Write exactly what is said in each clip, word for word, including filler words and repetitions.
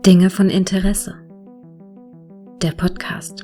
Dinge von Interesse. Der Podcast.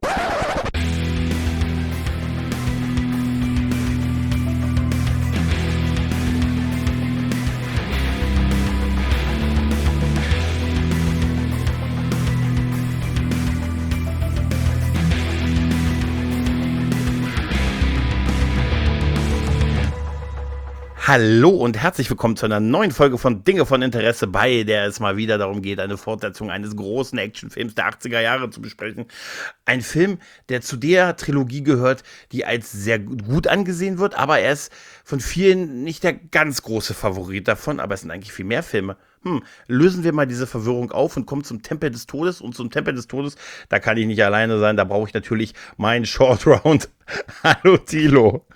Hallo und herzlich willkommen zu einer neuen Folge von Dinge von Interesse, bei der es mal wieder darum geht, eine Fortsetzung eines großen Actionfilms der achtziger Jahre zu besprechen. Ein Film, der zu der Trilogie gehört, die als sehr gut angesehen wird, aber er ist von vielen nicht der ganz große Favorit davon, aber es sind eigentlich viel mehr Filme. Hm, lösen wir mal diese Verwirrung auf und kommen zum Tempel des Todes. Und zum Tempel des Todes, da kann ich nicht alleine sein, da brauche ich natürlich meinen Short Round. Hallo Thilo.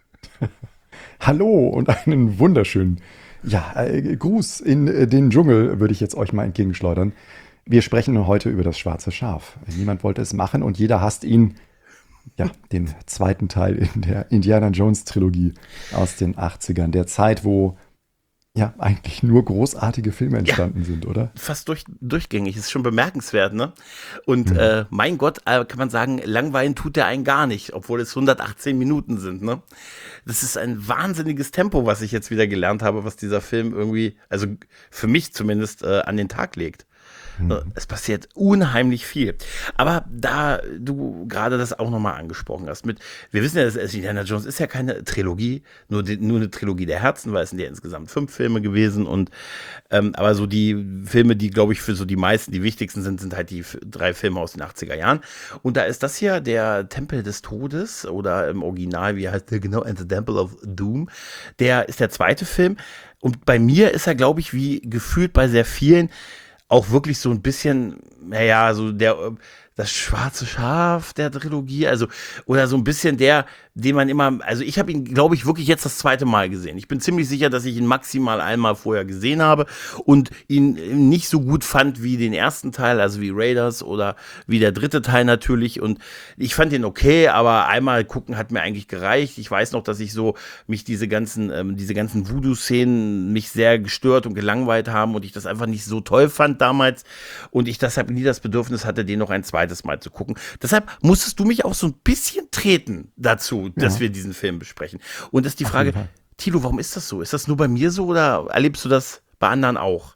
Hallo und einen wunderschönen ja, äh, Gruß in äh, den Dschungel würde ich jetzt euch mal entgegenschleudern. Wir sprechen heute über das schwarze Schaf. Niemand wollte es machen und jeder hasst ihn. Ja, den zweiten Teil in der Indiana Jones Trilogie aus den achtzigern. Der Zeit, wo ja eigentlich nur großartige Filme entstanden ja, sind, oder? Fast durch, durchgängig, ist schon bemerkenswert, ne? Und mhm. äh, mein Gott, äh, kann man sagen, langweilen tut der einen gar nicht, obwohl es hundertachtzehn Minuten sind, ne? Das ist ein wahnsinniges Tempo, was ich jetzt wieder gelernt habe, was dieser Film irgendwie, also für mich zumindest, äh, an den Tag legt. Es passiert unheimlich viel. Aber da du gerade das auch nochmal angesprochen hast, mit, wir wissen ja, dass Indiana Jones ist ja keine Trilogie, nur, die, nur eine Trilogie der Herzen, weil es sind ja insgesamt fünf Filme gewesen. Und ähm, aber so die Filme, die, glaube ich, für so die meisten, die wichtigsten sind, sind halt die f- drei Filme aus den achtziger Jahren. Und da ist das hier der Tempel des Todes oder im Original, wie heißt der genau, The Temple of Doom. Der ist der zweite Film. Und bei mir ist er, glaube ich, wie gefühlt bei sehr vielen, auch wirklich so ein bisschen, naja, so der, das schwarze Schaf der Trilogie, also, oder so ein bisschen der, den man immer, also ich habe ihn, glaube ich, wirklich jetzt das zweite Mal gesehen. Ich bin ziemlich sicher, dass ich ihn maximal einmal vorher gesehen habe und ihn nicht so gut fand wie den ersten Teil, also wie Raiders oder wie der dritte Teil natürlich. Und ich fand ihn okay, aber einmal gucken hat mir eigentlich gereicht. Ich weiß noch, dass ich so mich diese ganzen, ähm, diese ganzen Voodoo-Szenen mich sehr gestört und gelangweilt haben und ich das einfach nicht so toll fand damals und ich deshalb nie das Bedürfnis hatte, den noch ein zweites Mal zu gucken. Deshalb musstest du mich auch so ein bisschen treten dazu, dass ja. wir diesen Film besprechen. Und das ist die Frage, Thilo, warum ist das so? Ist das nur bei mir so oder erlebst du das bei anderen auch?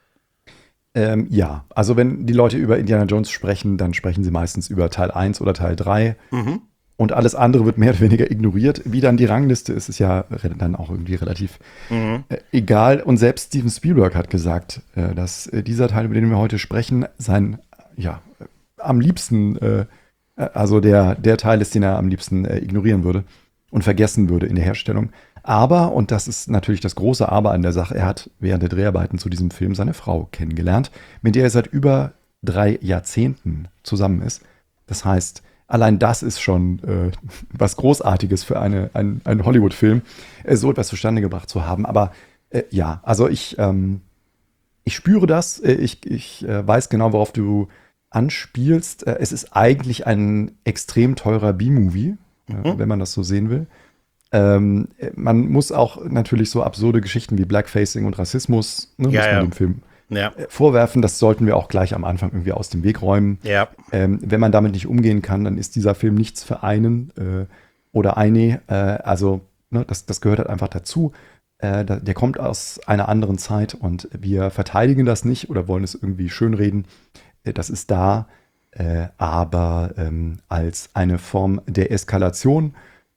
Ähm, ja, also wenn die Leute über Indiana Jones sprechen, dann sprechen sie meistens über Teil eins oder Teil drei. Mhm. Und alles andere wird mehr oder weniger ignoriert. Wie dann die Rangliste ist, ist ja dann auch irgendwie relativ mhm. äh, egal. Und selbst Steven Spielberg hat gesagt, äh, dass äh, dieser Teil, über den wir heute sprechen, sein, ja, äh, am liebsten, äh, also der, der Teil ist, den er am liebsten äh, ignorieren würde und vergessen würde in der Herstellung. Aber, und das ist natürlich das große Aber an der Sache, er hat während der Dreharbeiten zu diesem Film seine Frau kennengelernt, mit der er seit über drei Jahrzehnten zusammen ist. Das heißt, allein das ist schon äh, was Großartiges für eine, ein, einen Hollywood-Film, äh, so etwas zustande gebracht zu haben. Aber äh, ja, also ich, ähm, ich spüre das, äh, ich, ich äh, weiß genau, worauf du anspielst. Äh, es ist eigentlich ein extrem teurer B-Movie, äh, mhm. wenn man das so sehen will. Ähm, man muss auch natürlich so absurde Geschichten wie Blackfacing und Rassismus, ne, ja, muss man ja. dem Film Ja. vorwerfen. Das sollten wir auch gleich am Anfang irgendwie aus dem Weg räumen. Ja. Ähm, wenn man damit nicht umgehen kann, dann ist dieser Film nichts für einen äh, oder eine. Äh, also ne, das, das gehört halt einfach dazu. Äh, da, der kommt aus einer anderen Zeit und wir verteidigen das nicht oder wollen es irgendwie schönreden. Äh, das ist da, äh, aber ähm, als eine Form der Eskalation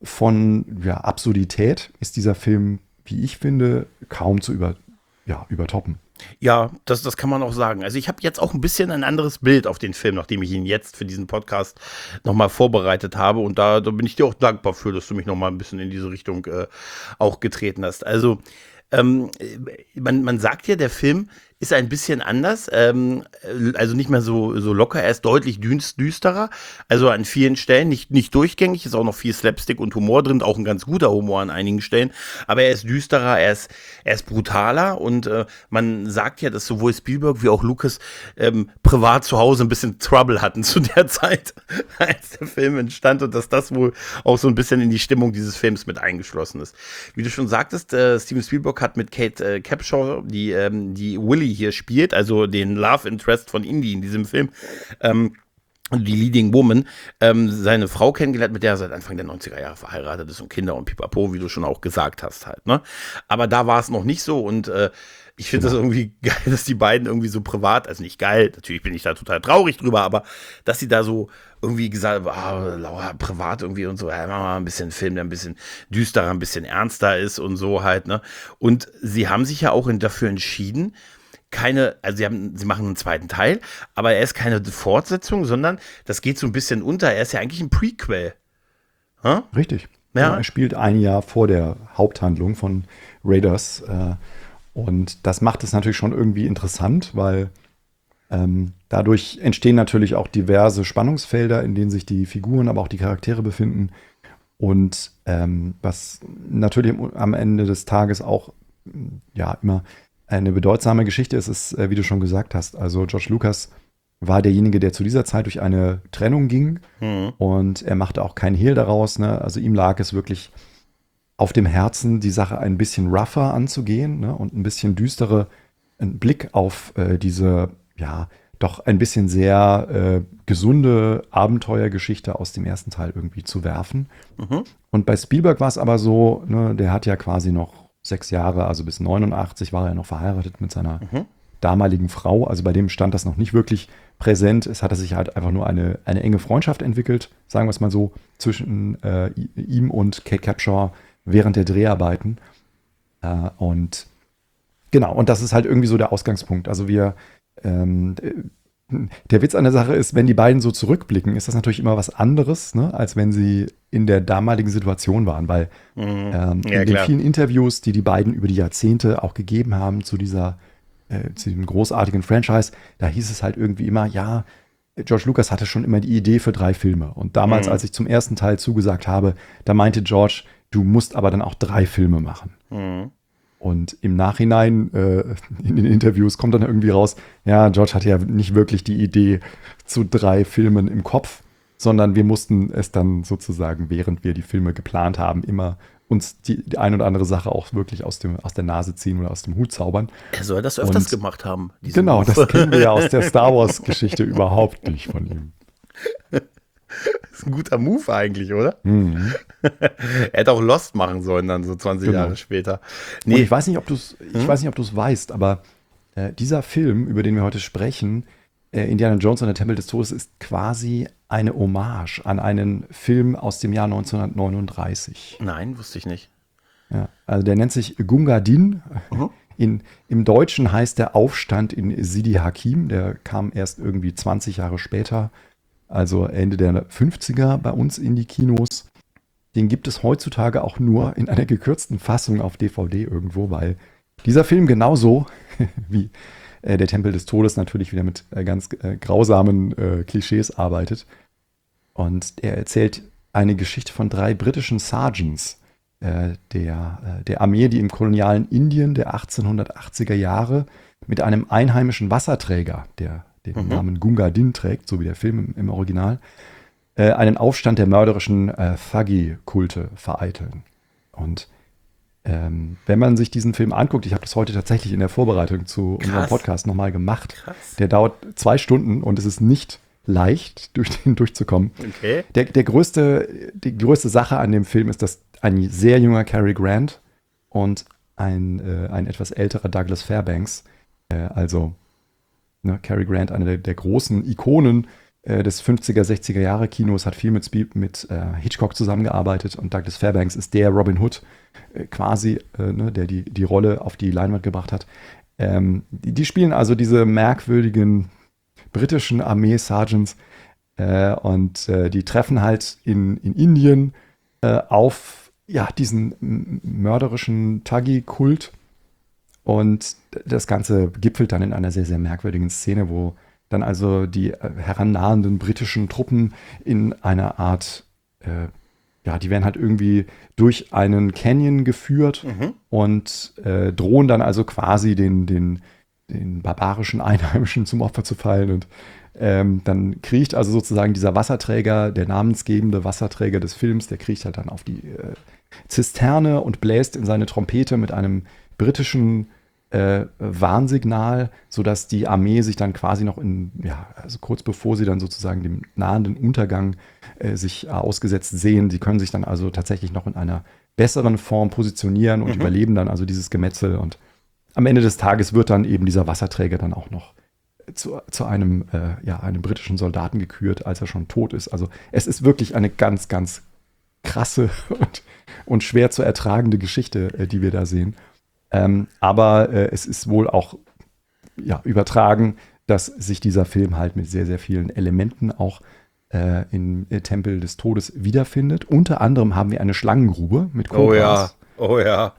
von ja, Absurdität ist dieser Film, wie ich finde, kaum zu über, ja, übertoppen. Ja, das, das kann man auch sagen. Also ich habe jetzt auch ein bisschen ein anderes Bild auf den Film, nachdem ich ihn jetzt für diesen Podcast nochmal vorbereitet habe. Und da, da bin ich dir auch dankbar für, dass du mich nochmal ein bisschen in diese Richtung äh, auch getreten hast. Also ähm, man, man sagt ja, der Film ist ein bisschen anders, ähm, also nicht mehr so, so locker, er ist deutlich düsterer, also an vielen Stellen, nicht, nicht durchgängig, ist auch noch viel Slapstick und Humor drin, auch ein ganz guter Humor an einigen Stellen, aber er ist düsterer, er ist, er ist brutaler und äh, man sagt ja, dass sowohl Spielberg wie auch Lucas ähm, privat zu Hause ein bisschen Trouble hatten zu der Zeit, als der Film entstand und dass das wohl auch so ein bisschen in die Stimmung dieses Films mit eingeschlossen ist. Wie du schon sagtest, äh, Steven Spielberg hat mit Kate äh, Capshaw, die, ähm, die Willie Indy hier spielt, also den Love Interest von Indy in diesem Film, ähm, die Leading Woman, ähm, seine Frau kennengelernt, mit der er seit Anfang der neunziger Jahre verheiratet ist und Kinder und Pipapo, wie du schon auch gesagt hast halt, ne? Aber da war es noch nicht so und äh, ich finde das irgendwie geil, dass die beiden irgendwie so privat, also nicht geil, natürlich bin ich da total traurig drüber, aber dass sie da so irgendwie gesagt haben, ah, privat irgendwie und so, ja, machen wir mal ein bisschen Film, der ein bisschen düsterer, ein bisschen ernster ist und so halt, ne? Und sie haben sich ja auch in, dafür entschieden, keine, also sie haben, sie machen einen zweiten Teil, aber er ist keine Fortsetzung, sondern das geht so ein bisschen unter. Er ist ja eigentlich ein Prequel. Hm? Richtig. Ja. Ja, er spielt ein Jahr vor der Haupthandlung von Raiders. Äh, und das macht es natürlich schon irgendwie interessant, weil ähm, dadurch entstehen natürlich auch diverse Spannungsfelder, in denen sich die Figuren, aber auch die Charaktere befinden. Und ähm, was natürlich am Ende des Tages auch ja immer eine bedeutsame Geschichte ist, ist, wie du schon gesagt hast. Also George Lucas war derjenige, der zu dieser Zeit durch eine Trennung ging mhm. und er machte auch keinen Hehl daraus. Ne? Also ihm lag es wirklich auf dem Herzen, die Sache ein bisschen rougher anzugehen, ne? Und ein bisschen düstere einen Blick auf äh, diese, ja, doch ein bisschen sehr äh, gesunde Abenteuergeschichte aus dem ersten Teil irgendwie zu werfen. Mhm. Und bei Spielberg war es aber so, ne, der hat ja quasi noch sechs Jahre, also bis neunundachtzig war er noch verheiratet mit seiner mhm. damaligen Frau. Also bei dem stand das noch nicht wirklich präsent. Es hatte sich halt einfach nur eine, eine enge Freundschaft entwickelt, sagen wir es mal so, zwischen äh, ihm und Kate Capshaw während der Dreharbeiten. Äh, und genau, und das ist halt irgendwie so der Ausgangspunkt. Also wir, ähm, der Witz an der Sache ist, wenn die beiden so zurückblicken, ist das natürlich immer was anderes, ne, als wenn sie in der damaligen Situation waren, weil mhm. ähm, ja, in den klar. vielen Interviews, die die beiden über die Jahrzehnte auch gegeben haben zu dieser, äh, zu diesem großartigen Franchise, da hieß es halt irgendwie immer, ja, George Lucas hatte schon immer die Idee für drei Filme. Und damals, mhm. als ich zum ersten Teil zugesagt habe, da meinte George, du musst aber dann auch drei Filme machen. Mhm. Und im Nachhinein, äh, in den Interviews, kommt dann irgendwie raus, ja, George hatte ja nicht wirklich die Idee zu drei Filmen im Kopf, sondern wir mussten es dann sozusagen, während wir die Filme geplant haben, immer uns die, die ein oder andere Sache auch wirklich aus, dem, aus der Nase ziehen oder aus dem Hut zaubern. Er soll das öfters Und, gemacht haben. Genau, Move. Das kennen wir ja aus der Star Wars-Geschichte überhaupt nicht von ihm. Das ist ein guter Move eigentlich, oder? Mhm. Er hätte auch Lost machen sollen dann so zwanzig genau. Jahre später. Nee. Und ich weiß nicht, ob du es hm? ich weiß nicht, ob du es weißt, aber äh, dieser Film, über den wir heute sprechen, äh, Indiana Jones und der Tempel des Todes, ist quasi eine Hommage an einen Film aus dem Jahr neunzehnhundertneununddreißig. Nein, wusste ich nicht. Ja, also der nennt sich Gunga Din. Mhm. In, Im Deutschen heißt der Aufstand in Sidi Hakim. Der kam erst irgendwie zwanzig Jahre später, also Ende der fünfziger bei uns in die Kinos. Den gibt es heutzutage auch nur in einer gekürzten Fassung auf D V D irgendwo, weil dieser Film genauso wie äh, der Tempel des Todes natürlich wieder mit äh, ganz äh, grausamen äh, Klischees arbeitet. Und er erzählt eine Geschichte von drei britischen Sergeants äh, der, äh, der Armee, die im kolonialen Indien der achtzehnhundertachtziger Jahre mit einem einheimischen Wasserträger, der den mhm. Namen Gunga Din trägt, so wie der Film im, im Original, äh, einen Aufstand der mörderischen äh, Thuggy-Kulte vereiteln. Und ähm, wenn man sich diesen Film anguckt, ich habe das heute tatsächlich in der Vorbereitung zu Krass. unserem Podcast nochmal gemacht, Krass. Der dauert zwei Stunden und es ist nicht leicht, durch den durchzukommen. Okay. Der, der größte, die größte Sache an dem Film ist, dass ein sehr junger Cary Grant und ein, äh, ein etwas älterer Douglas Fairbanks, äh, also ne, Cary Grant, eine der, der großen Ikonen äh, des fünfziger, sechziger Jahre Kinos, hat viel mit, Speed, mit äh, Hitchcock zusammengearbeitet und Douglas Fairbanks ist der Robin Hood äh, quasi, äh, ne, der die, die Rolle auf die Leinwand gebracht hat. Ähm, die, die spielen also diese merkwürdigen britischen Armee-Sergeants äh, und äh, die treffen halt in, in Indien äh, auf ja, diesen m- mörderischen Thuggy-Kult und das Ganze gipfelt dann in einer sehr, sehr merkwürdigen Szene, wo dann also die äh, herannahenden britischen Truppen in einer Art, äh, ja, die werden halt irgendwie durch einen Canyon geführt mhm. und äh, drohen dann also quasi den, den den barbarischen Einheimischen zum Opfer zu fallen. Und ähm, dann kriecht also sozusagen dieser Wasserträger, der namensgebende Wasserträger des Films, der kriecht halt dann auf die äh, Zisterne und bläst in seine Trompete mit einem britischen äh, Warnsignal, sodass die Armee sich dann quasi noch in, ja, also kurz bevor sie dann sozusagen dem nahenden Untergang äh, sich äh, ausgesetzt sehen, sie können sich dann also tatsächlich noch in einer besseren Form positionieren und mhm. überleben dann also dieses Gemetzel. Und am Ende des Tages wird dann eben dieser Wasserträger dann auch noch zu, zu einem, äh, ja, einem britischen Soldaten gekürt, als er schon tot ist. Also es ist wirklich eine ganz, ganz krasse und, und schwer zu ertragende Geschichte, äh, die wir da sehen. Ähm, aber äh, es ist wohl auch ja, übertragen, dass sich dieser Film halt mit sehr, sehr vielen Elementen auch äh, im äh, Tempel des Todes wiederfindet. Unter anderem haben wir eine Schlangengrube mit Kobras. Oh ja, oh ja.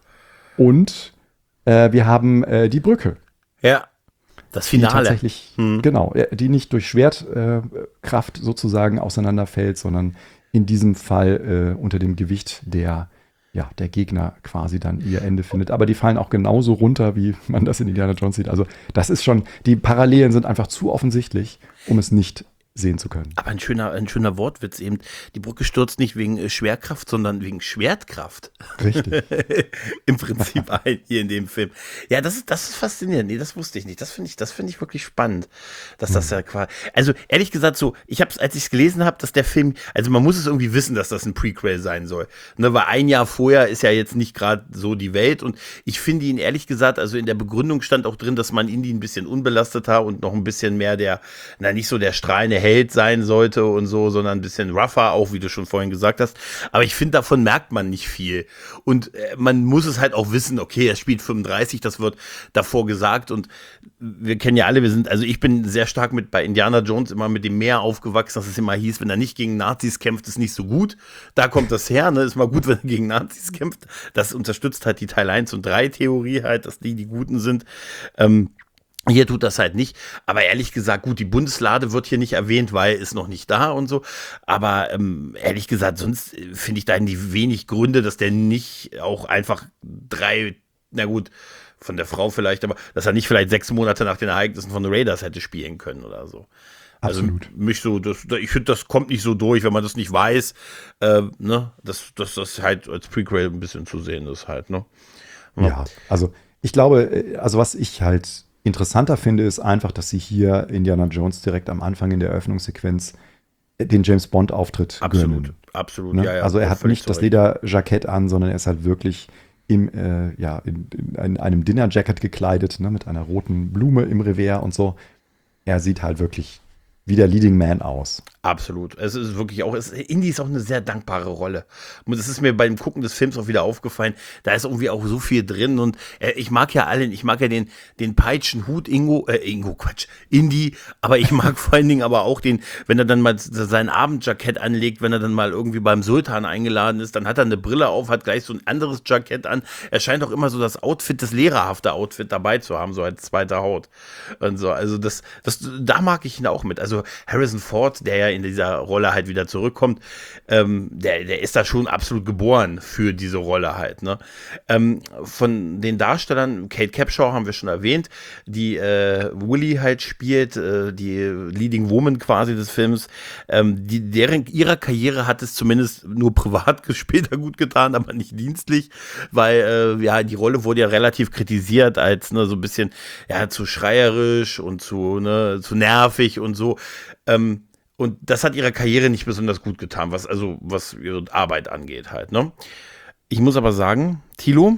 Und äh, wir haben äh, die Brücke. Ja, das Finale. Die tatsächlich, hm. genau, die nicht durch Schwertkraft äh, sozusagen auseinanderfällt, sondern in diesem Fall äh, unter dem Gewicht der ja, der Gegner quasi dann ihr Ende findet. Aber die fallen auch genauso runter, wie man das in Indiana Jones sieht. Also das ist schon, die Parallelen sind einfach zu offensichtlich, um es nicht sehen zu können. Aber ein schöner, ein schöner Wortwitz eben. Die Brücke stürzt nicht wegen äh, Schwerkraft, sondern wegen Schwertkraft. Richtig. Im Prinzip ein hier in dem Film. Ja, das ist, das ist faszinierend. Nee, das wusste ich nicht. Das finde ich, das finde ich wirklich spannend, dass hm. das ja quasi. Also ehrlich gesagt, so, ich habe es, als ich es gelesen habe, dass der Film, also man muss es irgendwie wissen, dass das ein Prequel sein soll. Ne, weil ein Jahr vorher ist ja jetzt nicht gerade so die Welt. Und ich finde ihn ehrlich gesagt, also in der Begründung stand auch drin, dass man Indy ein bisschen unbelasteter und noch ein bisschen mehr der, na nicht so der strahlende Held sein sollte und so, sondern ein bisschen rougher, auch wie du schon vorhin gesagt hast. Aber ich finde, davon merkt man nicht viel. Und äh, man muss es halt auch wissen, okay, er spielt fünfunddreißig, das wird davor gesagt. Und wir kennen ja alle, wir sind, also ich bin sehr stark mit bei Indiana Jones immer mit dem Meer aufgewachsen, dass es immer hieß, wenn er nicht gegen Nazis kämpft, ist nicht so gut. Da kommt das her, ne? Ist mal gut, wenn er gegen Nazis kämpft. Das unterstützt halt die Teil eins und drei Theorie halt, dass die die Guten sind. Ähm, Hier tut das halt nicht, aber ehrlich gesagt, gut, die Bundeslade wird hier nicht erwähnt, weil ist noch nicht da und so, aber ähm, ehrlich gesagt, sonst finde ich da die wenig Gründe, dass der nicht auch einfach drei, na gut, von der Frau vielleicht, aber dass er nicht vielleicht sechs Monate nach den Ereignissen von The Raiders hätte spielen können oder so. Absolut. Also mich so, das, ich finde, das kommt nicht so durch, wenn man das nicht weiß, äh, ne, dass das, das halt als Prequel ein bisschen zu sehen ist halt, ne. Ja, ja, also ich glaube, also was ich halt interessanter finde, ist einfach, dass sie hier Indiana Jones direkt am Anfang in der Eröffnungssequenz den James-Bond-Auftritt Absolut, gönnen. absolut, Ne? ja, ja. Also er hat nicht das Lederjackett an, sondern er ist halt wirklich im, äh, ja, in, in einem Dinner-Jacket gekleidet, ne, mit einer roten Blume im Revers und so. Er sieht halt wirklich wie der Leading Man aus. Absolut. Es ist wirklich auch, es, Indy ist auch eine sehr dankbare Rolle. Und das ist mir beim Gucken des Films auch wieder aufgefallen. Da ist irgendwie auch so viel drin und äh, ich mag ja allen, ich mag ja den, den Peitschenhut Ingo, äh, Ingo, Quatsch, Indy, aber ich mag vor allen Dingen aber auch den, wenn er dann mal sein Abendjackett anlegt, wenn er dann mal irgendwie beim Sultan eingeladen ist, dann hat er eine Brille auf, hat gleich so ein anderes Jackett an. Er scheint auch immer so das Outfit, das lehrerhafte Outfit dabei zu haben, so als zweiter Haut. Und so, also das, das, da mag ich ihn auch mit. Also Harrison Ford, der ja in dieser Rolle halt wieder zurückkommt, ähm, der, der ist da schon absolut geboren für diese Rolle halt, ne? Ähm, von den Darstellern, Kate Capshaw haben wir schon erwähnt, die äh, Willy halt spielt, äh, die Leading Woman quasi des Films, ähm, die, deren, ihrer Karriere hat es zumindest nur privat später gut getan, aber nicht dienstlich, weil äh, ja, die Rolle wurde ja relativ kritisiert als, ne, so ein bisschen, ja, zu schreierisch und zu, ne, zu nervig und so. Ähm, und das hat ihrer Karriere nicht besonders gut getan, was also was ihre Arbeit angeht halt, ne? Ich muss aber sagen, Thilo,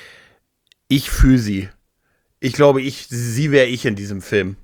ich fühle sie. Ich glaube, ich, sie wäre ich in diesem Film.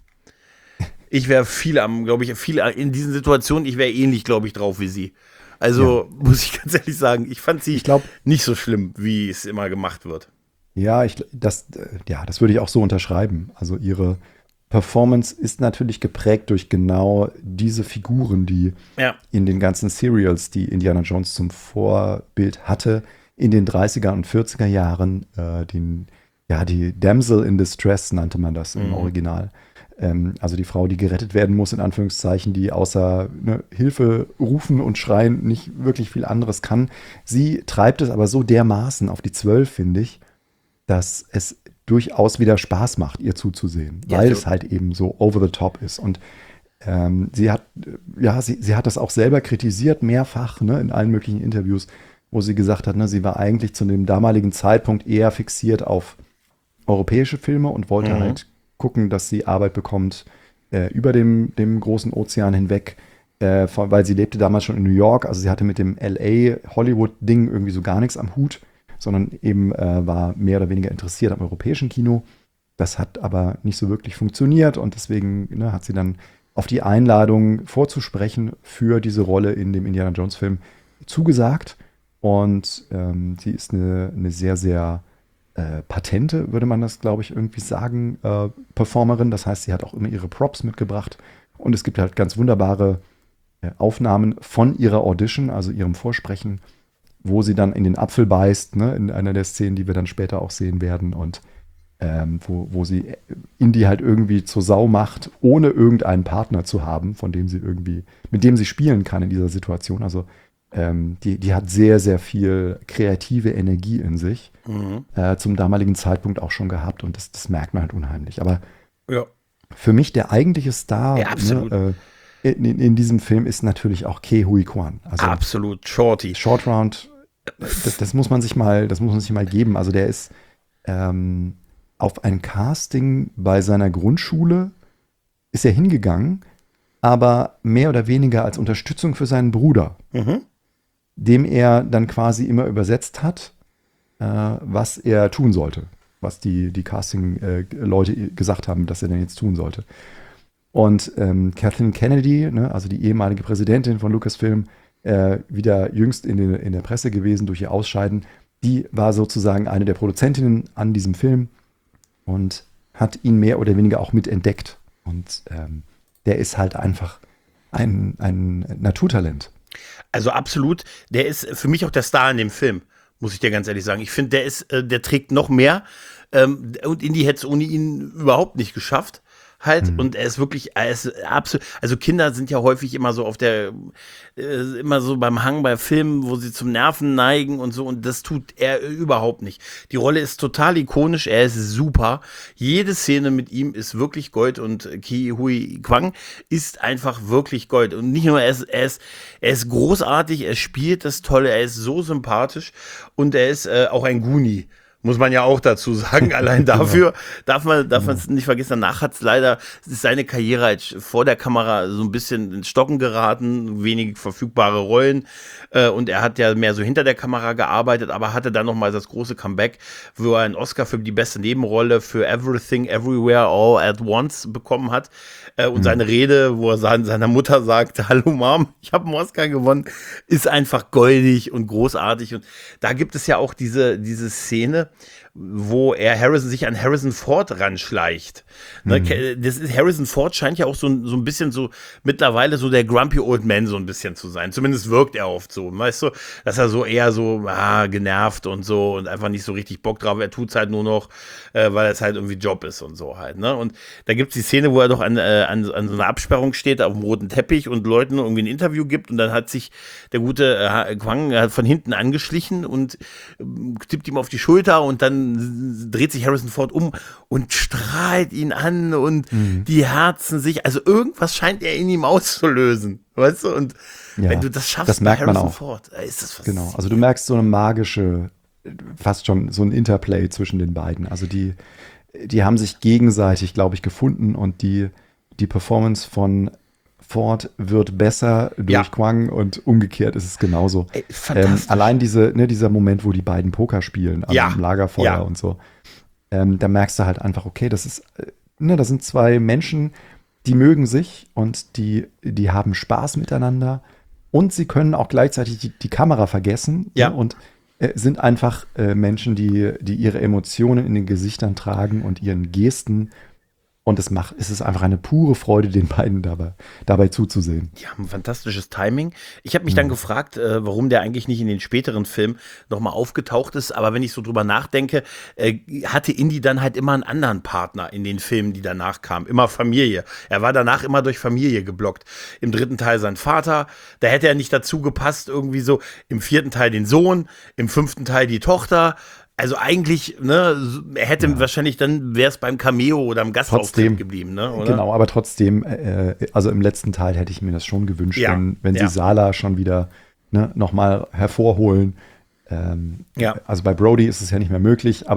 Ich wäre viel am, glaube ich, viel in diesen Situationen, ich wäre ähnlich, glaube ich, drauf wie sie. Also, ja. Muss ich ganz ehrlich sagen, ich fand sie ich glaub, nicht so schlimm, wie es immer gemacht wird. Ja, ich, das, ja, das würde ich auch so unterschreiben. Also ihre Performance ist natürlich geprägt durch genau diese Figuren, die ja. in den ganzen Serials, die Indiana Jones zum Vorbild hatte, in den dreißiger und vierziger Jahren, äh, den, ja, die Damsel in Distress nannte man das im mhm. Original. Ähm, also die Frau, die gerettet werden muss, in Anführungszeichen, die außer ne, Hilfe rufen und schreien nicht wirklich viel anderes kann. Sie treibt es aber so dermaßen auf die Zwölf, finde ich, dass es durchaus wieder Spaß macht, ihr zuzusehen, ja, weil so. es halt eben so over the top ist. Und ähm, sie hat, ja, sie, sie hat das auch selber kritisiert, mehrfach, ne, in allen möglichen Interviews, wo sie gesagt hat, ne, sie war eigentlich zu dem damaligen Zeitpunkt eher fixiert auf, europäische Filme und wollte Mhm. halt gucken, dass sie Arbeit bekommt äh, über dem, dem großen Ozean hinweg, äh, von, weil sie lebte damals schon in New York. Also sie hatte mit dem L A-Hollywood-Ding irgendwie so gar nichts am Hut, sondern eben äh, war mehr oder weniger interessiert am europäischen Kino. Das hat aber nicht so wirklich funktioniert und deswegen ne, hat sie dann auf die Einladung vorzusprechen für diese Rolle in dem Indiana Jones-Film zugesagt. Und ähm, sie ist eine, eine sehr, sehr äh, patente, würde man das, glaube ich, irgendwie sagen, äh, Performerin. Das heißt, sie hat auch immer ihre Props mitgebracht. Und es gibt halt ganz wunderbare äh, Aufnahmen von ihrer Audition, also ihrem Vorsprechen, wo sie dann in den Apfel beißt, ne, in einer der Szenen, die wir dann später auch sehen werden. Und ähm, wo, wo sie Indy halt irgendwie zur Sau macht, ohne irgendeinen Partner zu haben, von dem sie irgendwie, mit dem sie spielen kann in dieser Situation. Also ähm, die, die hat sehr, sehr viel kreative Energie in sich. Mhm. Äh, zum damaligen Zeitpunkt auch schon gehabt und das, das merkt man halt unheimlich. Aber Ja. für mich der eigentliche Star Ja, absolut. ne, äh, in, in diesem Film ist natürlich auch Ke Huy Quan. Also Absolut, Shorty. Short Round, das, das muss man sich mal, das muss man sich mal geben. Also der ist ähm, auf ein Casting bei seiner Grundschule ist er hingegangen, aber mehr oder weniger als Unterstützung für seinen Bruder, Mhm. dem er dann quasi immer übersetzt hat, äh, was er tun sollte, was die, die Casting-Leute gesagt haben, dass er denn jetzt tun sollte. Und ähm, Kathleen Kennedy, ne, also die ehemalige Präsidentin von Lucasfilm, äh, wieder jüngst in, den, in der Presse gewesen durch ihr Ausscheiden, die war sozusagen eine der Produzentinnen an diesem Film und hat ihn mehr oder weniger auch mitentdeckt. Und ähm, der ist halt einfach ein, ein Naturtalent. Also absolut, der ist für mich auch der Star in dem Film, muss ich dir ganz ehrlich sagen. Ich finde, der ist, äh, der trägt noch mehr ähm, und Indy hätte es ohne ihn überhaupt nicht geschafft. Halt, Mhm. und er ist wirklich, er ist absolut, also Kinder sind ja häufig immer so auf der, äh, immer so beim Hang bei Filmen, wo sie zum Nerven neigen und so, und das tut er überhaupt nicht. Die Rolle ist total ikonisch, er ist super. Jede Szene mit ihm ist wirklich Gold und Ke Huy Quan ist einfach wirklich Gold. Und nicht nur, er ist, er ist, er ist großartig, er spielt das Tolle, er ist so sympathisch und er ist äh, auch ein Goonie. Muss man ja auch dazu sagen. Allein dafür darf man darf man es nicht vergessen. Danach hat es leider, ist seine Karriere halt vor der Kamera so ein bisschen ins Stocken geraten, wenig verfügbare Rollen. Äh, und er hat ja mehr so hinter der Kamera gearbeitet, aber hatte dann nochmal das große Comeback, wo er einen Oscar für die beste Nebenrolle für Everything, Everywhere, All at Once bekommen hat. Äh, und mhm. seine Rede, wo er sein, seiner Mutter sagt, hallo Mom, ich habe einen Oscar gewonnen, ist einfach goldig und großartig. Und da gibt es ja auch diese, diese Szene, wo er Harrison sich an Harrison Ford ranschleicht. Ne, Mhm. das ist, Harrison Ford scheint ja auch so, so ein bisschen so mittlerweile so der Grumpy Old Man so ein bisschen zu sein. Zumindest wirkt er oft so, weißt du, dass er so eher so ah, genervt und so und einfach nicht so richtig Bock drauf. Er tut's halt nur noch, äh, weil es halt irgendwie Job ist und so halt. Ne? Und da gibt's die Szene, wo er doch an, äh, an, an so einer Absperrung steht, auf dem roten Teppich und Leuten irgendwie ein Interview gibt und dann hat sich der gute äh, Quan äh, von hinten angeschlichen und äh, tippt ihm auf die Schulter und dann dreht sich Harrison Ford um und strahlt ihn an und mhm. die herzen sich, also irgendwas scheint er in ihm auszulösen, weißt du, und ja, wenn du das schaffst, das merkt bei man Harrison auch. Ford, ist das was. Genau, also du merkst so eine magische, fast schon so ein Interplay zwischen den beiden, also die, die haben sich gegenseitig, glaube ich, gefunden und die, die Performance von Ford wird besser durch Ja. Quan und umgekehrt ist es genauso. Ey, Ähm, fantastisch. allein diese, ne, dieser Moment, wo die beiden Poker spielen am Ja. Lagerfeuer Ja. und so, ähm, da merkst du halt einfach, okay, das ist, äh, ne, das sind zwei Menschen, die mögen sich und die, die haben Spaß miteinander und sie können auch gleichzeitig die, die Kamera vergessen Ja. ne, und äh, sind einfach äh, Menschen, die, die ihre Emotionen in den Gesichtern tragen und ihren Gesten. Und es macht, es ist einfach eine pure Freude, den beiden dabei, dabei zuzusehen. Die haben ein fantastisches Timing. Ich habe mich dann gefragt, äh, warum der eigentlich nicht in den späteren Filmen nochmal aufgetaucht ist. Aber wenn ich so drüber nachdenke, äh, hatte Indy dann halt immer einen anderen Partner in den Filmen, die danach kamen. Immer Familie. Er war danach immer durch Familie geblockt. Im dritten Teil sein Vater, da hätte er nicht dazu gepasst, irgendwie so. Im vierten Teil den Sohn, im fünften Teil die Tochter. Also eigentlich, ne, er hätte Ja. wahrscheinlich dann, wäre es beim Cameo oder im Gastauftritt Trotzdem, geblieben, ne? Oder? Genau, aber trotzdem, äh, also im letzten Teil hätte ich mir das schon gewünscht, Ja, wenn, wenn ja. sie Sala schon wieder ne, nochmal hervorholen. Ähm, Ja. Also bei Brody ist es ja nicht mehr möglich, aber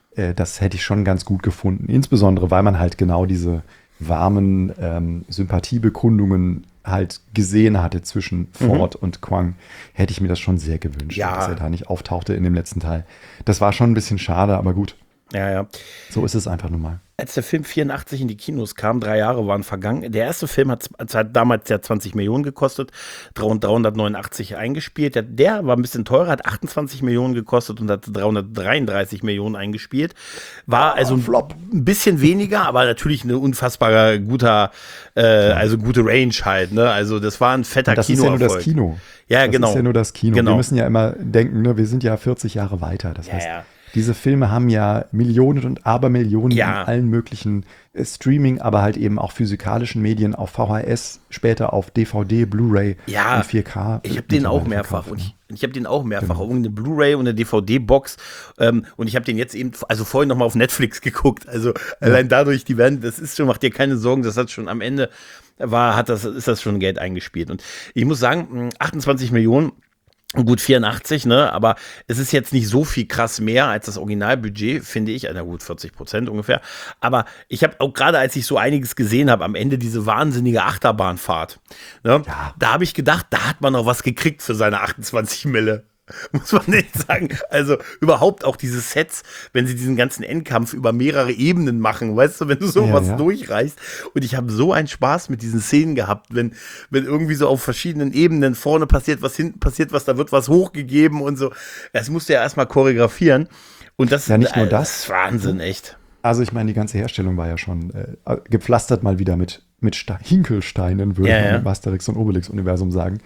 äh, das hätte ich schon ganz gut gefunden. Insbesondere, weil man halt genau diese warmen ähm, Sympathiebekundungen halt gesehen hatte zwischen Ford mhm. und Kwang, hätte ich mir das schon sehr gewünscht, ja. dass er da nicht auftauchte in dem letzten Teil. Das war schon ein bisschen schade, aber gut. Ja, ja. So ist es einfach nun mal. Als der Film vierundachtzig in die Kinos kam, drei Jahre waren vergangen. Der erste Film hat, hat damals ja zwanzig Millionen gekostet, dreihundertneunundachtzig eingespielt. Der, der war ein bisschen teurer, hat achtundzwanzig Millionen gekostet und hat dreihundertdreiunddreißig Millionen eingespielt. War also ein, Flop. ein bisschen weniger, aber natürlich eine unfassbar guter, äh, also gute Range halt. Ne? Also das war ein fetter das Kinoerfolg. Das ist ja nur das Kino. Ja, das genau. Das ist ja nur das Kino. Genau. Wir müssen ja immer denken, ne, wir sind ja vierzig Jahre weiter. Das ja, heißt, ja. diese Filme haben ja Millionen und Abermillionen ja. in allen möglichen äh, Streaming, aber halt eben auch physikalischen Medien auf V H S, später auf D V D, Blu-ray ja, und vier K. Ich habe den auch mehrfach verkauft, und ich, ich habe den auch mehrfach, genau. auch eine Blu-ray und eine D V D-Box ähm, und ich habe den jetzt eben, also vorhin nochmal auf Netflix geguckt, also ja. allein dadurch, die werden, das ist schon, macht dir keine Sorgen, das hat schon am Ende, war, hat das, ist das schon Geld eingespielt und ich muss sagen, achtundzwanzig Millionen, gut vierundachtzig, ne, aber es ist jetzt nicht so viel krass mehr als das Originalbudget, finde ich, na gut, vierzig Prozent ungefähr, aber ich habe auch gerade, als ich so einiges gesehen habe, am Ende diese wahnsinnige Achterbahnfahrt, ne, ja. da habe ich gedacht, da hat man noch was gekriegt für seine achtundzwanzig Mille. Muss man nicht sagen. Also überhaupt auch diese Sets, wenn sie diesen ganzen Endkampf über mehrere Ebenen machen, weißt du, wenn du sowas ja, ja. durchreißt. Und ich habe so einen Spaß mit diesen Szenen gehabt, wenn, wenn irgendwie so auf verschiedenen Ebenen vorne passiert was, hinten passiert was, da wird was hochgegeben und so. Das musst du ja erstmal choreografieren. Und das, ja, nicht nur äh, das. das ist Wahnsinn, echt. Also ich meine, die ganze Herstellung war ja schon äh, gepflastert mal wieder mit, mit Sta- Hinkelsteinen, würde ja, man ja. im Asterix- und Obelix-Universum sagen.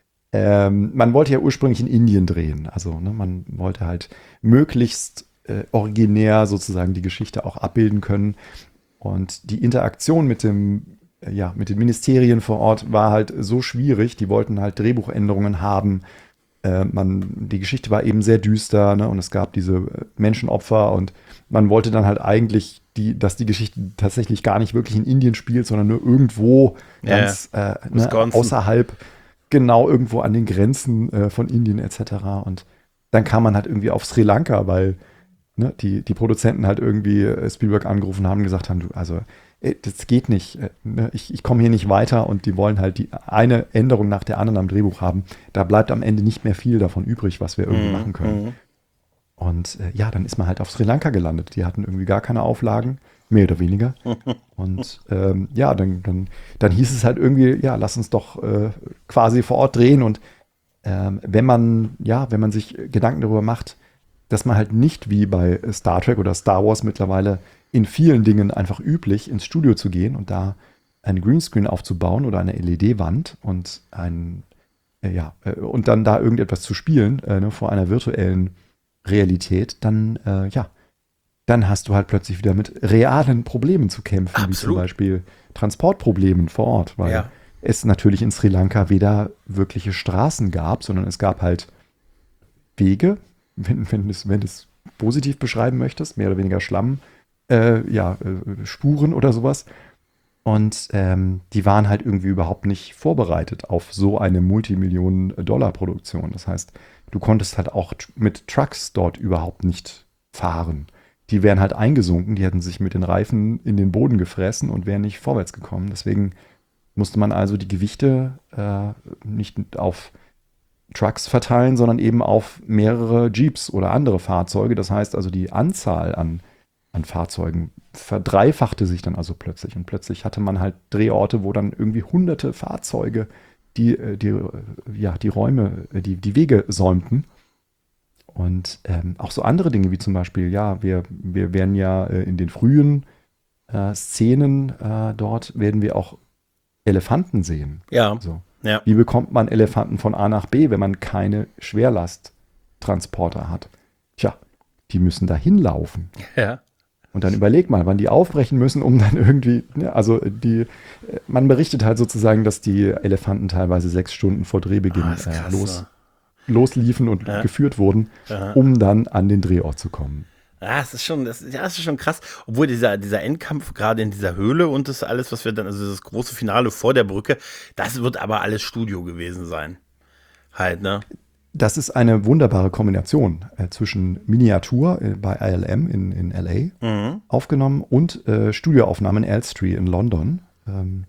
Ähm, man wollte ja ursprünglich in Indien drehen. Also ne, man wollte halt möglichst äh, originär sozusagen die Geschichte auch abbilden können. Und die Interaktion mit dem, äh, ja, mit den Ministerien vor Ort war halt so schwierig. Die wollten halt Drehbuchänderungen haben. Äh, man, die Geschichte war eben sehr düster, ne, und es gab diese Menschenopfer und man wollte dann halt eigentlich, die, dass die Geschichte tatsächlich gar nicht wirklich in Indien spielt, sondern nur irgendwo ja, ganz äh, ne, außerhalb. Genau, irgendwo an den Grenzen äh, von Indien et cetera. Und dann kam man halt irgendwie auf Sri Lanka, weil ne, die, die Produzenten halt irgendwie äh, Spielberg angerufen haben und gesagt haben, du, also äh, das geht nicht, äh, ne, ich, ich komme hier nicht weiter und die wollen halt die eine Änderung nach der anderen am Drehbuch haben. Da bleibt am Ende nicht mehr viel davon übrig, was wir irgendwie mhm, machen können. Mhm. Und äh, ja, dann ist man halt auf Sri Lanka gelandet. Die hatten irgendwie gar keine Auflagen, mehr oder weniger. Und ähm, ja, dann, dann, dann hieß es halt irgendwie, ja, lass uns doch äh, quasi vor Ort drehen. Und ähm, wenn man, ja, wenn man sich Gedanken darüber macht, dass man halt nicht wie bei Star Trek oder Star Wars mittlerweile in vielen Dingen einfach üblich ins Studio zu gehen und da einen Greenscreen aufzubauen oder eine L E D-Wand und ein, äh, ja, äh, und dann da irgendetwas zu spielen äh, ne, vor einer virtuellen Realität, dann, äh, ja, dann hast du halt plötzlich wieder mit realen Problemen zu kämpfen, Absolut. Wie zum Beispiel Transportproblemen vor Ort, weil ja. es natürlich in Sri Lanka weder wirkliche Straßen gab, sondern es gab halt Wege, wenn, wenn, es, wenn du es positiv beschreiben möchtest, mehr oder weniger Schlamm, äh, ja, äh, Spuren oder sowas. Und ähm, die waren halt irgendwie überhaupt nicht vorbereitet auf so eine Multimillionen-Dollar-Produktion. Das heißt, du konntest halt auch mit Trucks dort überhaupt nicht fahren. Die wären halt eingesunken, die hätten sich mit den Reifen in den Boden gefressen und wären nicht vorwärts gekommen. Deswegen musste man also die Gewichte äh, nicht auf Trucks verteilen, sondern eben auf mehrere Jeeps oder andere Fahrzeuge. Das heißt also, die Anzahl an, an Fahrzeugen verdreifachte sich dann also plötzlich. Und plötzlich hatte man halt Drehorte, wo dann irgendwie hunderte Fahrzeuge die, die, ja, die Räume, die, die Wege säumten. Und ähm, auch so andere Dinge, wie zum Beispiel, ja, wir, wir werden ja äh, in den frühen äh, Szenen äh, dort, werden wir auch Elefanten sehen. Ja. So. Ja. Wie bekommt man Elefanten von A nach B, wenn man keine Schwerlasttransporter hat? Tja, die müssen da hinlaufen. Ja. Und dann überleg mal, wann die aufbrechen müssen, um dann irgendwie, ne, also die, man berichtet halt sozusagen, dass die Elefanten teilweise sechs Stunden vor Drehbeginn Ah, ist krass, äh, los, ne? losliefen und Ja. geführt wurden, Aha. um dann an den Drehort zu kommen. Ja, es ist schon, das, ja, das ist schon krass. Obwohl dieser, dieser Endkampf gerade in dieser Höhle und das alles, was wir dann, also das große Finale vor der Brücke, das wird aber alles Studio gewesen sein. Halt, ne? das ist eine wunderbare Kombination äh, zwischen Miniatur äh, bei I L M in, in L A mhm. aufgenommen und äh, Studioaufnahmen in Elstree in London. Ähm,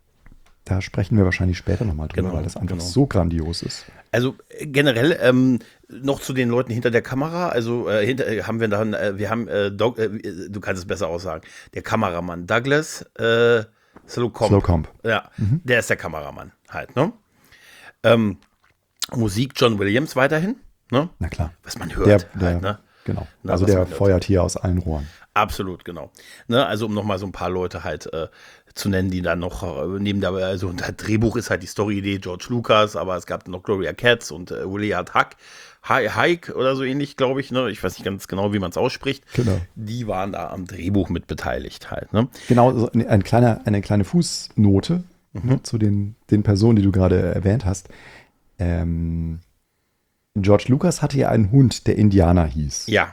da sprechen wir wahrscheinlich später nochmal drüber, genau, weil das einfach genau. so grandios ist. Also generell ähm, noch zu den Leuten hinter der Kamera. Also äh, hinter äh, haben wir dann, äh, wir haben, äh, Doug, äh, du kannst es besser aussagen, der Kameramann Douglas äh, Slocumb. Slocumb. Ja, mhm. der ist der Kameramann halt, ne? Ähm, Musik John Williams weiterhin, ne? Na klar. Was man hört der, der, halt, ne? Genau. Na, also der feuert hier aus allen Rohren. Absolut, genau. Ne, also um nochmal so ein paar Leute halt äh, zu nennen, die dann noch äh, neben dabei, also und das Drehbuch ist halt die Story-Idee George Lucas, aber es gab noch Gloria Katz und äh, Willard Huck, Haig oder so ähnlich, glaube ich, ne? Ich weiß nicht ganz genau, wie man es ausspricht. Genau. Die waren da am Drehbuch mit beteiligt halt, ne? Genau, so eine, eine, kleine, eine kleine Fußnote mhm. ne, zu den, den Personen, die du gerade erwähnt hast. Ähm, George Lucas hatte ja einen Hund, der Indiana hieß. Ja.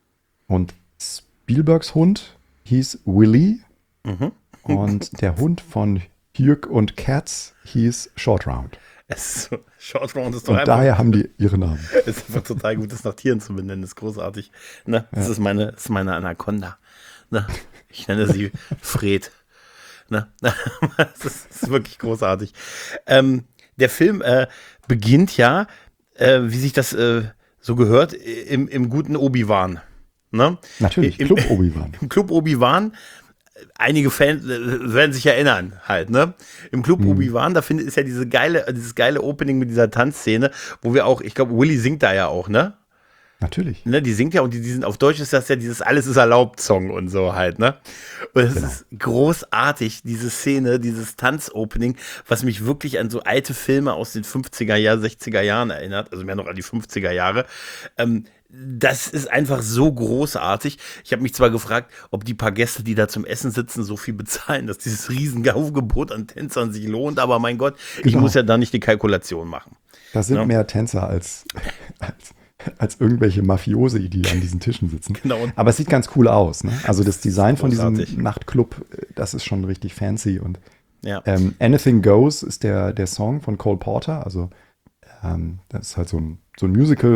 Und Spielbergs Hund hieß Willy. Mhm. Und der Hund von Hugh und Katz hieß Short Round. Es ist so, Short Round ist doch und einfach. Daher haben die ihre Namen. Es ist einfach total gut, das nach Tieren zu benennen. Das ist großartig. Ne? Das, ja. ist meine, das ist meine Anaconda. Ne? Ich nenne sie Fred. Ne? Das, ist, das ist wirklich großartig. Ähm, der Film äh, beginnt ja, äh, wie sich das äh, so gehört, im, im guten Obi-Wan. Ne? Natürlich, Im, Club Obi-Wan. Im Club Obi-Wan. Einige Fans äh, werden sich erinnern halt, ne? Im Club mhm. Obi-Wan, da findet ist ja diese geile, dieses geile Opening mit dieser Tanzszene, wo wir auch, ich glaube, Willy singt da ja auch, ne? Natürlich. Ne, die singt ja und die, die sind, auf Deutsch ist das ja dieses Alles ist erlaubt Song und so halt, ne? Und es genau. ist großartig, diese Szene, dieses Tanz-Opening, was mich wirklich an so alte Filme aus den fünfziger Jahren, sechziger Jahren erinnert, also mehr noch an die fünfziger Jahre. Ähm, das ist einfach so großartig. Ich habe mich zwar gefragt, ob die paar Gäste, die da zum Essen sitzen, so viel bezahlen, dass dieses riesige Aufgebot an Tänzern sich lohnt, aber mein Gott, genau. ich muss ja da nicht die Kalkulation machen. Das sind ja? mehr Tänzer als, als, als irgendwelche Mafiosi, die an diesen Tischen sitzen. Genau. Aber es sieht ganz cool aus, ne? Also das Design von großartig. diesem Nachtclub, das ist schon richtig fancy. Und ja. ähm, Anything Goes ist der, der Song von Cole Porter. Also ähm, das ist halt so ein, so ein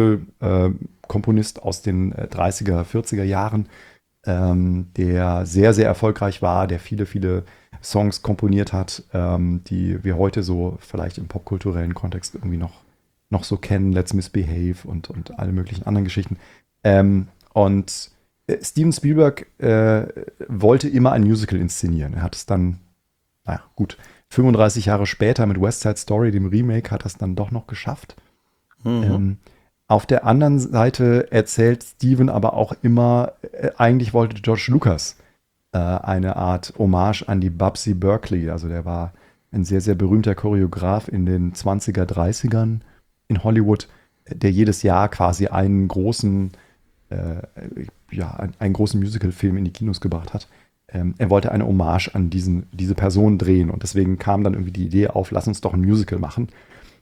Musical-Komponist äh, aus den dreißiger, vierziger Jahren, ähm, der sehr, sehr erfolgreich war, der viele, viele Songs komponiert hat, ähm, die wir heute so vielleicht im popkulturellen Kontext irgendwie noch, noch so kennen. Let's Misbehave und, und alle möglichen anderen Geschichten. Ähm, und äh, Steven Spielberg äh, wollte immer ein Musical inszenieren. Er hat es dann, naja, gut, fünfunddreißig Jahre später mit West Side Story, dem Remake, hat er es dann doch noch geschafft. Mhm. Ähm, auf der anderen Seite erzählt Steven aber auch immer, äh, eigentlich wollte George Lucas äh, eine Art Hommage an die Babsy Berkeley. Also der war ein sehr, sehr berühmter Choreograf in den zwanziger, dreißigern in Hollywood, der jedes Jahr quasi einen großen, äh, ja, einen, einen großen Musicalfilm in die Kinos gebracht hat. Ähm, er wollte eine Hommage an diesen, diese Person drehen und deswegen kam dann irgendwie die Idee auf, lass uns doch ein Musical machen.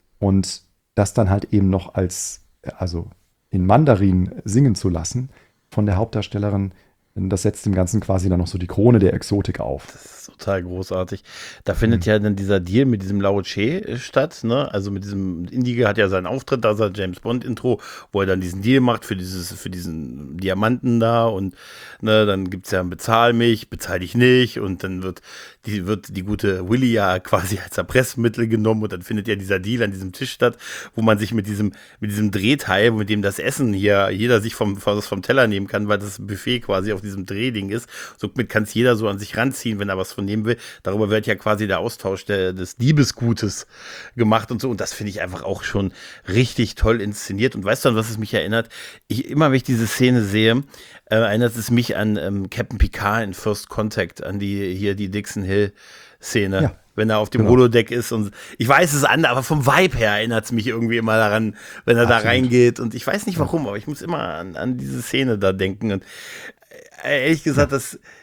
Und das dann halt eben noch als, also in Mandarin singen zu lassen von der Hauptdarstellerin, das setzt dem Ganzen quasi dann noch so die Krone der Exotik auf. Das ist total großartig. Da findet mhm. ja dann dieser Deal mit diesem Lao Che statt, ne? Also mit diesem, Indigo hat ja seinen Auftritt, da sein James Bond Intro, wo er dann diesen Deal macht für dieses, für diesen Diamanten da und ne, dann gibt's ja ein Bezahl mich, bezahl dich nicht und dann wird die, wird die gute Willy ja quasi als Erpressmittel genommen und dann findet ja dieser Deal an diesem Tisch statt, wo man sich mit diesem, mit diesem Drehteil, mit dem das Essen hier, jeder sich vom, vom Teller nehmen kann, weil das Buffet quasi auf diesem Drehding ist. Somit kann es jeder so an sich ranziehen, wenn er was von nehmen will. Darüber wird ja quasi der Austausch der, des Diebesgutes gemacht und so. Und das finde ich einfach auch schon richtig toll inszeniert. Und weißt du, an was es mich erinnert? Ich, immer wenn ich diese Szene sehe, äh, erinnert es mich an ähm, Captain Picard in First Contact, an die hier die Dixon Hill Szene. Ja. Wenn er auf dem genau. Holodeck ist und ich weiß es an, aber vom Vibe her erinnert es mich irgendwie immer daran, wenn er Absolut. da reingeht und ich weiß nicht warum, aber ich muss immer an, an diese Szene da denken und ehrlich gesagt, ja. das,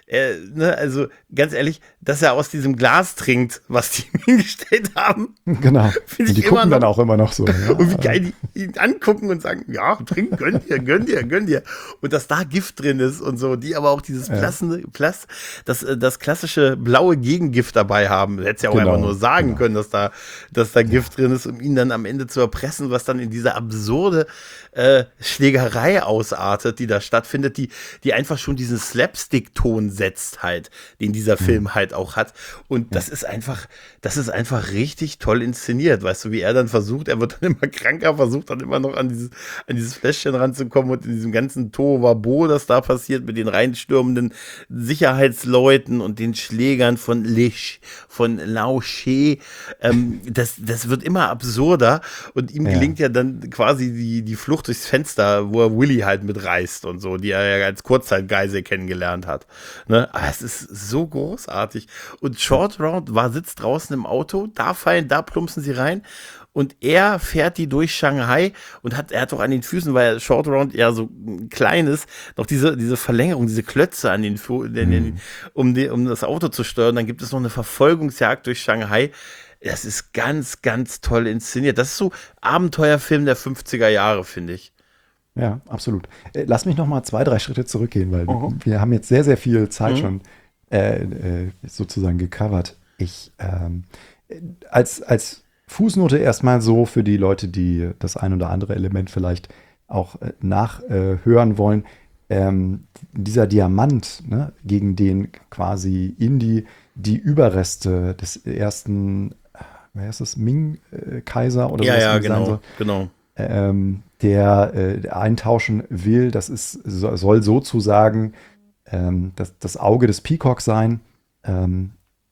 äh, ne, also ganz ehrlich, dass er aus diesem Glas trinkt, was die ihm hingestellt haben. Genau. Finde Und die ich immer gucken noch. dann auch immer noch so. Ja. Und wie geil die ihn angucken und sagen, ja, trink, gönn dir, gönn dir, gönn dir. Und dass da Gift drin ist und so, die aber auch dieses Ja. Plassen, Plas, das, äh, das klassische blaue Gegengift dabei haben. Du hättest ja auch Genau, einfach nur sagen genau. können, dass da, dass da Gift drin ist, um ihn dann am Ende zu erpressen, was dann in diese absurde äh, Schlägerei ausartet, die da stattfindet, die, die einfach schon diesen Slapstick-Ton setzt halt, den dieser Film halt auch hat. Und das ist einfach, das ist einfach richtig toll inszeniert, weißt du, wie er dann versucht, er wird dann immer kranker, versucht dann immer noch an dieses, an dieses Fläschchen ranzukommen und in diesem ganzen Tohuwabo, das da passiert mit den reinstürmenden Sicherheitsleuten und den Schlägern von Lich, von Lauché, ähm, das, das wird immer absurder und ihm Ja. gelingt ja dann quasi die, die Flucht durchs Fenster, wo er Willy halt mitreißt und so, die er ja als Kurzzeitgeisel kennengelernt hat. Ne? Aber es ist so großartig. Und Short Round war, sitzt draußen im Auto, da fallen, da plumpsen sie rein. Und er fährt die durch Shanghai und hat, er hat doch an den Füßen, weil Short Round ja so klein ist, noch diese, diese Verlängerung, diese Klötze an den Fu- den, den, um, die, um das Auto zu steuern. Dann gibt es noch eine Verfolgungsjagd durch Shanghai. Das ist ganz, ganz toll inszeniert. Das ist so Abenteuerfilm der fünfziger Jahre, finde ich. Ja, absolut. Äh, Lass mich noch mal zwei, drei Schritte zurückgehen, weil Mhm. wir haben jetzt sehr, sehr viel Zeit Mhm. schon äh, äh, sozusagen gecovert. Ich, ähm, äh, als, als Fußnote erstmal so für die Leute, die das ein oder andere Element vielleicht auch äh, nachhören wollen. Ähm, dieser Diamant, ne, gegen den quasi Indy die Überreste des ersten, äh, wer ist das, Ming-Kaiser oder Ja, sowas ja, irgendwie sein genau, soll, genau. ähm, der äh, eintauschen will. Das ist, so, soll sozusagen ähm, das, das Auge des Peacock sein, ähm,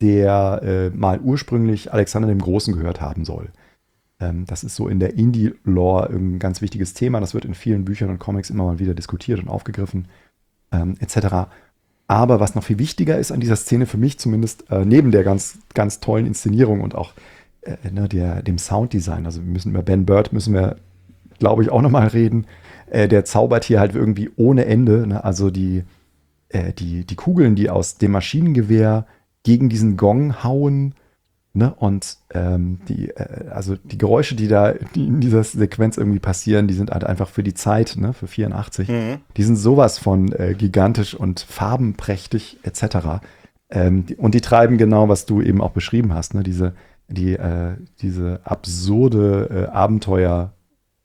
der äh, mal ursprünglich Alexander dem Großen gehört haben soll. Ähm, das ist so in der Indie-Lore ein ganz wichtiges Thema. Das wird in vielen Büchern und Comics immer mal wieder diskutiert und aufgegriffen, ähm, et cetera. Aber was noch viel wichtiger ist an dieser Szene, für mich zumindest, äh, neben der ganz, ganz tollen Inszenierung und auch äh, ne, der, dem Sounddesign, also wir müssen über Ben Bird müssen wir, glaube ich, auch nochmal reden. Äh, der zaubert hier halt irgendwie ohne Ende. Ne? Also die, äh, die, die Kugeln, die aus dem Maschinengewehr gegen diesen Gong hauen, ne? Und ähm, die, äh, also die Geräusche, die da die in dieser Sequenz irgendwie passieren, die sind halt einfach für die Zeit, ne? Für vierundachtzig, Mhm. die sind sowas von äh, gigantisch und farbenprächtig et cetera. Ähm, die, und die treiben genau, was du eben auch beschrieben hast, ne? Diese, die, äh, diese absurde äh, Abenteuer,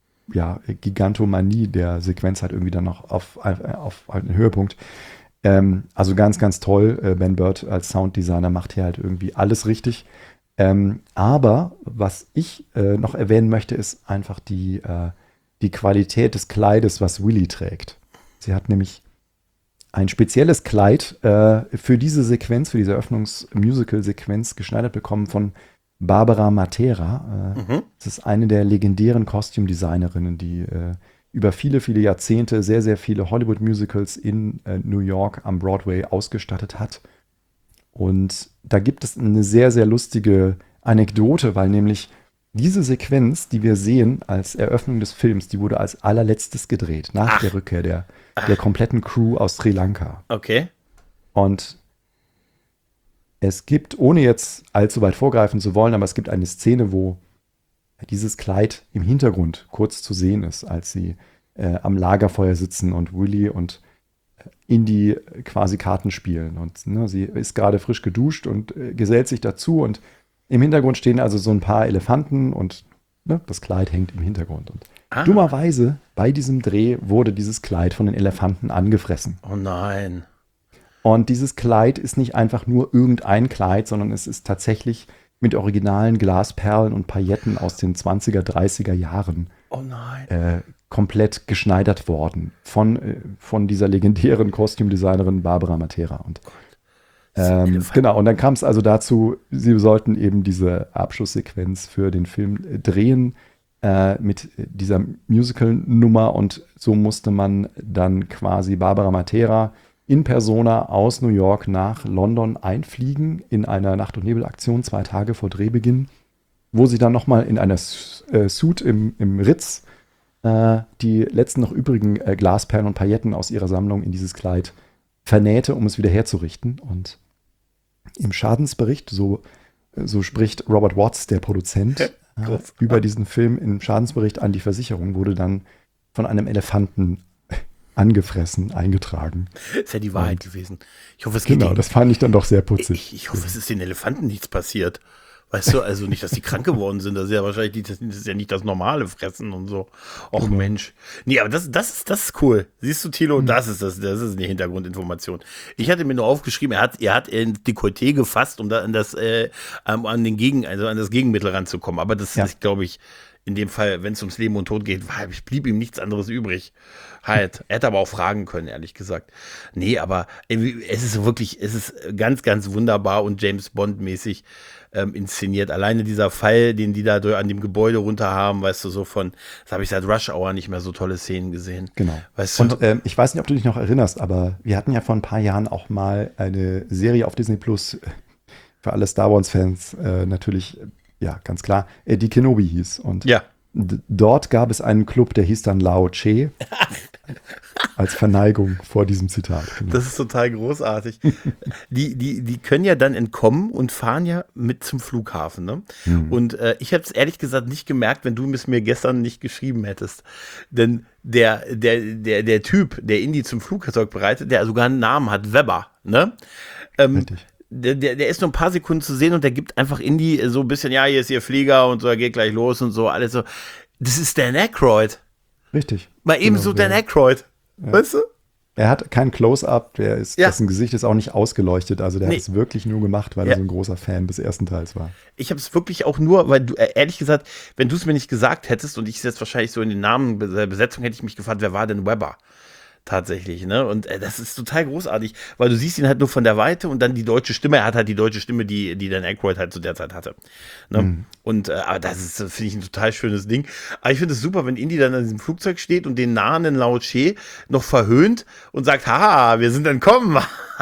ja, Gigantomanie der Sequenz halt irgendwie dann noch auf, auf einen Höhepunkt. Ähm, also ganz, ganz toll. Äh, Ben Bird als Sounddesigner macht hier halt irgendwie alles richtig. Ähm, aber was ich äh, noch erwähnen möchte, ist einfach die, äh, die Qualität des Kleides, was Willy trägt. Sie hat nämlich ein spezielles Kleid äh, für diese Sequenz, für diese Eröffnungs-Musical-Sequenz geschneidert bekommen von Barbara Matera. Äh, Mhm. Das ist eine der legendären Kostümdesignerinnen, die äh, über viele, viele Jahrzehnte sehr, sehr viele Hollywood-Musicals in äh, New York am Broadway ausgestattet hat. Und da gibt es eine sehr, sehr lustige Anekdote, weil nämlich diese Sequenz, die wir sehen als Eröffnung des Films, die wurde als allerletztes gedreht, nach Ach. der Rückkehr der, der kompletten Crew aus Sri Lanka. Okay. Und es gibt, ohne jetzt allzu weit vorgreifen zu wollen, aber es gibt eine Szene, wo dieses Kleid im Hintergrund kurz zu sehen ist, als sie äh, am Lagerfeuer sitzen und Willy und Indy quasi Karten spielen. Und ne, sie ist gerade frisch geduscht und äh, gesellt sich dazu. Und im Hintergrund stehen also so ein paar Elefanten und ne, das Kleid hängt im Hintergrund. Und Ah. dummerweise bei diesem Dreh wurde dieses Kleid von den Elefanten angefressen. Oh nein. Und dieses Kleid ist nicht einfach nur irgendein Kleid, sondern es ist tatsächlich mit originalen Glasperlen und Pailletten aus den zwanziger, dreißiger Jahren Oh nein. äh, komplett geschneidert worden von, äh, von dieser legendären Kostümdesignerin Barbara Matera. Und ähm, Elefant. genau, und dann kam es also dazu, sie sollten eben diese Abschlusssequenz für den Film äh, drehen äh, mit dieser Musical-Nummer und so musste man dann quasi Barbara Matera in Persona aus New York nach London einfliegen in einer Nacht- und Nebelaktion zwei Tage vor Drehbeginn, wo sie dann nochmal in einer S- äh, Suit im, im Ritz äh, die letzten noch übrigen äh, Glasperlen und Pailletten aus ihrer Sammlung in dieses Kleid vernähte, um es wieder herzurichten. Und im Schadensbericht, so, so spricht Robert Watts, der Produzent, äh, über diesen Film im Schadensbericht an die Versicherung, wurde dann von einem Elefanten angefressen, eingetragen. Das ist ja die Wahrheit und, gewesen. Ich hoffe, es geht Genau, den, das fand ich dann doch sehr putzig. Ich, ich hoffe, es ist den Elefanten nichts passiert. Weißt du, also nicht, dass die krank geworden sind. Das ist ja wahrscheinlich nicht, das ist ja nicht das normale Fressen und so. Och genau. Mensch. Nee, aber das, das, das ist cool. Siehst du, Thilo, mhm. das ist das, das ist eine Hintergrundinformation. Ich hatte mir nur aufgeschrieben, er hat, er hat ins Dekolleté gefasst, um da an das, äh, an den Gegen, also an das Gegenmittel ranzukommen. Aber das ja. ist, glaube ich, in dem Fall, wenn es ums Leben und Tod geht, blieb ihm nichts anderes übrig. Halt. Er hätte aber auch fragen können, ehrlich gesagt. Nee, aber es ist wirklich, es ist ganz, ganz wunderbar und James Bond-mäßig ähm, inszeniert. Alleine dieser Fall, den die da an dem Gebäude runter haben, weißt du, so von, das habe ich seit Rush Hour nicht mehr so tolle Szenen gesehen. Genau. Weißt du? Und ähm, ich weiß nicht, ob du dich noch erinnerst, aber wir hatten ja vor ein paar Jahren auch mal eine Serie auf Disney Plus für alle Star Wars-Fans äh, natürlich, ja, ganz klar, äh, die Kenobi hieß. Und ja. d- dort gab es einen Club, der hieß dann Lao Che. Als Verneigung vor diesem Zitat. Genau. Das ist total großartig. die, die, die können ja dann entkommen und fahren ja mit zum Flughafen. Ne? Mhm. Und äh, ich habe es ehrlich gesagt nicht gemerkt, wenn du es mir gestern nicht geschrieben hättest. Denn der, der, der, der Typ, der Indy zum Flugzeug bereitet, der sogar einen Namen hat, Weber. Ne? Ähm, Richtig. Der, der, der ist nur ein paar Sekunden zu sehen und der gibt einfach Indy so ein bisschen, ja, hier ist ihr Flieger und so, er geht gleich los und so, alles so. Das ist Dan Aykroyd. Richtig. Mal eben genau, so Dan Aykroyd. Ja. Weißt du? Er hat kein Close-Up, der ist, ja. dessen Gesicht ist auch nicht ausgeleuchtet. Also der nee. hat es wirklich nur gemacht, weil ja. er so ein großer Fan des ersten Teils war. Ich habe es wirklich auch nur, weil du, ehrlich gesagt, wenn du es mir nicht gesagt hättest und ich es jetzt wahrscheinlich so in den Namen der Besetzung hätte ich mich gefragt, wer war denn Weber? Tatsächlich, ne? Und äh, das ist total großartig, weil du siehst ihn halt nur von der Weite und dann die deutsche Stimme, er hat halt die deutsche Stimme, die, die Dan Aykroyd halt zu der Zeit hatte. Ne? Mhm. Und äh, aber das ist, finde ich, ein total schönes Ding. Aber ich finde es super, wenn Indy dann in diesem Flugzeug steht und den nahenden Lao Che noch verhöhnt und sagt, haha, wir sind entkommen.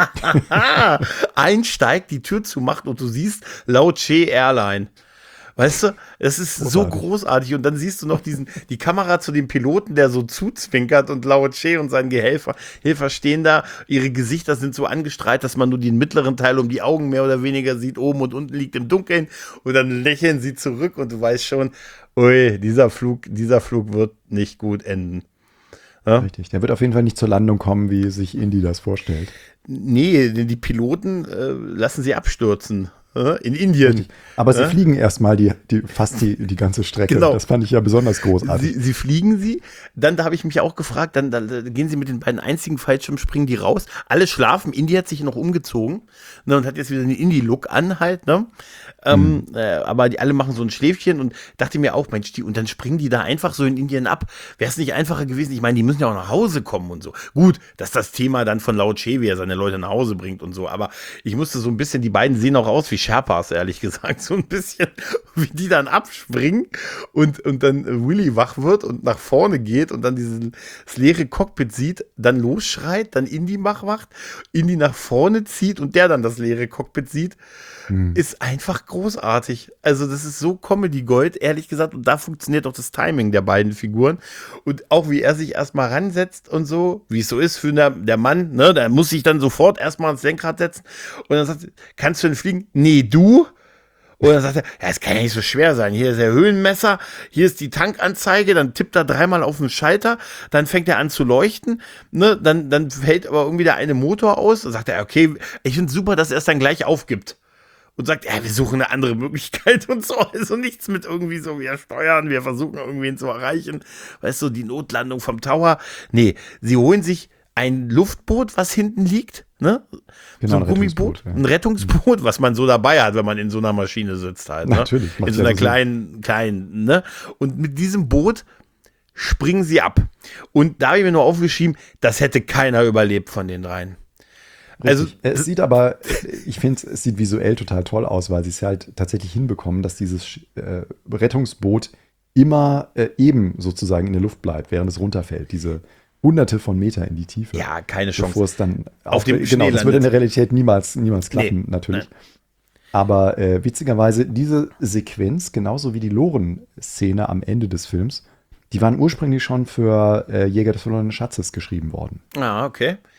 Einsteigt, die Tür zumacht und du siehst Lao Che Airline. Weißt du, es ist großartig. So großartig. Und dann siehst du noch diesen, die Kamera zu dem Piloten, der so zuzwinkert und Lao Che und sein Helfer, Helfer stehen da. Ihre Gesichter sind so angestrahlt, dass man nur den mittleren Teil um die Augen mehr oder weniger sieht. Oben und unten liegt im Dunkeln. Und dann lächeln sie zurück und du weißt schon, ui, dieser Flug, dieser Flug wird nicht gut enden. Ja? Richtig. Der wird auf jeden Fall nicht zur Landung kommen, wie sich Indy das vorstellt. Nee, die Piloten äh, lassen sie abstürzen. In Indien. Richtig. Aber sie ja? fliegen erstmal die, die, fast die, die ganze Strecke. Genau. Das fand ich ja besonders großartig. Sie, sie fliegen sie, dann, da habe ich mich auch gefragt, dann, dann gehen sie mit den beiden einzigen Fallschirmspringen die raus. Alle schlafen, Indy hat sich noch umgezogen, ne, und hat jetzt wieder den Indie-Look an halt, ne? Ähm, mhm. äh, aber die alle machen so ein Schläfchen und dachte mir auch, Mensch, die, und dann springen die da einfach so in Indien ab. Wäre es nicht einfacher gewesen? Ich meine, die müssen ja auch nach Hause kommen und so. Gut, dass das Thema dann von Lao Che, wie er seine Leute nach Hause bringt und so, aber ich musste so ein bisschen, die beiden sehen auch aus wie Sherpas, ehrlich gesagt, so ein bisschen, wie die dann abspringen und, und dann Willy wach wird und nach vorne geht und dann dieses das leere Cockpit sieht, dann losschreit, dann Indy wach macht, Indy nach vorne zieht und der dann das leere Cockpit sieht, hm. ist einfach großartig. Also das ist so Comedy-Gold, ehrlich gesagt, und da funktioniert auch das Timing der beiden Figuren und auch wie er sich erstmal ransetzt und so, wie es so ist für der, der Mann, ne, der muss sich dann sofort erstmal ans Lenkrad setzen und dann sagt er, kannst du denn fliegen? Nee, du? Und dann sagt er, ja, es kann ja nicht so schwer sein. Hier ist der Höhenmesser, hier ist die Tankanzeige, dann tippt er dreimal auf den Schalter, dann fängt er an zu leuchten, ne, dann, dann fällt aber irgendwie der eine Motor aus. Dann sagt er, okay, ich finde es super, dass er es dann gleich aufgibt. Und sagt, ja, wir suchen eine andere Möglichkeit und so. Also nichts mit irgendwie so, wir steuern, wir versuchen irgendwen zu erreichen. Weißt du, die Notlandung vom Tower. Nee, sie holen sich ein Luftboot, was hinten liegt, ne? Genau, so ein, ein Gummiboot, ja. ein Rettungsboot, was man so dabei hat, wenn man in so einer Maschine sitzt halt. Ne? Natürlich. In so einer ja kleinen, kleinen, ne? Und mit diesem Boot springen sie ab. Und da habe ich mir nur aufgeschrieben, das hätte keiner überlebt von den dreien. Also, es sieht aber, ich finde, es sieht visuell total toll aus, weil sie es halt tatsächlich hinbekommen, dass dieses äh, Rettungsboot immer äh, eben sozusagen in der Luft bleibt, während es runterfällt. Diese hunderte von Meter in die Tiefe. Ja, keine Chance. Bevor es dann auf dem Genau, Schnee das würde in der Realität niemals, niemals klappen, nee, natürlich. Nein. Aber äh, witzigerweise, diese Sequenz, genauso wie die Loren-Szene am Ende des Films, die waren ursprünglich schon für äh, Jäger des verlorenen Schatzes geschrieben worden. Ah, okay.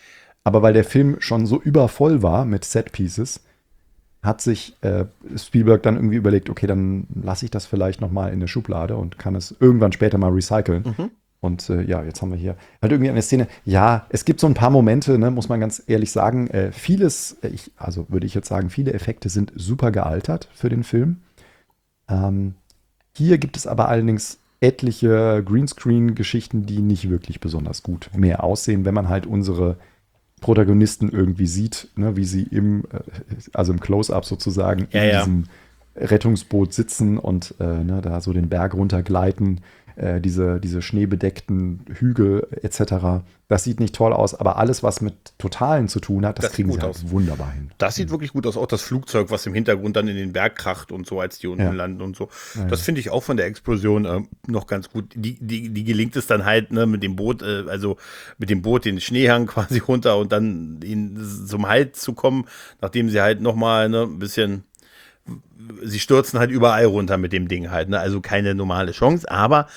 Aber weil der Film schon so übervoll war mit Set-Pieces, hat sich äh, Spielberg dann irgendwie überlegt, okay, dann lasse ich das vielleicht noch mal in der Schublade und kann es irgendwann später mal recyceln. Mhm. Und äh, ja, jetzt haben wir hier halt irgendwie eine Szene. Ja, es gibt so ein paar Momente, ne, muss man ganz ehrlich sagen. Äh, vieles, ich, also würde ich jetzt sagen, viele Effekte sind super gealtert für den Film. Ähm, hier gibt es aber allerdings etliche Greenscreen-Geschichten, die nicht wirklich besonders gut mehr aussehen, wenn man halt unsere Protagonisten irgendwie sieht, ne, wie sie im, also im Close-Up sozusagen ja, in ja. diesem Rettungsboot sitzen und äh, ne, da so den Berg runtergleiten, äh, diese, diese schneebedeckten Hügel et cetera. Das sieht nicht toll aus, aber alles, was mit Totalen zu tun hat, das, Das kriegen sieht sie gut halt aus. wunderbar hin. Das sieht wirklich gut aus. Auch das Flugzeug, was im Hintergrund dann in den Berg kracht und so, als die unten Ja. landen und so. Ja, das ja. finde ich auch von der Explosion äh, noch ganz gut. Die, die, die gelingt es dann halt, ne, mit dem Boot, äh, also mit dem Boot den Schneehang quasi runter und dann in, zum Halt zu kommen, nachdem sie halt nochmal ne, ein bisschen, sie stürzen halt überall runter mit dem Ding halt. Ne? Also keine normale Chance, aber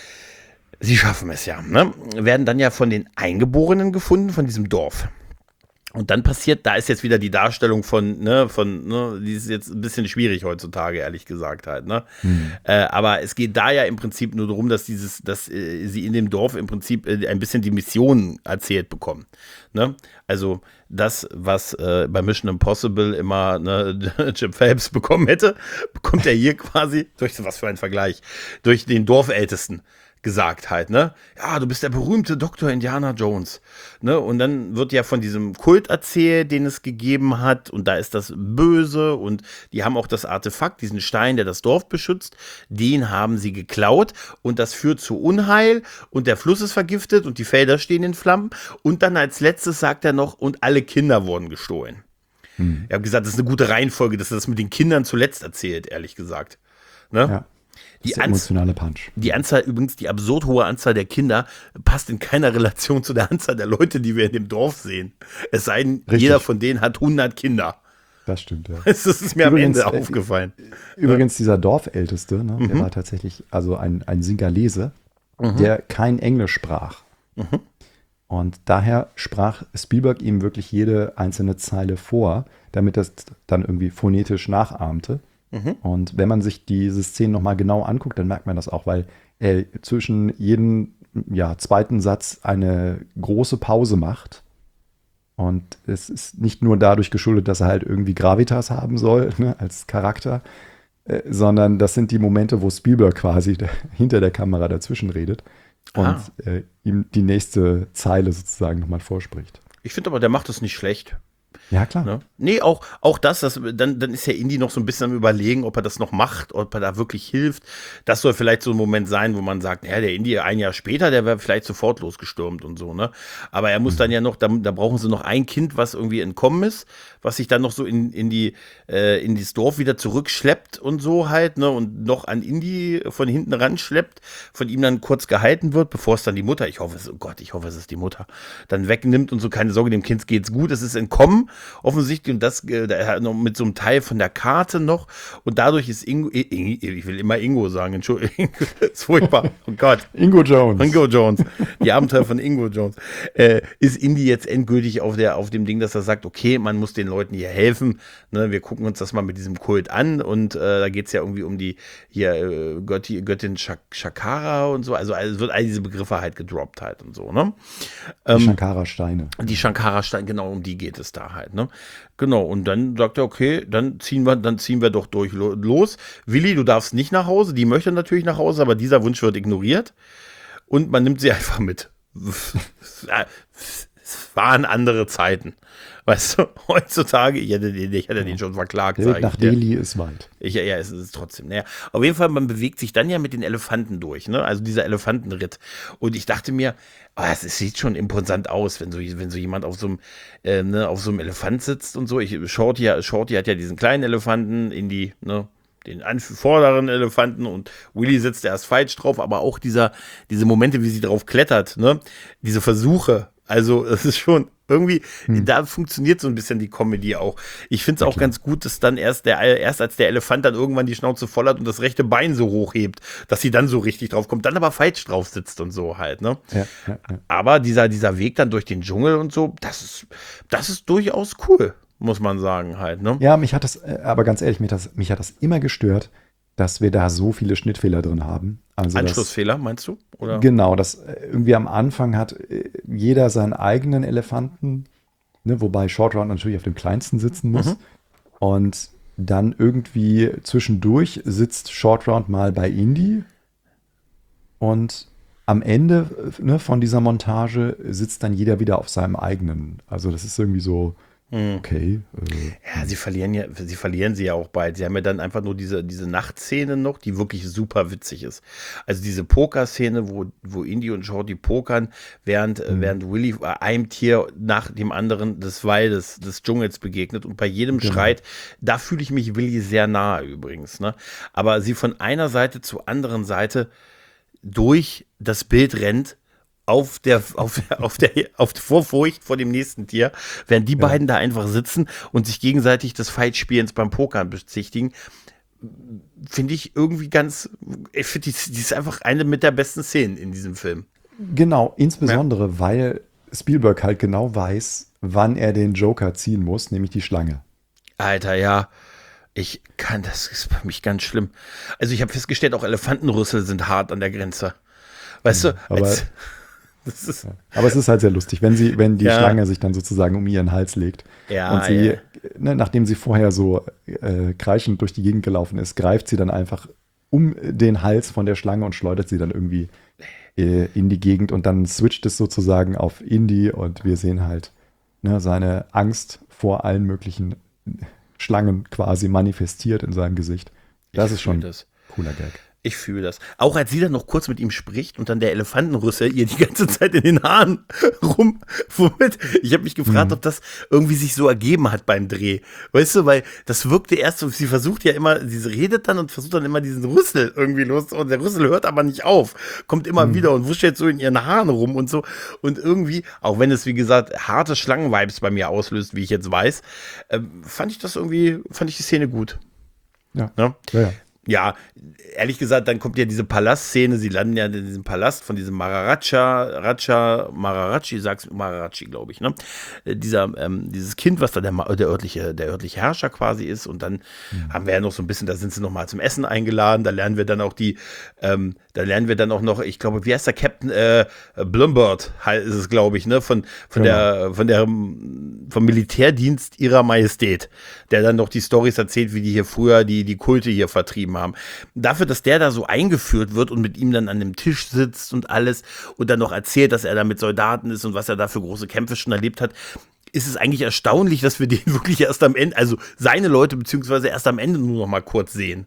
sie schaffen es ja. Ne? Werden dann ja von den Eingeborenen gefunden, von diesem Dorf. Und dann passiert, da ist jetzt wieder die Darstellung von, ne, von, ne, die ist jetzt ein bisschen schwierig heutzutage, ehrlich gesagt halt, ne. Hm. Äh, aber es geht da ja im Prinzip nur darum, dass dieses, dass äh, sie in dem Dorf im Prinzip äh, ein bisschen die Mission erzählt bekommen, ne. Also das, was äh, bei Mission Impossible immer ne, Jim Phelps bekommen hätte, bekommt er hier quasi, durch was für ein Vergleich, durch den Dorfältesten gesagt halt, ne? Ja, du bist der berühmte Doktor Indiana Jones, ne? Und dann wird ja von diesem Kult erzählt, den es gegeben hat und da ist das böse und die haben auch das Artefakt, diesen Stein, der das Dorf beschützt, den haben sie geklaut und das führt zu Unheil und der Fluss ist vergiftet und die Felder stehen in Flammen und dann als letztes sagt er noch, und alle Kinder wurden gestohlen. Hm. Ich habe gesagt, das ist eine gute Reihenfolge, dass er das mit den Kindern zuletzt erzählt, ehrlich gesagt. Ne? Ja. Die, der emotionale Punch. Die Anzahl, übrigens, die absurd hohe Anzahl der Kinder passt in keiner Relation zu der Anzahl der Leute, die wir in dem Dorf sehen. Es sei denn, Richtig. Jeder von denen hat hundert Kinder. Das stimmt, ja. Das ist mir Übrigens, am Ende äh, aufgefallen. Übrigens, dieser Dorfälteste, ne, Mhm. der war tatsächlich also ein, ein Singalese, Mhm. der kein Englisch sprach. Mhm. Und daher sprach Spielberg ihm wirklich jede einzelne Zeile vor, damit das dann irgendwie phonetisch nachahmte. Mhm. Und wenn man sich diese Szenen nochmal genau anguckt, dann merkt man das auch, weil er zwischen jedem ja, zweiten Satz eine große Pause macht. Und es ist nicht nur dadurch geschuldet, dass er halt irgendwie Gravitas haben soll, ne, als Charakter, äh, sondern das sind die Momente, wo Spielberg quasi da, hinter der Kamera dazwischen redet und Ah. äh, ihm die nächste Zeile sozusagen nochmal vorspricht. Ich finde aber, der macht es nicht schlecht. Ja, klar. Ne? Nee, auch, auch das, das dann, dann ist ja Indy noch so ein bisschen am Überlegen, ob er das noch macht, ob er da wirklich hilft. Das soll vielleicht so ein Moment sein, wo man sagt, ja, der Indy ein Jahr später, der wäre vielleicht sofort losgestürmt und so, ne? Aber er muss mhm. dann ja noch, da, da brauchen sie noch ein Kind, was irgendwie entkommen ist, was sich dann noch so in, in die, äh, in das Dorf wieder zurückschleppt und so halt, ne? Und noch an Indy von hinten ran schleppt, von ihm dann kurz gehalten wird, bevor es dann die Mutter, ich hoffe es, oh Gott, ich hoffe, es ist die Mutter, dann wegnimmt und so, keine Sorge, dem Kind geht's gut, es ist entkommen, offensichtlich, und das äh, noch mit so einem Teil von der Karte noch, und dadurch ist Ingo, ich will immer Ingo sagen, Entschuldigung, ist furchtbar, oh Gott. Ingo Jones. Ingo Jones, die Abenteuer von Ingo Jones. Äh, ist Indy jetzt endgültig auf, der, auf dem Ding, dass er sagt, okay, man muss den Leuten hier helfen, ne, wir gucken uns das mal mit diesem Kult an, und äh, da geht es ja irgendwie um die hier äh, Götti, Göttin Shak- Shakara und so, also, also wird all diese Begriffe halt gedroppt halt und so, ne? Die Ähm, Shankara-Steine. Die Shankara-Steine, genau, um die geht es da halt, ne? Genau, und dann sagt er, okay, dann ziehen wir, dann ziehen wir doch durch los. Willi, du darfst nicht nach Hause, die möchte natürlich nach Hause, aber dieser Wunsch wird ignoriert und man nimmt sie einfach mit. Es waren andere Zeiten. Weißt du, heutzutage, ich hätte den, ich hätte den schon verklagt. Der Weg nach Delhi ist weit. Ich, ja, es ist trotzdem. Naja, auf jeden Fall, man bewegt sich dann ja mit den Elefanten durch, ne? Also dieser Elefantenritt. Und ich dachte mir, oh, es, es sieht schon imposant aus, wenn so, wenn so jemand auf so einem, äh, ne, auf so einem Elefant sitzt und so. Ich, Shorty, Shorty hat ja diesen kleinen Elefanten in die, ne, den vorderen Elefanten, und Willy sitzt erst falsch drauf, aber auch dieser, diese Momente, wie sie drauf klettert, ne? Diese Versuche. Also, es ist schon, Irgendwie, hm. da funktioniert so ein bisschen die Comedy auch. Ich finde es auch okay. ganz gut, dass dann erst der, erst als der Elefant dann irgendwann die Schnauze voll hat und das rechte Bein so hochhebt, dass sie dann so richtig drauf kommt, dann aber falsch drauf sitzt und so halt, ne? Ja, ja, ja. Aber dieser, dieser Weg dann durch den Dschungel und so, das ist, das ist durchaus cool, muss man sagen halt, ne? Ja, mich hat das, aber ganz ehrlich, mich, das, mich hat das immer gestört, dass wir da so viele Schnittfehler drin haben. Also Anschlussfehler, das, meinst du? Oder? Genau, dass irgendwie am Anfang hat jeder seinen eigenen Elefanten, ne, wobei Short Round natürlich auf dem kleinsten sitzen muss. Mhm. Und dann irgendwie zwischendurch sitzt Short Round mal bei Indy. Und am Ende, ne, von dieser Montage sitzt dann jeder wieder auf seinem eigenen. Also das ist irgendwie so, okay. Äh, ja, sie verlieren ja, sie verlieren sie ja auch bald. Sie haben ja dann einfach nur diese, diese Nachtszene noch, die wirklich super witzig ist. Also diese Poker-Szene, wo, wo Indy und Shorty pokern, während, mhm. während Willy einem Tier nach dem anderen des Waldes, des Dschungels begegnet und bei jedem genau. Schreit, da fühle ich mich Willy sehr nahe übrigens, ne? Aber sie von einer Seite zur anderen Seite durch das Bild rennt, auf der, auf der, auf der, auf der Vorfurcht vor dem nächsten Tier, während die ja. beiden da einfach sitzen und sich gegenseitig des Fight-Spielens beim Pokern bezichtigen, finde ich irgendwie ganz, ich finde, die, die ist einfach eine mit der besten Szenen in diesem Film. Genau, insbesondere, ja. weil Spielberg halt genau weiß, wann er den Joker ziehen muss, nämlich die Schlange. Alter, ja. Ich kann, das ist für mich ganz schlimm. Also ich habe festgestellt, auch Elefantenrüssel sind hart an der Grenze. Weißt ja, du, aber, als, das ist, ja. aber es ist halt sehr lustig, wenn sie, wenn die ja. Schlange sich dann sozusagen um ihren Hals legt. Ja, und sie, ja. ne, nachdem sie vorher so äh, kreischend durch die Gegend gelaufen ist, greift sie dann einfach um den Hals von der Schlange und schleudert sie dann irgendwie äh, in die Gegend. Und dann switcht es sozusagen auf Indy und wir sehen halt, ne, seine Angst vor allen möglichen Schlangen quasi manifestiert in seinem Gesicht. Das ich ist schon ein cooler Gag. Ich fühle das. Auch als sie dann noch kurz mit ihm spricht und dann der Elefantenrüssel ihr die ganze Zeit in den Haaren rumfummelt. Ich habe mich gefragt, mhm. ob das irgendwie sich so ergeben hat beim Dreh. Weißt du, weil das wirkte erst so, sie versucht ja immer, sie redet dann und versucht dann immer diesen Rüssel irgendwie los und der Rüssel hört aber nicht auf. Kommt immer mhm. wieder und wuscht jetzt so in ihren Haaren rum und so. Und irgendwie, auch wenn es wie gesagt harte Schlangenvibes bei mir auslöst, wie ich jetzt weiß, äh, fand ich das irgendwie, fand ich die Szene gut. Ja, ja, ja. ja. Ja, ehrlich gesagt, dann kommt ja diese Palastszene, sie landen ja in diesem Palast von diesem Maharaja, Raja, Maharaji, sag's Maharaji, glaube ich, ne? Dieser, ähm, dieses Kind, was da der, der, örtliche, der örtliche Herrscher quasi ist und dann mhm. haben wir ja noch so ein bisschen, da sind sie noch mal zum Essen eingeladen, da lernen wir dann auch die, ähm, da lernen wir dann auch noch, ich glaube, wie heißt der Captain, äh, Blombird, ist es, glaube ich, ne? Von, von genau. der, von der, vom Militärdienst ihrer Majestät, der dann noch die Storys erzählt, wie die hier früher die, die Kulte hier vertrieben haben. Dafür, dass der da so eingeführt wird und mit ihm dann an dem Tisch sitzt und alles und dann noch erzählt, dass er da mit Soldaten ist und was er da für große Kämpfe schon erlebt hat, ist es eigentlich erstaunlich, dass wir den wirklich erst am Ende, also seine Leute beziehungsweise erst am Ende nur noch mal kurz sehen.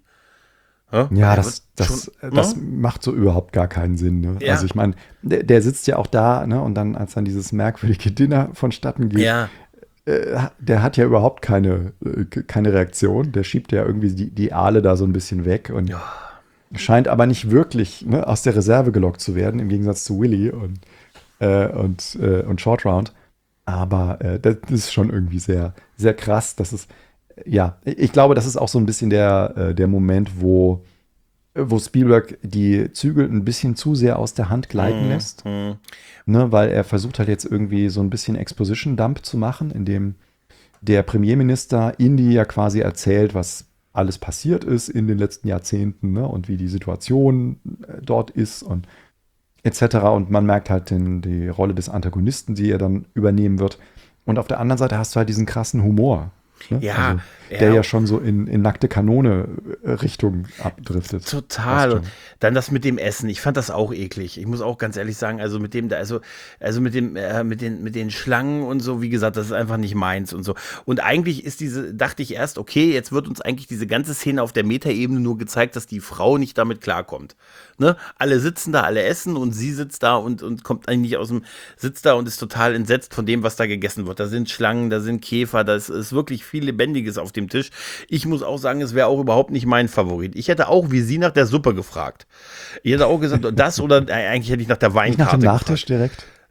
Ja, ja das, das, schon, das ne? macht so überhaupt gar keinen Sinn. Ne? Ja. Also ich meine, der, der sitzt ja auch da, ne? Und dann, als dann dieses merkwürdige Dinner vonstatten geht, ja. der hat ja überhaupt keine, keine Reaktion. Der schiebt ja irgendwie die, die Aale da so ein bisschen weg und ja. scheint aber nicht wirklich, ne, aus der Reserve gelockt zu werden, im Gegensatz zu Willy und, äh, und, äh, und Short Round. Aber äh, das ist schon irgendwie sehr, sehr krass. Das ist, ja, ich glaube, das ist auch so ein bisschen der, äh, der Moment, wo, wo Spielberg die Zügel ein bisschen zu sehr aus der Hand gleiten lässt. Mhm. Ne, weil er versucht halt jetzt irgendwie so ein bisschen Exposition-Dump zu machen, indem der Premierminister Indy ja quasi erzählt, was alles passiert ist in den letzten Jahrzehnten, ne, und wie die Situation dort ist und et cetera. Und man merkt halt den, die Rolle des Antagonisten, die er dann übernehmen wird. Und auf der anderen Seite hast du halt diesen krassen Humor. Ne? Ja, also, der ja. ja schon so in, in nackte Kanone-Richtung abdriftet. Total. Dann das mit dem Essen. Ich fand das auch eklig. Ich muss auch ganz ehrlich sagen, also mit dem, also, also mit dem, äh, mit den, mit den Schlangen und so, wie gesagt, das ist einfach nicht meins und so. Und eigentlich ist diese, dachte ich erst, okay, jetzt wird uns eigentlich diese ganze Szene auf der Metaebene nur gezeigt, dass die Frau nicht damit klarkommt. Ne? Alle sitzen da, alle essen und sie sitzt da und, und kommt eigentlich nicht aus dem, sitzt da und ist total entsetzt von dem, was da gegessen wird. Da sind Schlangen, da sind Käfer, da ist, ist wirklich viel Lebendiges auf dem Tisch. Ich muss auch sagen, es wäre auch überhaupt nicht mein Favorit. Ich hätte auch wie sie nach der Suppe gefragt. Ich hätte auch gesagt, das oder äh, eigentlich hätte ich nach der Weinkarte gefragt. Nach dem Nachtisch direkt?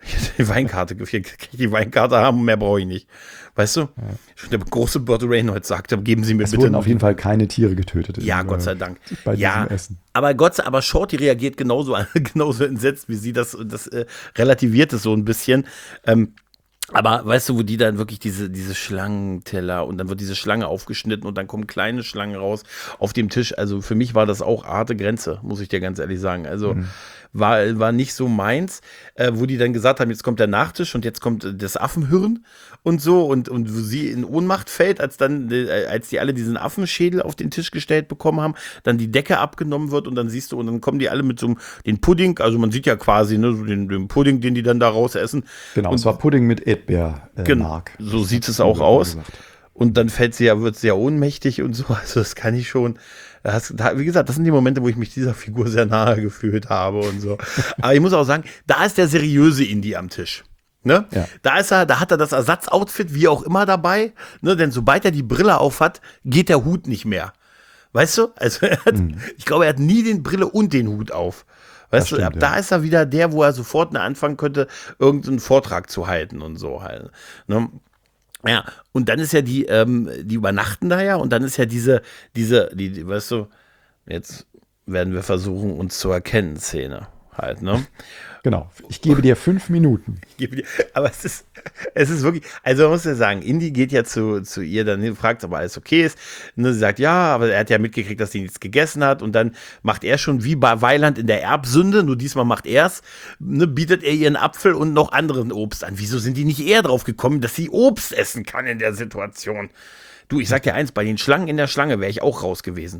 Die Weinkarte, die Weinkarte haben, mehr brauche ich nicht. Weißt du? Ja. Schon der große Burt Reynolds sagte, geben Sie mir es bitte. Es wurden auf jeden Fall keine Tiere getötet. Ja, in, Gott sei Dank. Bei ja, diesem Essen. Aber Gott sei aber Shorty reagiert genauso, genauso entsetzt wie sie. Das, das äh, relativiert es so ein bisschen. Ähm, Aber weißt du, wo die dann wirklich diese, diese Schlangenteller und dann wird diese Schlange aufgeschnitten und dann kommen kleine Schlangen raus auf dem Tisch. Also für mich war das auch harte Grenze, muss ich dir ganz ehrlich sagen. Also mhm. war, war nicht so meins, äh, wo die dann gesagt haben, jetzt kommt der Nachtisch und jetzt kommt das Affenhirn und so und, und wo sie in Ohnmacht fällt, als dann, äh, als die alle diesen Affenschädel auf den Tisch gestellt bekommen haben, dann die Decke abgenommen wird und dann siehst du, und dann kommen die alle mit so einem, den Pudding, also man sieht ja quasi, ne, so den, den Pudding, den die dann da raus essen. Genau, und es war Pudding mit Erdbeermark. Äh, genau, so sieht es auch aus. Und dann fällt sie ja, wird sie ja ohnmächtig und so, also das kann ich schon. Das, da, wie gesagt, das sind die Momente, wo ich mich dieser Figur sehr nahe gefühlt habe und so. Aber ich muss auch sagen, da ist der seriöse Indie am Tisch. Ne? Ja. Da ist er, da hat er das Ersatzoutfit, wie auch immer, dabei. Ne? Denn sobald er die Brille auf hat, geht der Hut nicht mehr. Weißt du? Also er hat, mhm. ich glaube, er hat nie den Brille und den Hut auf. Weißt das du, stimmt, ab ja. da ist er wieder der, wo er sofort anfangen könnte, irgendeinen Vortrag zu halten und so halt. Ne? Ja, und dann ist ja die, ähm, die übernachten da ja und dann ist ja diese, diese, die, die, weißt du, jetzt werden wir versuchen, uns zu erkennen, Szene halt, ne? Genau, ich gebe dir fünf Minuten. Ich gebe dir, aber es ist, es ist wirklich, also man muss ja sagen, Indy geht ja zu, zu ihr, dann fragt, ob alles okay ist. Ne, sie sagt, ja, aber er hat ja mitgekriegt, dass sie nichts gegessen hat. Und dann macht er schon wie bei Weiland in der Erbsünde, nur diesmal macht er es, ne, bietet er ihr einen Apfel und noch anderen Obst an. Wieso sind die nicht eher drauf gekommen, dass sie Obst essen kann in der Situation? Du, ich sag dir eins, bei den Schlangen in der Schlange wäre ich auch raus gewesen.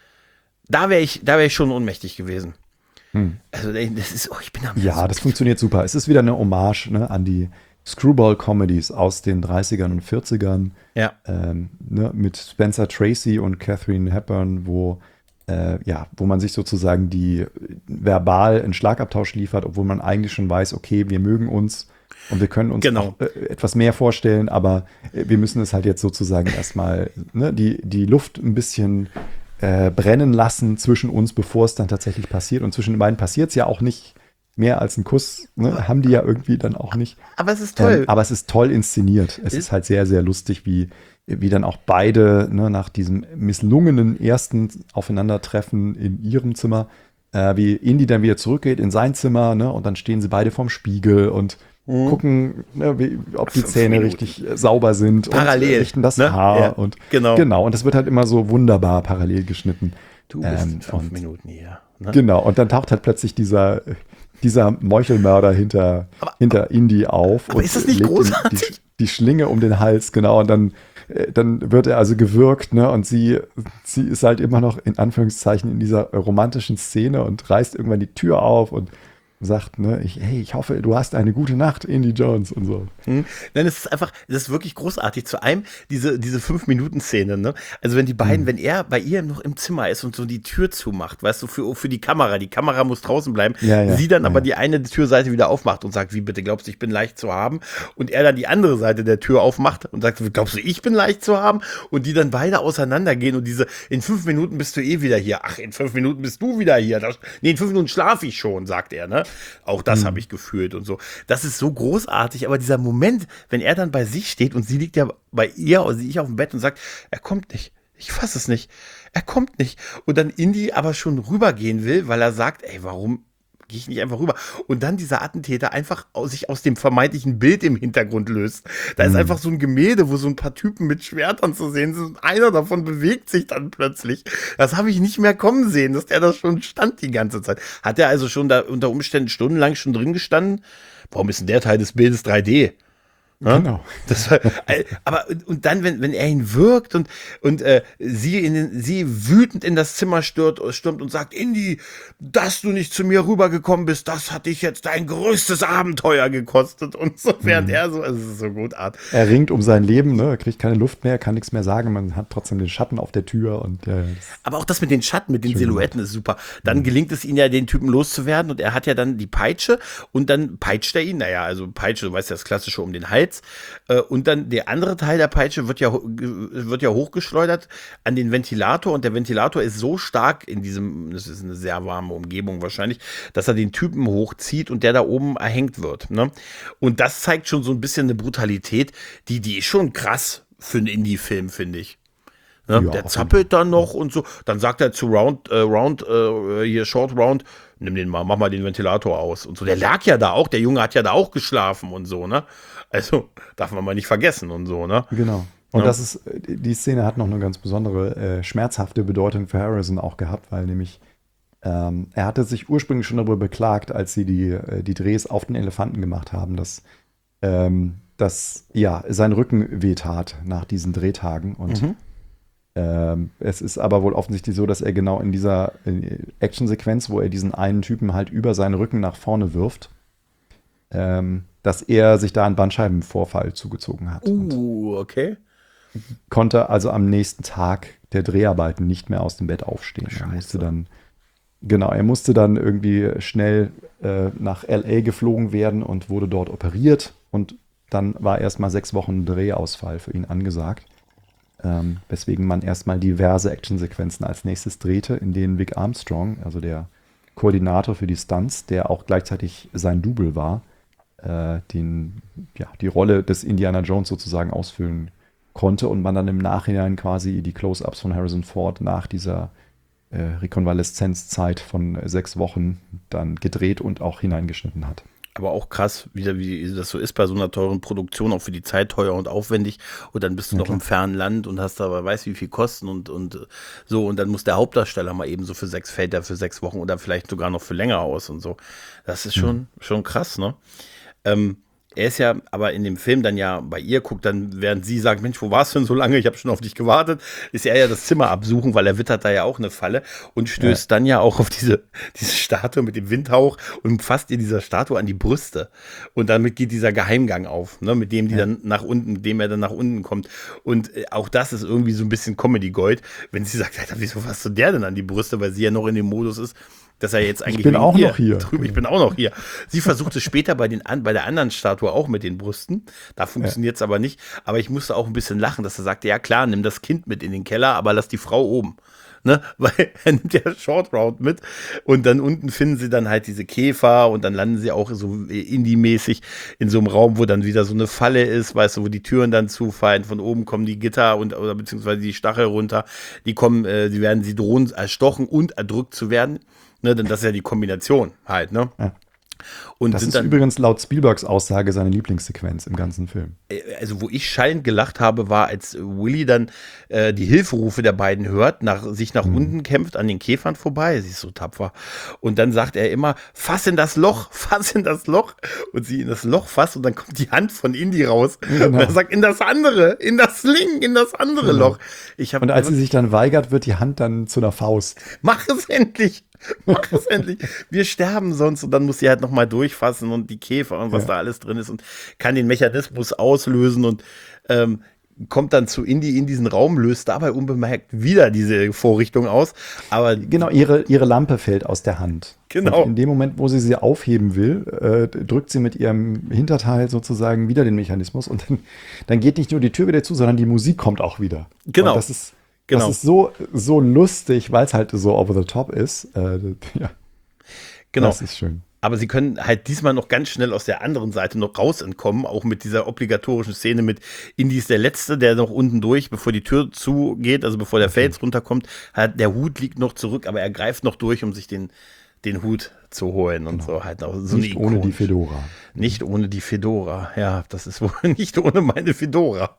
Da wäre ich, da wäre ich schon ohnmächtig gewesen. Hm. Also das ist, oh, ich bin am Ja, das funktioniert super. Es ist wieder eine Hommage, ne, an die Screwball-Comedies aus den dreißigern und vierzigern. Ja. Ähm, ne, mit Spencer Tracy und Katharine Hepburn, wo, äh, ja, wo man sich sozusagen die verbal einen Schlagabtausch liefert, obwohl man eigentlich schon weiß, okay, wir mögen uns und wir können uns genau. auch, äh, etwas mehr vorstellen, aber äh, wir müssen es halt jetzt sozusagen erstmal, ne, die, die Luft ein bisschen Äh, brennen lassen zwischen uns, bevor es dann tatsächlich passiert. Und zwischen den beiden passiert es ja auch nicht mehr als ein Kuss. Ne? Haben die ja irgendwie dann auch nicht. Aber es ist toll. Ähm, aber es ist toll inszeniert. Es ist, ist halt sehr, sehr lustig, wie, wie dann auch beide, ne, nach diesem misslungenen ersten Aufeinandertreffen in ihrem Zimmer, äh, wie Indy dann wieder zurückgeht in sein Zimmer, ne, und dann stehen sie beide vorm Spiegel und Mhm. gucken, ne, wie, ob die Fünf Zähne Minuten. richtig äh, sauber sind. Parallel. Und richten das ne? Haar. Ja, und, genau. genau. Und das wird halt immer so wunderbar parallel geschnitten. Du bist ähm, fünf Minuten hier. Ne? Genau. Und dann taucht halt plötzlich dieser, dieser Meuchelmörder hinter, aber, hinter Indy auf. Aber und ist das nicht legt großartig? Die, die Schlinge um den Hals, genau. Und dann, äh, dann wird er also gewürgt, ne? Und sie, sie ist halt immer noch in Anführungszeichen in dieser romantischen Szene und reißt irgendwann die Tür auf und sagt, ne, ich, hey, ich hoffe, du hast eine gute Nacht, Indy Jones und so. Hm. Nein, es ist einfach, das ist wirklich großartig. Zu einem, diese, diese Fünf-Minuten-Szene, ne? Also wenn die beiden, hm. wenn er bei ihr noch im Zimmer ist und so die Tür zumacht, weißt du, für, für die Kamera, die Kamera muss draußen bleiben, ja, ja, sie dann ja. aber die eine Türseite wieder aufmacht und sagt, wie bitte, glaubst du, ich bin leicht zu haben? Und er dann die andere Seite der Tür aufmacht und sagt, glaubst du, ich bin leicht zu haben? Und die dann beide auseinandergehen und diese, in fünf Minuten bist du eh wieder hier. Ach, in fünf Minuten bist du wieder hier. Das, nee, in fünf Minuten schlafe ich schon, sagt er, ne? Auch das mhm. habe ich gefühlt und so. Das ist so großartig, aber dieser Moment, wenn er dann bei sich steht und sie liegt ja bei ihr oder sie ich auf dem Bett und sagt, er kommt nicht. Ich fasse es nicht. Er kommt nicht. Und dann Indy aber schon rübergehen will, weil er sagt, ey, warum gehe ich nicht einfach rüber? Und dann dieser Attentäter einfach aus, sich aus dem vermeintlichen Bild im Hintergrund löst. Da ist Mhm. einfach so ein Gemälde, wo so ein paar Typen mit Schwertern zu sehen sind. Und einer davon bewegt sich dann plötzlich. Das habe ich nicht mehr kommen sehen, dass der da schon stand die ganze Zeit. Hat er also schon da unter Umständen stundenlang schon drin gestanden? Warum ist denn der Teil des Bildes drei D? Ja? Genau. Das war, aber und dann, wenn, wenn er ihn wirkt und, und äh, sie, in den, sie wütend in das Zimmer stürmt, stürmt und sagt, Indy, dass du nicht zu mir rübergekommen bist, das hat dich jetzt dein größtes Abenteuer gekostet und so, während mhm. er so, also es ist so gut Art. Er ringt um sein Leben, ne? Er kriegt keine Luft mehr, kann nichts mehr sagen, man hat trotzdem den Schatten auf der Tür und ja, aber auch das mit den Schatten, mit den Silhouetten ist super. Dann mhm. gelingt es ihm ja, den Typen loszuwerden und er hat ja dann die Peitsche und dann peitscht er ihn, naja, also Peitsche, du weißt ja, das Klassische um den Hals. jetzt. Äh, und dann der andere Teil der Peitsche wird ja, wird ja hochgeschleudert an den Ventilator und der Ventilator ist so stark in diesem, das ist eine sehr warme Umgebung wahrscheinlich, dass er den Typen hochzieht und der da oben erhängt wird. Ne? Und das zeigt schon so ein bisschen eine Brutalität, die, die ist schon krass für einen Indie-Film, finde ich. Ne? Ja, der zappelt dann noch und so. Dann sagt er zu Round, äh, Round, äh, hier Short Round, nimm den mal, mach mal den Ventilator aus und so. Der lag ja da auch, der Junge hat ja da auch geschlafen und so, ne? Also, darf man mal nicht vergessen und so, ne? Genau. Und ja. das ist, die Szene hat noch eine ganz besondere, äh, schmerzhafte Bedeutung für Harrison auch gehabt, weil nämlich ähm, er hatte sich ursprünglich schon darüber beklagt, als sie die, äh, die Drehs auf den Elefanten gemacht haben, dass, ähm, dass ja, sein Rücken wehtat nach diesen Drehtagen und mhm. Ähm, es ist aber wohl offensichtlich so, dass er genau in dieser Actionsequenz, wo er diesen einen Typen halt über seinen Rücken nach vorne wirft, ähm, dass er sich da einen Bandscheibenvorfall zugezogen hat. Uh, okay. Konnte also am nächsten Tag der Dreharbeiten nicht mehr aus dem Bett aufstehen. Scheiße. Er musste dann, genau, er musste dann irgendwie schnell äh, nach L A geflogen werden und wurde dort operiert und dann war erstmal sechs Wochen Drehausfall für ihn angesagt. Ähm, weswegen man erstmal diverse Actionsequenzen als nächstes drehte, in denen Vic Armstrong, also der Koordinator für die Stunts, der auch gleichzeitig sein Double war, äh, den, ja, die Rolle des Indiana Jones sozusagen ausfüllen konnte und man dann im Nachhinein quasi die Close-Ups von Harrison Ford nach dieser äh, Rekonvaleszenzzeit von sechs Wochen dann gedreht und auch hineingeschnitten hat. Aber auch krass, wie, wie das so ist bei so einer teuren Produktion, auch für die Zeit teuer und aufwendig. Und dann bist du ja, noch klar. im fernen Land und hast aber weißt wie viel Kosten und, und so. Und dann muss der Hauptdarsteller mal eben so für sechs, fällt der für sechs Wochen oder vielleicht sogar noch für länger aus und so. Das ist schon, mhm. schon krass, ne? Ähm, er ist ja aber in dem Film dann ja bei ihr, guckt dann, während sie sagt, Mensch, wo warst du denn so lange? Ich habe schon auf dich gewartet. Ist er ja das Zimmer absuchen, weil er wittert da ja auch eine Falle und stößt ja. dann ja auch auf diese, diese Statue mit dem Windhauch und fasst ihr dieser Statue an die Brüste. Und damit geht dieser Geheimgang auf, ne, mit dem die ja. dann nach unten, mit dem er dann nach unten kommt. Und auch das ist irgendwie so ein bisschen Comedy-Gold, wenn sie sagt, Alter, wieso fasst du der denn an die Brüste, weil sie ja noch in dem Modus ist, dass er jetzt eigentlich ich bin auch noch hier. Drüber, ich bin auch noch hier. Sie versucht es später bei, den, bei der anderen Statue auch mit den Brüsten. Da funktioniert es ja. aber nicht. Aber ich musste auch ein bisschen lachen, dass er sagte, ja klar, nimm das Kind mit in den Keller, aber lass die Frau oben. Ne? Weil er nimmt ja Short Round mit und dann unten finden sie dann halt diese Käfer und dann landen sie auch so Indie-mäßig in so einem Raum, wo dann wieder so eine Falle ist, weißt du, wo die Türen dann zufallen, von oben kommen die Gitter und oder beziehungsweise die Stachel runter, die kommen, äh, die werden, sie drohen erstochen und erdrückt zu werden. Ne, denn das ist ja die Kombination halt, ne? Ja. Und das sind ist dann, übrigens laut Spielbergs Aussage seine Lieblingssequenz im ganzen Film. Also wo ich schallend gelacht habe, war, als Willy dann äh, die Hilferufe der beiden hört, nach, sich nach mhm. unten kämpft, an den Käfern vorbei, sie ist so tapfer. Und dann sagt er immer, fass in das Loch, fass in das Loch. Und sie in das Loch fasst und dann kommt die Hand von Indy raus. Genau. Und er sagt, in das andere, in das Sling, in das andere genau. Loch. Ich hab, und als sie sich dann weigert, wird die Hand dann zu einer Faust. Mach es endlich! Mach es endlich. Wir sterben sonst und dann muss sie halt nochmal durchfassen und die Käfer und was ja. da alles drin ist und kann den Mechanismus auslösen und ähm, kommt dann zu Indy in diesen Raum, löst dabei unbemerkt wieder diese Vorrichtung aus. Aber genau, ihre, ihre Lampe fällt aus der Hand. Genau. Und in dem Moment, wo sie sie aufheben will, äh, drückt sie mit ihrem Hinterteil sozusagen wieder den Mechanismus und dann, dann geht nicht nur die Tür wieder zu, sondern die Musik kommt auch wieder. Genau. Und das ist Genau. Das ist so, so lustig, weil es halt so over the top ist. Äh, ja. Genau. Das ist schön. Aber sie können halt diesmal noch ganz schnell aus der anderen Seite noch raus entkommen, auch mit dieser obligatorischen Szene mit Indy ist der Letzte, der noch unten durch, bevor die Tür zugeht, also bevor der okay. Fels runterkommt, hat, der Hut liegt noch zurück, aber er greift noch durch, um sich den, den Hut zu holen und genau. so halt auch so nicht ohne die Fedora. Nicht ohne die Fedora, ja, das ist wohl nicht ohne meine Fedora.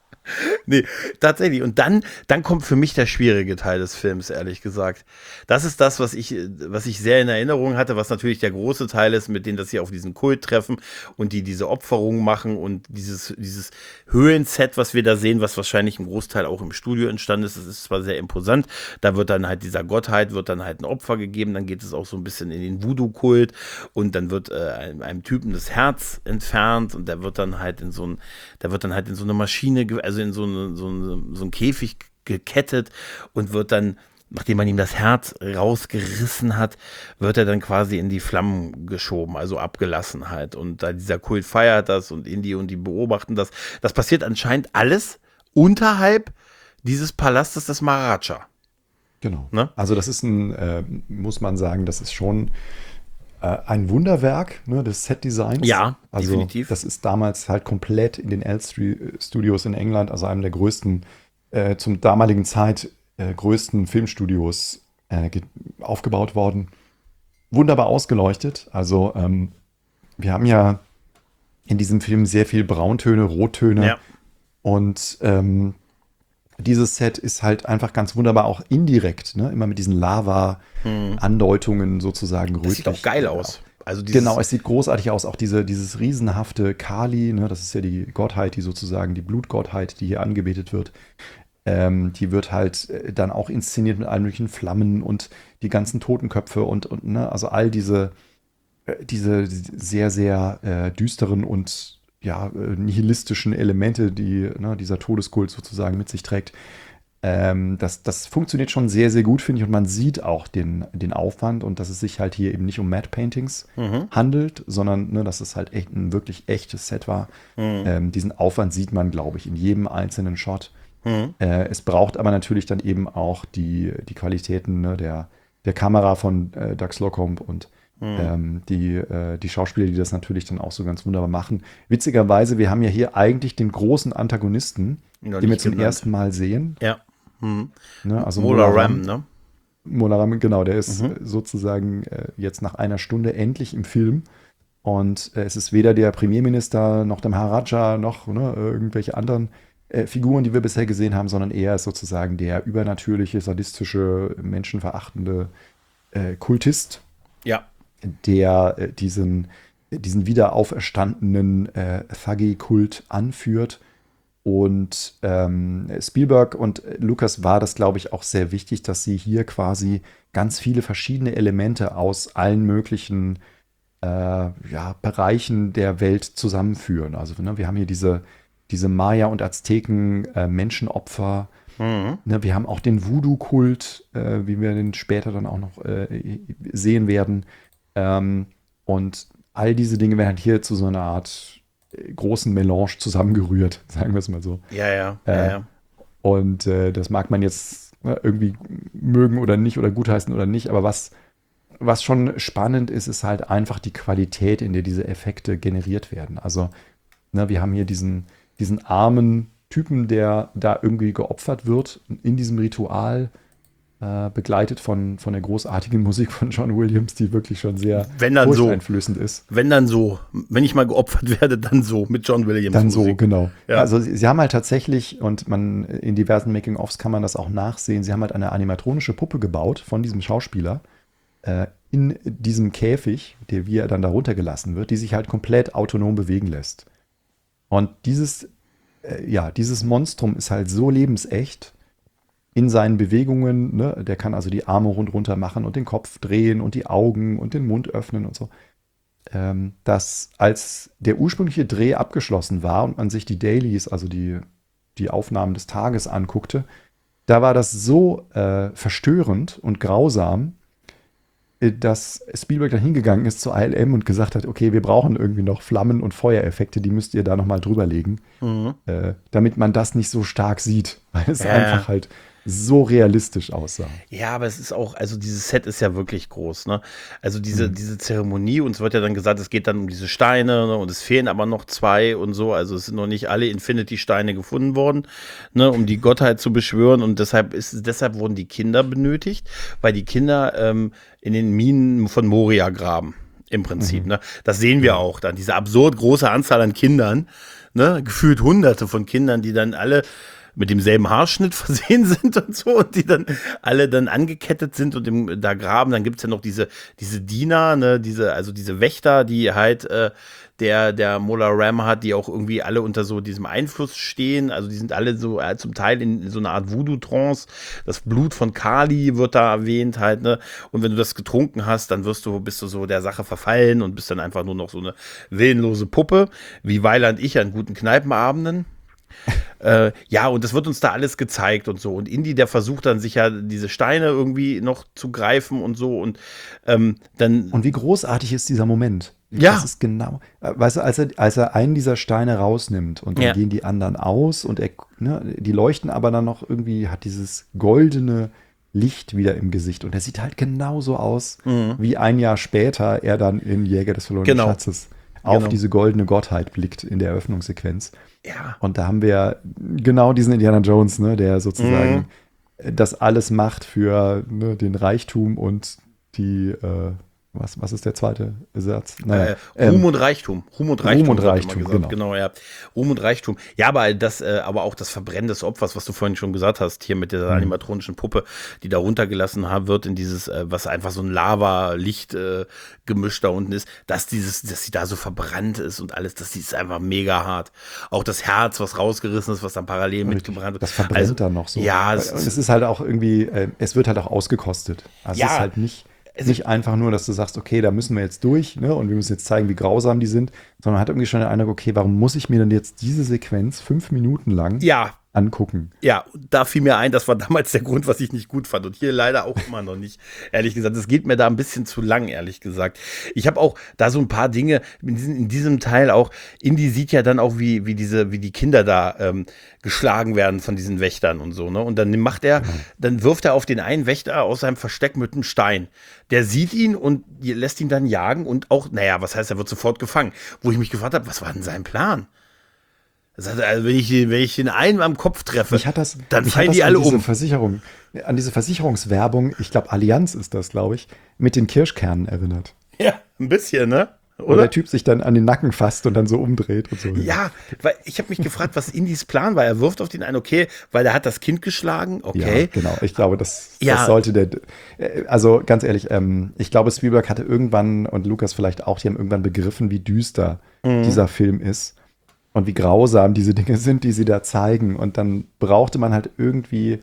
Nee, tatsächlich. Und dann, dann kommt für mich der schwierige Teil des Films, ehrlich gesagt. Das ist das, was ich, was ich sehr in Erinnerung hatte, was natürlich der große Teil ist, mit denen das hier auf diesen Kult treffen und die diese Opferungen machen und dieses, dieses Höhlenset, was wir da sehen, was wahrscheinlich im Großteil auch im Studio entstanden ist. Das ist zwar sehr imposant, da wird dann halt dieser Gottheit, wird dann halt ein Opfer gegeben, dann geht es auch so ein bisschen in den Voodoo-Kult und dann wird äh, einem, einem Typen das Herz entfernt und der wird dann halt in so ein, der wird dann halt in so eine Maschine, also in so, eine, so, eine, so einen Käfig gekettet und wird dann nachdem man ihm das Herz rausgerissen hat, wird er dann quasi in die Flammen geschoben, also abgelassen halt. Und da dieser Kult feiert das und Indy und die beobachten das. Das passiert anscheinend alles unterhalb dieses Palastes des Maharaja. Genau. Ne? Also das ist ein, äh, muss man sagen, das ist schon äh, ein Wunderwerk, ne, des Set-Designs. Ja, also definitiv. Das ist damals halt komplett in den Elstree-Studios in England, also einem der größten, äh, zum damaligen Zeit äh, größten Filmstudios äh, ge- aufgebaut worden. Wunderbar ausgeleuchtet. Also ähm, wir haben ja in diesem Film sehr viel Brauntöne, Rottöne. Ja. Und ähm, dieses Set ist halt einfach ganz wunderbar auch indirekt, ne? Immer mit diesen Lava-Andeutungen sozusagen Das sieht auch geil aus. Also dieses, Genau, es sieht großartig aus. Auch diese, dieses riesenhafte Kali, ne? Das ist ja die Gottheit, die sozusagen die Blutgottheit, die hier angebetet wird. Ähm, die wird halt äh, dann auch inszeniert mit allen möglichen Flammen und die ganzen Totenköpfe und, und ne? Also all diese, äh, diese sehr, sehr äh, düsteren und ja, äh, nihilistischen Elemente, die ne, dieser Todeskult sozusagen mit sich trägt. Ähm, das, das funktioniert schon sehr, sehr gut, finde ich. Und man sieht auch den, den Aufwand und dass es sich halt hier eben nicht um Matte Paintings Mhm. handelt, sondern ne, dass es halt echt ein wirklich echtes Set war. Mhm. Ähm, diesen Aufwand sieht man, glaube ich, in jedem einzelnen Shot. Mhm. Äh, es braucht aber natürlich dann eben auch die, die Qualitäten ne, der, der Kamera von äh, Doug Slocumb und ähm, die, äh, die Schauspieler, die das natürlich dann auch so ganz wunderbar machen. Witzigerweise, wir haben ja hier eigentlich den großen Antagonisten, Noch den wir nicht zum genannt. ersten Mal sehen. Ja. Mhm. Ne? Also Mola Mola Ram, ne? Mola Ram, genau, der ist Mhm. äh, sozusagen äh, jetzt nach einer Stunde endlich im Film. Und äh, es ist weder der Premierminister noch der Maharaja noch ne, irgendwelche anderen äh, Figuren, die wir bisher gesehen haben, sondern er ist sozusagen der übernatürliche, sadistische, menschenverachtende äh, Kultist, Ja. der äh, diesen, diesen wiederauferstandenen äh, Thuggy-Kult anführt. Und ähm, Spielberg und Lucas war das, glaube ich, auch sehr wichtig, dass sie hier quasi ganz viele verschiedene Elemente aus allen möglichen äh, ja, Bereichen der Welt zusammenführen. Also ne, wir haben hier diese, diese Maya- und Azteken äh, Menschenopfer. Mhm. Ne, wir haben auch den Voodoo-Kult, äh, wie wir den später dann auch noch äh, sehen werden. Ähm, und all diese Dinge werden halt hier zu so einer Art äh, großen Melange zusammengerührt, sagen wir es mal so. Ja, ja. Äh, ja, ja. Und äh, das mag man jetzt äh, irgendwie mögen oder nicht oder gutheißen oder nicht, aber was, was schon spannend ist, ist halt einfach die Qualität, in der diese Effekte generiert werden. Also, ne, wir haben hier diesen, diesen armen Typen, der da irgendwie geopfert wird in diesem Ritual, äh, begleitet von, von der großartigen Musik von John Williams, die wirklich schon sehr Wenn dann so. furchteinflößend ist. Wenn dann so. Wenn ich mal geopfert werde, dann so. Mit John Williams Dann Musik. so, genau. Ja. Also sie, sie haben halt tatsächlich, und man in diversen Making-ofs kann man das auch nachsehen, sie haben halt eine animatronische Puppe gebaut von diesem Schauspieler äh, in diesem Käfig, der wie er dann da runtergelassen wird, die sich halt komplett autonom bewegen lässt. Und dieses, äh, ja, dieses Monstrum ist halt so lebensecht in seinen Bewegungen, ne? Der kann also die Arme rundrunter machen und den Kopf drehen und die Augen und den Mund öffnen und so. Ähm, dass als der ursprüngliche Dreh abgeschlossen war und man sich die Dailies, also die, die Aufnahmen des Tages anguckte, da war das so äh, verstörend und grausam, äh, dass Spielberg dann hingegangen ist zur I L M und gesagt hat, okay, wir brauchen irgendwie noch Flammen- und Feuereffekte, die müsst ihr da nochmal drüber legen, Mhm. äh, damit man das nicht so stark sieht, weil es Ja. einfach halt so realistisch aussah. Ja, aber es ist auch, also dieses Set ist ja wirklich groß, ne? Also diese, Mhm. diese Zeremonie, uns wird ja dann gesagt, es geht dann um diese Steine, ne? Und es fehlen aber noch zwei und so, also es sind noch nicht alle Infinity-Steine gefunden worden, ne? Um die Gottheit zu beschwören und deshalb ist, deshalb wurden die Kinder benötigt, weil die Kinder ähm, in den Minen von Moria graben, im Prinzip, Mhm. ne? Das sehen wir auch dann, diese absurd große Anzahl an Kindern, ne? Gefühlt hunderte von Kindern, die dann alle mit demselben Haarschnitt versehen sind und so und die dann alle dann angekettet sind und im, da graben. Dann gibt's ja noch diese, diese Diener, ne, diese, also diese Wächter, die halt äh, der, der Mola Ram hat, die auch irgendwie alle unter so diesem Einfluss stehen. Also die sind alle so äh, zum Teil in, in so einer Art Voodoo-Trance. Das Blut von Kali wird da erwähnt halt, ne? Und wenn du das getrunken hast, dann wirst du, bist du so der Sache verfallen und bist dann einfach nur noch so eine willenlose Puppe, wie Weiland ich an guten Kneipenabenden. äh, ja, und das wird uns da alles gezeigt und so. Und Indy, der versucht dann sich ja diese Steine irgendwie noch zu greifen und so. Und ähm, dann. Und wie großartig ist dieser Moment? Ja. Das ist genau, weißt du, als er, als er einen dieser Steine rausnimmt und dann Ja. gehen die anderen aus und er, ne, die leuchten aber dann noch irgendwie, hat dieses goldene Licht wieder im Gesicht und er sieht halt genauso aus, Mhm. wie ein Jahr später er dann in Jäger des verlorenen Genau. Schatzes auf Genau. diese goldene Gottheit blickt in der Eröffnungssequenz. Ja. Und da haben wir genau diesen Indiana Jones, ne, der sozusagen das alles macht für ne, den Reichtum und die, äh, was, was ist der zweite Satz? Naja, Äh, Ruhm ähm, und Reichtum. Ruhm und Reichtum. und wird immer Reichtum, gesagt. genau. genau, ja. Ruhm und Reichtum. Ja, aber das, äh, aber auch das Verbrennen des Opfers, was du vorhin schon gesagt hast, hier mit dieser Mhm. animatronischen Puppe, die da runtergelassen haben wird in dieses, äh, was einfach so ein Lava-Licht äh, Gemisch da unten ist, dass dieses, dass sie da so verbrannt ist und alles, das ist einfach mega hart. Auch das Herz, was rausgerissen ist, was dann parallel mitgebrannt wird. Das verbrennt Also, dann noch so. Ja, Und es es ist halt auch irgendwie, äh, es wird halt auch ausgekostet. Also Ja. es ist halt nicht, Es- nicht einfach nur, dass du sagst, okay, da müssen wir jetzt durch, ne, und wir müssen jetzt zeigen, wie grausam die sind, sondern man hat irgendwie schon den Eindruck, okay, warum muss ich mir denn jetzt diese Sequenz fünf Minuten lang ja, angucken? Ja, da fiel mir ein, das war damals der Grund, was ich nicht gut fand. Und hier leider auch immer noch nicht, ehrlich gesagt. Es geht mir da ein bisschen zu lang, ehrlich gesagt. Ich habe auch da so ein paar Dinge, in diesem, in diesem Teil auch, Indy sieht ja dann auch, wie, wie, diese, wie die Kinder da ähm, geschlagen werden von diesen Wächtern und so. Ne? Und dann macht er, dann wirft er auf den einen Wächter aus seinem Versteck mit einem Stein. Der sieht ihn und lässt ihn dann jagen und auch, naja, was heißt, er wird sofort gefangen. Wo ich mich gefragt habe, was war denn sein Plan? Das heißt, also wenn, ich, wenn ich den einen am Kopf treffe, Mich hat das, dann mich fallen hat das die an alle diese um. Versicherung, an diese Versicherungswerbung, ich glaube Allianz ist das, glaube ich, mit den Kirschkernen erinnert. Ja, ein bisschen, ne? Wo Oder? der Typ sich dann an den Nacken fasst und dann so umdreht und so. Ja, weil ich habe mich gefragt, was Indys Plan war. Er wirft auf den einen, okay, weil der hat das Kind geschlagen, okay. Ja, genau. Ich glaube, das, Ja. das sollte der. äh, Also ganz ehrlich, ähm, ich glaube, Spielberg hatte irgendwann und Lucas vielleicht auch, die haben irgendwann begriffen, wie düster dieser Film ist und wie grausam diese Dinge sind, die sie da zeigen. Und dann brauchte man halt irgendwie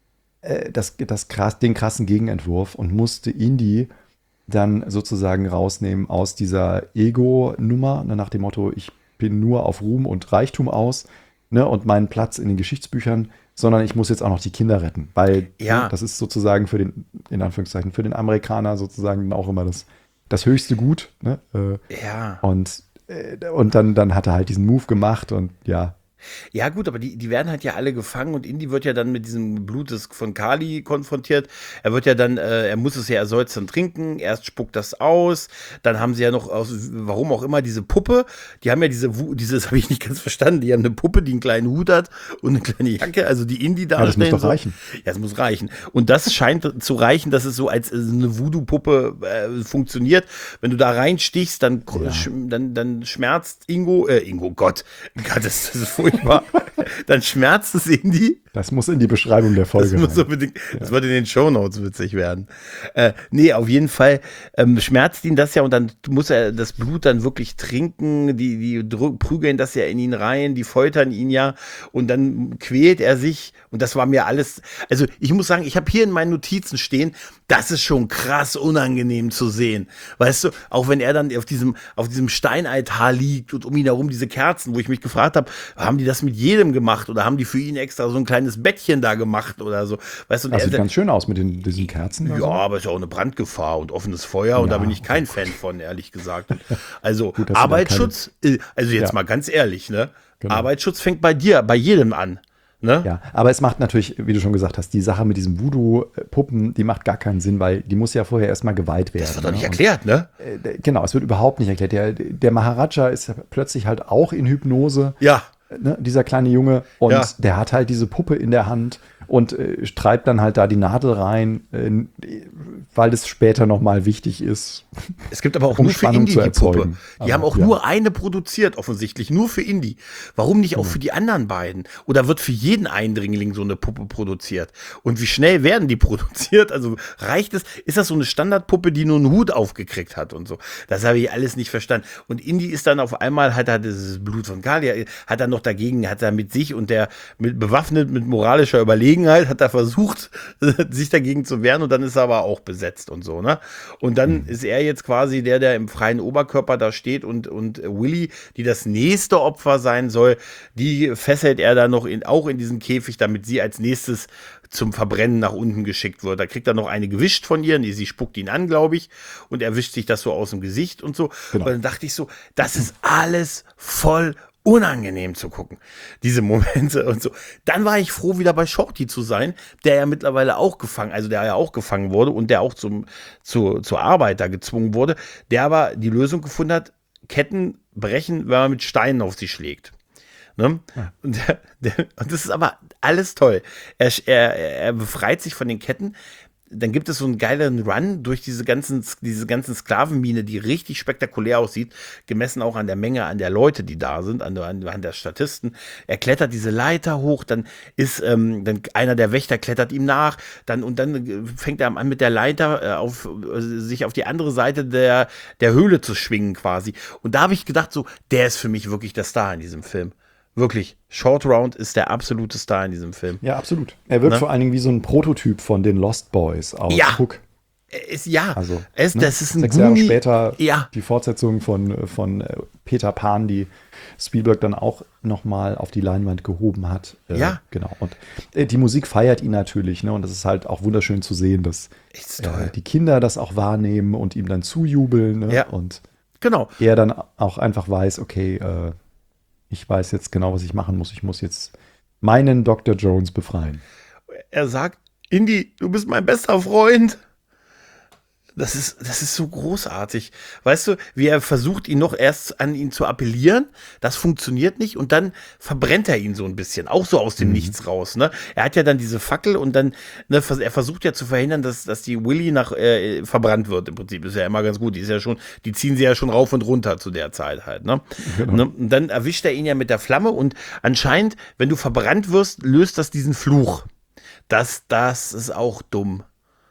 äh, das, das krass, den krassen Gegenentwurf und musste Indy dann sozusagen rausnehmen aus dieser Ego-Nummer, ne, nach dem Motto, ich bin nur auf Ruhm und Reichtum aus, ne, und meinen Platz in den Geschichtsbüchern, sondern ich muss jetzt auch noch die Kinder retten, weil Ja. ne, das ist sozusagen für den, in Anführungszeichen, für den Amerikaner sozusagen auch immer das, das höchste Gut, ne, äh, Ja. und, äh, und dann, dann hat er halt diesen Move gemacht und ja, Ja, gut, aber die, die werden halt ja alle gefangen und Indy wird ja dann mit diesem Blut des, von Kali konfrontiert. Er wird ja dann, äh, er muss es ja, er soll es dann trinken. Erst spuckt das aus. Dann haben sie ja noch, aus, warum auch immer, diese Puppe. Die haben ja diese, Wu- dieses habe ich nicht ganz verstanden. Die haben eine Puppe, die einen kleinen Hut hat und eine kleine Jacke. Also die Indy ja, das muss darstellen. doch so. reichen. Ja, es muss reichen. Und das scheint zu reichen, dass es so als äh, eine Voodoo-Puppe äh, funktioniert. Wenn du da reinstichst, dann, Ja. sch dann, dann schmerzt Ingo, äh, Ingo, Gott, Gott, das, das ist furchtbar. Dann schmerzt es Indy. Das muss in die Beschreibung der Das, Folge muss rein. unbedingt, das wird in den Shownotes witzig werden. Äh, nee, auf jeden Fall ähm, schmerzt ihn das ja und dann muss er das Blut dann wirklich trinken. Die, die drü- prügeln das ja in ihn rein, die foltern ihn ja und dann quält er sich. Und das war mir alles. Also, ich muss sagen, ich habe hier in meinen Notizen stehen, das ist schon krass unangenehm zu sehen. Weißt du, auch wenn er dann auf diesem, auf diesem Steinaltar liegt und um ihn herum diese Kerzen, wo ich mich gefragt habe, haben die das mit jedem gemacht oder haben die für ihn extra so ein kleines Bettchen da gemacht oder so? Weißt du, Das der, sieht ganz schön aus mit den, diesen Kerzen. ja, also. aber es ist ja auch eine Brandgefahr und offenes Feuer und da Ja. bin ich kein Fan von, ehrlich gesagt. Also Gut, dass du da Arbeitsschutz, äh, also jetzt Ja. mal ganz ehrlich, ne? Genau. Arbeitsschutz fängt bei dir, bei jedem an. Ne? Ja, aber es macht natürlich, wie du schon gesagt hast, die Sache mit diesen Voodoo-Puppen, die macht gar keinen Sinn, weil die muss ja vorher erstmal geweiht werden. Das wird doch nicht ne? erklärt, ne? Und, äh, genau, es wird überhaupt nicht erklärt. Der, der Maharaja ist ja plötzlich halt auch in Hypnose, Ja. ne, dieser kleine Junge, und Ja. der hat halt diese Puppe in der Hand und äh, treibt dann halt da die Nadel rein, äh, weil es später nochmal wichtig ist. Es gibt aber auch Um nur für Spannung Indie zu die Puppe. erzeugen. Die Aber, haben auch ja. nur eine produziert, offensichtlich. Nur für Indie. Warum nicht auch für die anderen beiden? Oder wird für jeden Eindringling so eine Puppe produziert? Und wie schnell werden die produziert? Also reicht es? Ist das so eine Standardpuppe, die nur einen Hut aufgekriegt hat und so? Das habe ich alles nicht verstanden. Und Indie ist dann auf einmal, hat er dieses Blut von Kali, hat er noch dagegen, hat er mit sich und der mit bewaffnet mit moralischer Überlegenheit Gelegenheit hat er versucht, sich dagegen zu wehren und dann ist er aber auch besetzt und so, ne? Und dann ist er jetzt quasi der, der im freien Oberkörper da steht und, und Willy, die das nächste Opfer sein soll, die fesselt er dann noch in, auch in diesen Käfig, damit sie als nächstes zum Verbrennen nach unten geschickt wird. Da kriegt er noch eine gewischt von ihr, sie spuckt ihn an, glaube ich, und er wischt sich das so aus dem Gesicht und so. Genau. Und dann dachte ich so, das ist alles voll unangenehm zu gucken, diese Momente und so. Dann war ich froh, wieder bei Shorty zu sein, der ja mittlerweile auch gefangen, also der ja auch gefangen wurde und der auch zum, zu, zur Arbeit da gezwungen wurde, der aber die Lösung gefunden hat, Ketten brechen, wenn man mit Steinen auf sie schlägt. Ne? Ja. Und, der, der, und das ist aber alles toll. Er, er, er befreit sich von den Ketten. Dann gibt es so einen geilen Run durch diese ganzen, diese ganzen Sklavenmine, die richtig spektakulär aussieht, gemessen auch an der Menge an der Leute, die da sind, an der, an der Statisten. Er klettert diese Leiter hoch, dann ist ähm, dann einer der Wächter klettert ihm nach, dann und dann fängt er an mit der Leiter äh, auf, äh, sich auf die andere Seite der, der Höhle zu schwingen quasi. Und da habe ich gedacht, so, der ist für mich wirklich der Star in diesem Film. Wirklich, Short Round ist der absolute Star in diesem Film. Ja, absolut. Er wirkt ne? vor allen Dingen wie so ein Prototyp von den Lost Boys aus ja. Hook. Ist, ja, also, es, ne? das ist ein Sechs Gummi. Jahre später ja. die Fortsetzung von, von Peter Pan, die Spielberg dann auch nochmal auf die Leinwand gehoben hat. Äh, ja. Genau. Und äh, die Musik feiert ihn natürlich. Ne? Und das ist halt auch wunderschön zu sehen, dass äh, die Kinder das auch wahrnehmen und ihm dann zujubeln. Ne? Ja. Und genau. er dann auch einfach weiß, okay, äh, ich weiß jetzt genau, was ich machen muss. Ich muss jetzt meinen Doktor Jones befreien. Er sagt, Indy, du bist mein bester Freund. Das ist, das ist so großartig. Weißt du, wie er versucht, ihn noch erst an ihn zu appellieren. Das funktioniert nicht. Und dann verbrennt er ihn so ein bisschen. Auch so aus dem mhm. Nichts raus. Ne? Er hat ja dann diese Fackel und dann, ne, er versucht ja zu verhindern, dass, dass die Willy nach, äh, verbrannt wird. Im Prinzip ist ja immer ganz gut. Die ist ja schon, die ziehen sie ja schon rauf und runter zu der Zeit halt. Ne? Genau. Ne? Und dann erwischt er ihn ja mit der Flamme. Und anscheinend, wenn du verbrannt wirst, löst das diesen Fluch. Das, das ist auch dumm.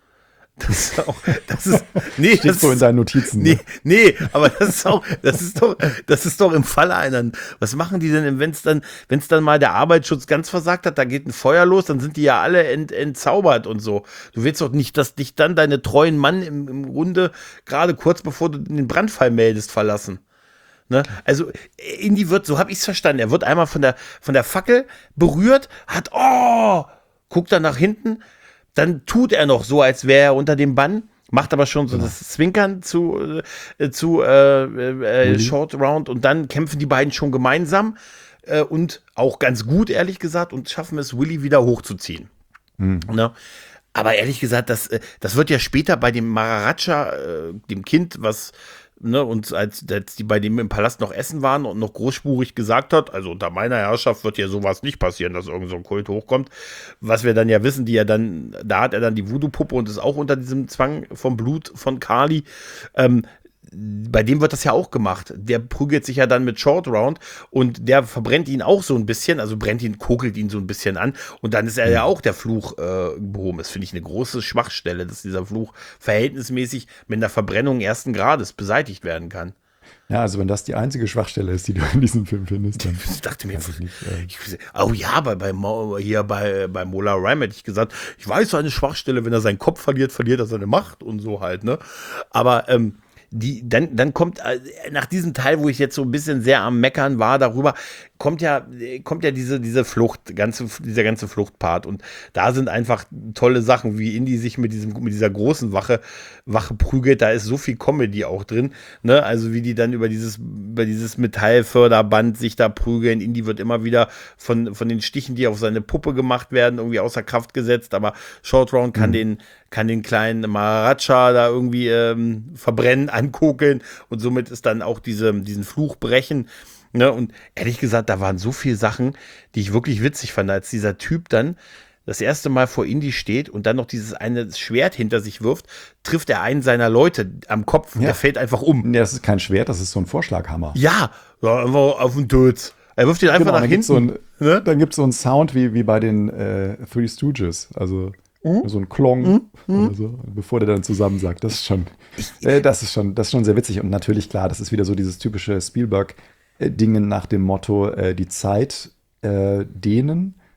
Das ist auch, das ist, nee, steht das so in deinen Notizen. Nee, ne? nee, aber das ist auch, das ist doch, das ist doch im Falle einer, was machen die denn, wenn es dann, wenn es dann mal der Arbeitsschutz ganz versagt hat, da geht ein Feuer los, dann sind die ja alle ent, entzaubert und so. Du willst doch nicht, dass dich dann deine treuen Mann im, im Grunde, gerade kurz bevor du den Brandfall meldest, verlassen. Ne? Also Indy wird, so habe ich es verstanden, er wird einmal von der, von der Fackel berührt, hat, oh, guckt dann nach hinten, dann tut er noch so, als wäre er unter dem Bann, macht aber schon so ja. das Zwinkern zu, äh, zu äh, äh, Short Round und dann kämpfen die beiden schon gemeinsam äh, und auch ganz gut, ehrlich gesagt, und schaffen es, Willy wieder hochzuziehen. Mhm. Ne? Aber ehrlich gesagt, das, das wird ja später bei dem Maharaja, äh, dem Kind, was Ne, und als, als die bei dem im Palast noch essen waren und noch großspurig gesagt hat, also unter meiner Herrschaft wird ja sowas nicht passieren, dass irgend so ein Kult hochkommt, was wir dann ja wissen, die ja dann, da hat er dann die Voodoo-Puppe und ist auch unter diesem Zwang vom Blut von Kali, ähm, bei dem wird das ja auch gemacht. Der prügelt sich ja dann mit Short Round und der verbrennt ihn auch so ein bisschen, also brennt ihn, kokelt ihn so ein bisschen an und dann ist er ja auch der Fluch äh, behoben. Das finde ich eine große Schwachstelle, dass dieser Fluch verhältnismäßig mit einer Verbrennung ersten Grades beseitigt werden kann. Ja, also wenn das die einzige Schwachstelle ist, die du in diesem Film findest, dann ich dachte mir, ich nicht, äh ich, oh ja, bei, bei, hier bei, bei Mola Ram hätte ich gesagt, ich weiß, eine Schwachstelle, wenn er seinen Kopf verliert, verliert er seine Macht und so halt, ne? Aber, ähm, Die, dann, dann kommt äh, nach diesem Teil, wo ich jetzt so ein bisschen sehr am Meckern war darüber, kommt ja, kommt ja diese, diese Flucht, ganze, dieser ganze Fluchtpart. Und da sind einfach tolle Sachen, wie Indy sich mit diesem, mit dieser großen Wache, Wache prügelt. Da ist so viel Comedy auch drin, ne? Also wie die dann über dieses, über dieses Metallförderband sich da prügeln. Indy wird immer wieder von, von den Stichen, die auf seine Puppe gemacht werden, irgendwie außer Kraft gesetzt. Aber Short Round kann mhm. den, kann den kleinen Maharaja da irgendwie ähm, verbrennen, ankokeln und somit ist dann auch diese, diesen Fluch brechen. Ne? Und ehrlich gesagt, da waren so viele Sachen, die ich wirklich witzig fand, als dieser Typ dann das erste Mal vor Indy steht und dann noch dieses eine Schwert hinter sich wirft, trifft er einen seiner Leute am Kopf und ja. der fällt einfach um. Ja, das ist kein Schwert, das ist so ein Vorschlaghammer. Ja, ja einfach auf den Tötz. Er wirft ihn einfach genau, nach hinten. So ein, ne? Dann gibt es so einen Sound wie, wie bei den äh, Three Stooges, also mhm. so ein Klong mhm. oder so, bevor der dann zusammensagt. Das ist schon, äh, das ist schon, das ist schon sehr witzig und natürlich klar, das ist wieder so dieses typische Spielberg-Dingen nach dem Motto, äh, die Zeit äh, dehnen.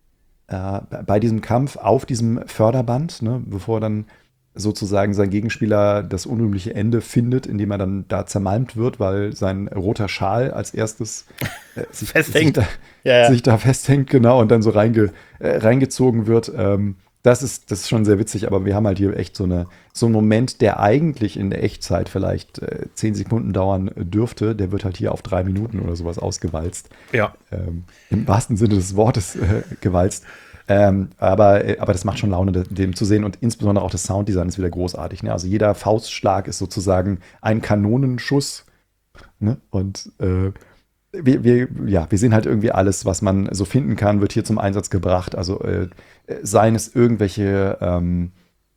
äh, bei diesem Kampf auf diesem Förderband, ne, bevor dann sozusagen sein Gegenspieler das unrühmliche Ende findet, indem er dann da zermalmt wird, weil sein roter Schal als erstes äh, sich, festhängt. Sich, da, ja, ja. sich da festhängt, genau, und dann so reinge, äh, reingezogen wird. Ähm, das ist, das ist schon sehr witzig, aber wir haben halt hier echt so, eine, so einen Moment, der eigentlich in der Echtzeit vielleicht äh, zehn Sekunden dauern dürfte, der wird halt hier auf drei Minuten oder sowas ausgewalzt. Ja. Ähm, im wahrsten Sinne des Wortes äh, gewalzt. Ähm, aber, aber das macht schon Laune, dem zu sehen, und insbesondere auch das Sounddesign ist wieder großartig. Ne? Also jeder Faustschlag ist sozusagen ein Kanonenschuss. Ne? Und äh, wir, wir, ja, wir sehen halt irgendwie alles, was man so finden kann, wird hier zum Einsatz gebracht. Also äh, seien es irgendwelche ähm,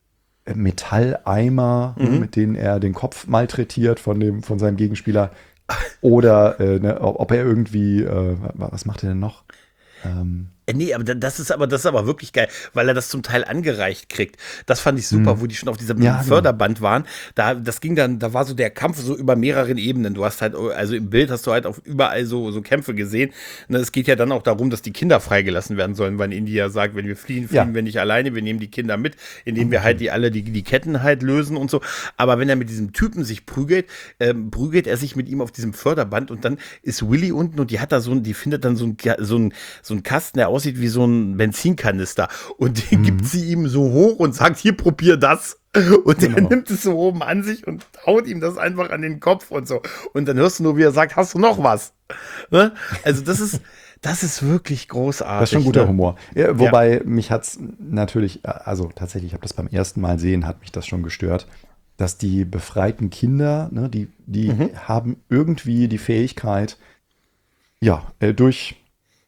Metalleimer, mhm. ne, mit denen er den Kopf malträtiert von, dem, von seinem Gegenspieler. Oder äh, ne, ob er irgendwie, äh, was macht er denn noch? Ähm, Nee, aber das ist aber, das ist aber wirklich geil, weil er das zum Teil angereicht kriegt. Das fand ich super, hm. wo die schon auf diesem ja, Förderband genau. waren. Da, das ging dann, da war so der Kampf so über mehreren Ebenen. Du hast halt, also im Bild hast du halt auf überall so, so Kämpfe gesehen. Und es geht ja dann auch darum, dass die Kinder freigelassen werden sollen, weil India sagt, wenn wir fliehen, fliehen ja. wir nicht alleine, wir nehmen die Kinder mit, indem wir halt die alle die, die Ketten halt lösen und so. Aber wenn er mit diesem Typen sich prügelt, ähm, prügelt er sich mit ihm auf diesem Förderband, und dann ist Willy unten und die hat da so ein, die findet dann so ein, so ein, so ein Kasten, der aussieht wie so ein Benzinkanister, und den mhm. gibt sie ihm so hoch und sagt, hier, probier das. Und genau. er nimmt es so oben an sich und haut ihm das einfach an den Kopf und so. Und dann hörst du nur, wie er sagt, hast du noch was? Ne? Also das ist, das ist wirklich großartig. Das ist schon guter ne? Humor. Ja, wobei ja. mich hat's natürlich, also tatsächlich, ich habe das beim ersten Mal sehen, hat mich das schon gestört, dass die befreiten Kinder, ne, die, die mhm. haben irgendwie die Fähigkeit, ja, durch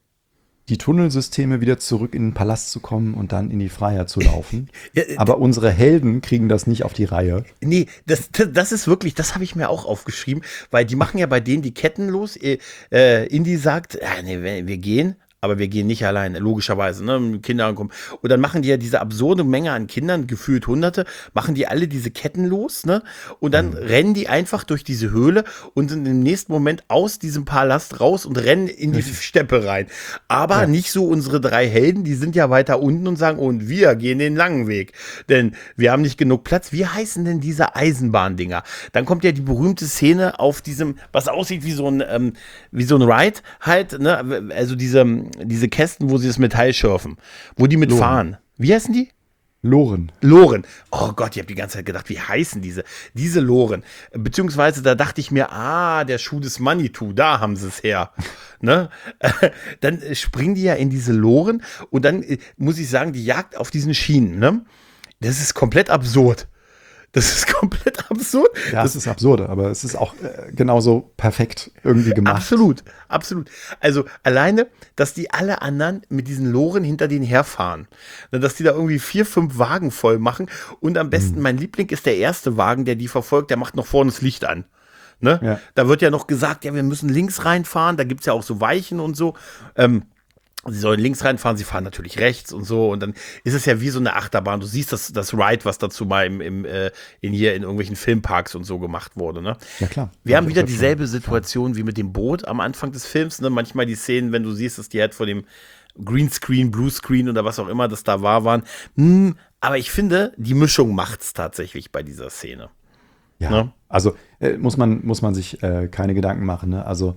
die Tunnelsysteme wieder zurück in den Palast zu kommen und dann in die Freiheit zu laufen. ja, Aber unsere Helden kriegen das nicht auf die Reihe. Nee, das, das ist wirklich, das habe ich mir auch aufgeschrieben, weil die machen ja bei denen die Ketten los. Äh, Indy sagt, ja, nee, wir gehen, aber wir gehen nicht alleine, logischerweise, ne, Kinder ankommen. Und dann machen die ja diese absurde Menge an Kindern, gefühlt Hunderte, machen die alle diese Ketten los, ne? Und dann mhm. rennen die einfach durch diese Höhle und sind im nächsten Moment aus diesem Palast raus und rennen in die Steppe rein. Aber ja. nicht so unsere drei Helden, die sind ja weiter unten und sagen, und wir gehen den langen Weg, denn wir haben nicht genug Platz. Wie heißen denn diese Eisenbahndinger? Dann kommt ja die berühmte Szene auf diesem, was aussieht wie so ein, ähm, wie so ein Ride halt, ne? Also diese diese Kästen, wo sie das Metall schürfen, wo die mitfahren. Wie heißen die? Loren. Loren. Oh Gott, ich habe die ganze Zeit gedacht, wie heißen diese? Diese Loren. Beziehungsweise da dachte ich mir, ah, der Schuh des Manitou, da haben sie es her. ne? Dann springen die ja in diese Loren, und dann muss ich sagen, die Jagd auf diesen Schienen, ne? Das ist komplett absurd. Das ist komplett absurd. Ja, das ist absurd, aber es ist auch äh, genauso perfekt irgendwie gemacht. Absolut, absolut. Also alleine, dass die alle anderen mit diesen Loren hinter denen herfahren. Dass die da irgendwie vier, fünf Wagen voll machen. Und am besten, mhm. mein Liebling ist der erste Wagen, der die verfolgt, der macht noch vorne das Licht an. Ne? Ja. Da wird ja noch gesagt, ja, wir müssen links reinfahren. Da gibt es ja auch so Weichen und so. Ähm, Sie sollen links reinfahren, sie fahren natürlich rechts und so, und dann ist es ja wie so eine Achterbahn. Du siehst das, das Ride, was dazu mal im, im, äh, in hier in irgendwelchen Filmparks und so gemacht wurde. Ne? Ja, klar. Wir ja, haben wieder dieselbe Situation wie mit dem Boot am Anfang des Films. Ne? Manchmal die Szenen, wenn du siehst, dass die halt vor dem Greenscreen, Bluescreen oder was auch immer das da war, waren. Hm, aber ich finde, die Mischung macht's tatsächlich bei dieser Szene. Ja, ne? also äh, muss man, muss man sich äh, keine Gedanken machen. Ne? Also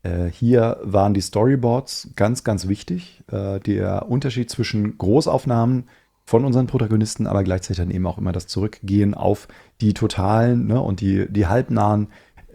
hier waren die Storyboards ganz, ganz wichtig. Der Unterschied zwischen Großaufnahmen von unseren Protagonisten, aber gleichzeitig dann eben auch immer das Zurückgehen auf die totalen, ne, und die, die halbnahen.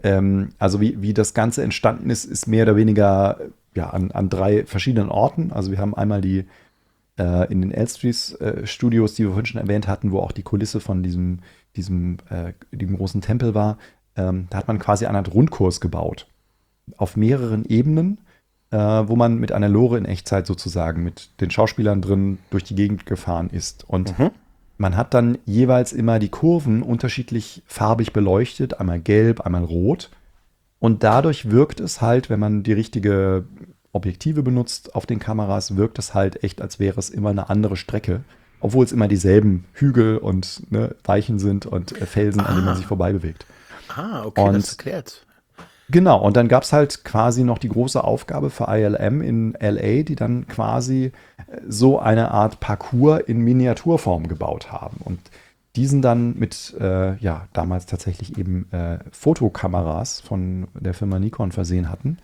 Also wie, wie das Ganze entstanden ist, ist mehr oder weniger ja, an, an drei verschiedenen Orten. Also wir haben einmal die äh, in den Elstrees äh, Studios, die wir vorhin schon erwähnt hatten, wo auch die Kulisse von diesem, diesem, äh, diesem großen Tempel war. Ähm, da hat man quasi eine Art Rundkurs gebaut. Auf mehreren Ebenen, äh, wo man mit einer Lore in Echtzeit sozusagen mit den Schauspielern drin durch die Gegend gefahren ist. Und mhm. man hat dann jeweils immer die Kurven unterschiedlich farbig beleuchtet, einmal gelb, einmal rot. Und dadurch wirkt es halt, wenn man die richtige Objektive benutzt auf den Kameras, wirkt es halt echt, als wäre es immer eine andere Strecke. Obwohl es immer dieselben Hügel und ne, Weichen sind und äh, Felsen, ah. an denen man sich vorbei bewegt. Ah, okay, und das erklärt. Genau, und dann gab es halt quasi noch die große Aufgabe für I L M in L A, die dann quasi so eine Art Parcours in Miniaturform gebaut haben. Und diesen dann mit, äh, ja, damals tatsächlich eben äh, Fotokameras von der Firma Nikon versehen hatten.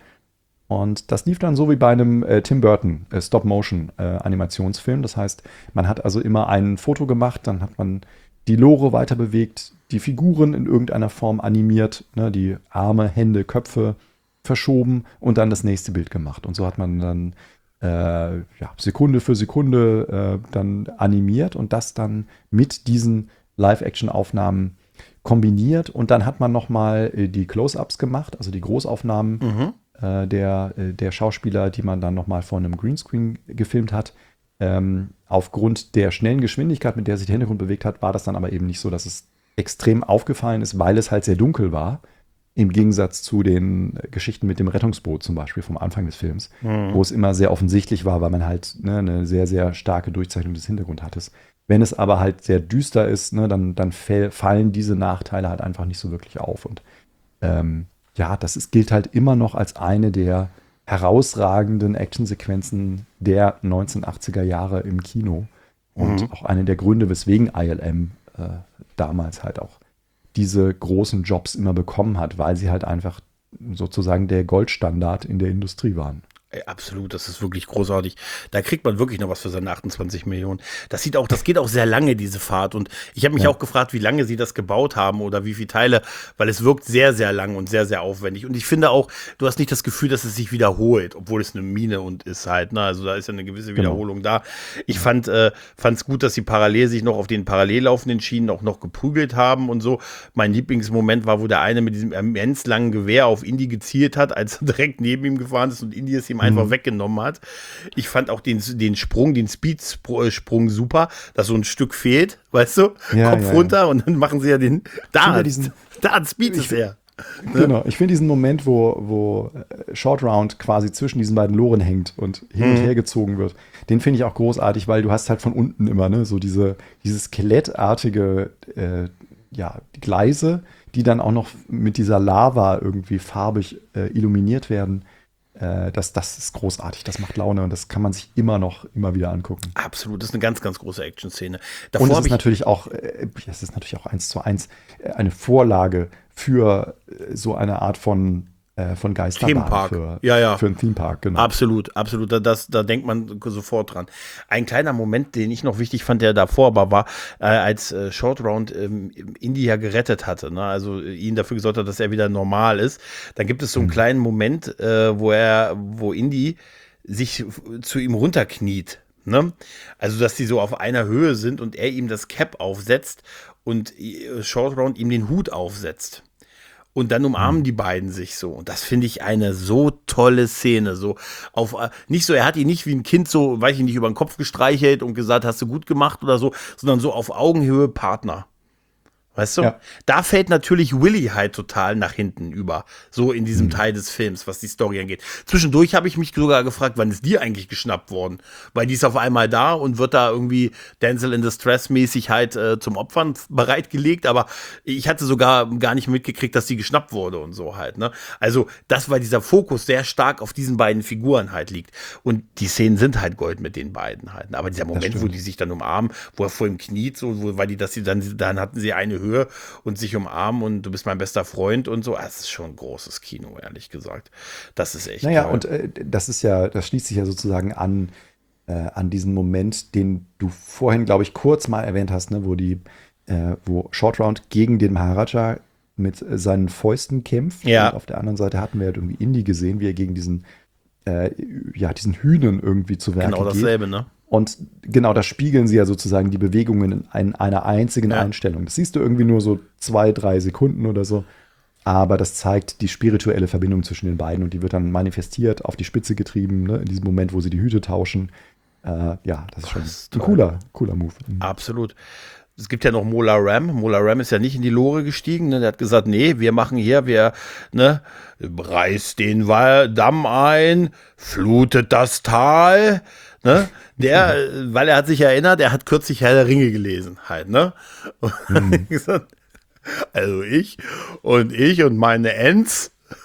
Und das lief dann so wie bei einem äh, Tim Burton äh, Stop-Motion-Animationsfilm. Äh, das heißt, man hat also immer ein Foto gemacht, dann hat man die Lore weiter bewegt, die Figuren in irgendeiner Form animiert, ne, die Arme, Hände, Köpfe verschoben und dann das nächste Bild gemacht. Und so hat man dann äh, ja, Sekunde für Sekunde äh, dann animiert und das dann mit diesen Live-Action-Aufnahmen kombiniert. Und dann hat man nochmal äh, die Close-Ups gemacht, also die Großaufnahmen mhm. äh, der, äh, der Schauspieler, die man dann nochmal vor einem Greenscreen gefilmt hat. Ähm, aufgrund der schnellen Geschwindigkeit, mit der sich der Hintergrund bewegt hat, war das dann aber eben nicht so, dass es extrem aufgefallen ist, weil es halt sehr dunkel war. Im Gegensatz zu den Geschichten mit dem Rettungsboot zum Beispiel vom Anfang des Films, mhm. wo es immer sehr offensichtlich war, weil man halt ne, eine sehr, sehr starke Durchzeichnung des Hintergrunds hatte. Wenn es aber halt sehr düster ist, ne, dann, dann fallen diese Nachteile halt einfach nicht so wirklich auf. Und ähm, ja, das ist, gilt halt immer noch als eine der herausragenden Actionsequenzen der neunzehnhundertachtziger Jahre im Kino. Und mhm. auch eine der Gründe, weswegen I L M äh, damals halt auch diese großen Jobs immer bekommen hat, weil sie halt einfach sozusagen der Goldstandard in der Industrie waren. Ey, absolut, das ist wirklich großartig. Da kriegt man wirklich noch was für seine achtundzwanzig Millionen. Das sieht auch, das geht auch sehr lange, diese Fahrt. Und ich habe mich ja. auch gefragt, wie lange sie das gebaut haben oder wie viele Teile, weil es wirkt sehr, sehr lang und sehr, sehr aufwendig. Und ich finde auch, du hast nicht das Gefühl, dass es sich wiederholt, obwohl es eine Mine und ist halt, ne? Also da ist ja eine gewisse Wiederholung genau. da. Ich ja. fand äh, es gut, dass sie parallel sich noch auf den parallel laufenden Schienen auch noch geprügelt haben und so. Mein Lieblingsmoment war, wo der eine mit diesem immens langen Gewehr auf Indy gezielt hat, als er direkt neben ihm gefahren ist und Indy es ihm einfach mhm. weggenommen hat. Ich fand auch den, den Sprung, den Speed-Sprung super, dass so ein Stück fehlt, weißt du? Ja, Kopf ja, runter ja. und dann machen sie ja den da, ja diesen, da an Speed ist er. Genau, ich finde diesen Moment, wo, wo Short Round quasi zwischen diesen beiden Loren hängt und hin und her gezogen wird, den finde ich auch großartig, weil du hast halt von unten immer ne, so diese, diese skelettartige äh, ja, Gleise, die dann auch noch mit dieser Lava irgendwie farbig äh, illuminiert werden. Das, das ist großartig, das macht Laune und das kann man sich immer noch, immer wieder angucken. Absolut, das ist eine ganz, ganz große Action-Szene. Und es ist natürlich auch, es ist natürlich auch eins zu eins eine Vorlage für so eine Art von, von Geisterbahn für, ja, ja. für einen Themepark. Genau. Absolut, absolut, das, da denkt man sofort dran. Ein kleiner Moment, den ich noch wichtig fand, der davor aber war, äh, als äh, Short Round ähm, Indy ja gerettet hatte, ne? Also äh, ihn dafür gesorgt hat, dass er wieder normal ist. Dann gibt es so einen mhm. kleinen Moment, äh, wo er, wo Indy sich zu ihm runterkniet. Ne? Also, dass die so auf einer Höhe sind und er ihm das Cap aufsetzt und äh, Short Round ihm den Hut aufsetzt. Und dann umarmen die beiden sich so. Und das finde ich eine so tolle Szene. So auf, nicht so, er hat ihn nicht wie ein Kind so, weiß ich nicht, über den Kopf gestreichelt und gesagt, hast du gut gemacht oder so, sondern so auf Augenhöhe Partner. Weißt du? Ja. Da fällt natürlich Willy halt total nach hinten über. So in diesem mhm. Teil des Films, was die Story angeht. Zwischendurch habe ich mich sogar gefragt, wann ist die eigentlich geschnappt worden? Weil die ist auf einmal da und wird da irgendwie Denzel in Distress mäßig halt äh, zum Opfern bereitgelegt. Aber ich hatte sogar gar nicht mitgekriegt, dass die geschnappt wurde und so halt. Ne? Also das, weil dieser Fokus sehr stark auf diesen beiden Figuren halt liegt. Und die Szenen sind halt Gold mit den beiden halt. Aber dieser Moment, wo die sich dann umarmen, wo er vor ihm kniet, so, wo, weil die das, dann, dann hatten sie eine Höhe und sich umarmen und du bist mein bester Freund und so. Das ist schon ein großes Kino, ehrlich gesagt. Das ist echt Naja, toll. und äh, das ist ja, das schließt sich ja sozusagen an, äh, an diesen Moment, den du vorhin, glaube ich, kurz mal erwähnt hast, ne, wo die, äh, wo Short Round gegen den Maharaja mit äh, seinen Fäusten kämpft. Ja. Und auf der anderen Seite hatten wir halt irgendwie Indy gesehen, wie er gegen diesen, äh, ja, diesen Hühnern irgendwie zu Werke geht. Genau dasselbe, ne? Und genau, da spiegeln sie ja sozusagen die Bewegungen in ein, einer einzigen ja. Einstellung. Das siehst du irgendwie nur so zwei, drei Sekunden oder so. Aber das zeigt die spirituelle Verbindung zwischen den beiden und die wird dann manifestiert, auf die Spitze getrieben, ne, in diesem Moment, wo sie die Hüte tauschen. Äh, ja, das ist schon das ist ein cooler, cooler Move. Absolut. Es gibt ja noch Mola Ram. Mola Ram ist ja nicht in die Lore gestiegen. Ne? Der hat gesagt, nee, wir machen hier, wir ne, reißt den Damm ein, flutet das Tal. Ne? Der, weil er hat sich erinnert, er hat kürzlich Herr der Ringe gelesen, halt, ne? Und mhm. gesagt, also ich und ich und meine Ents,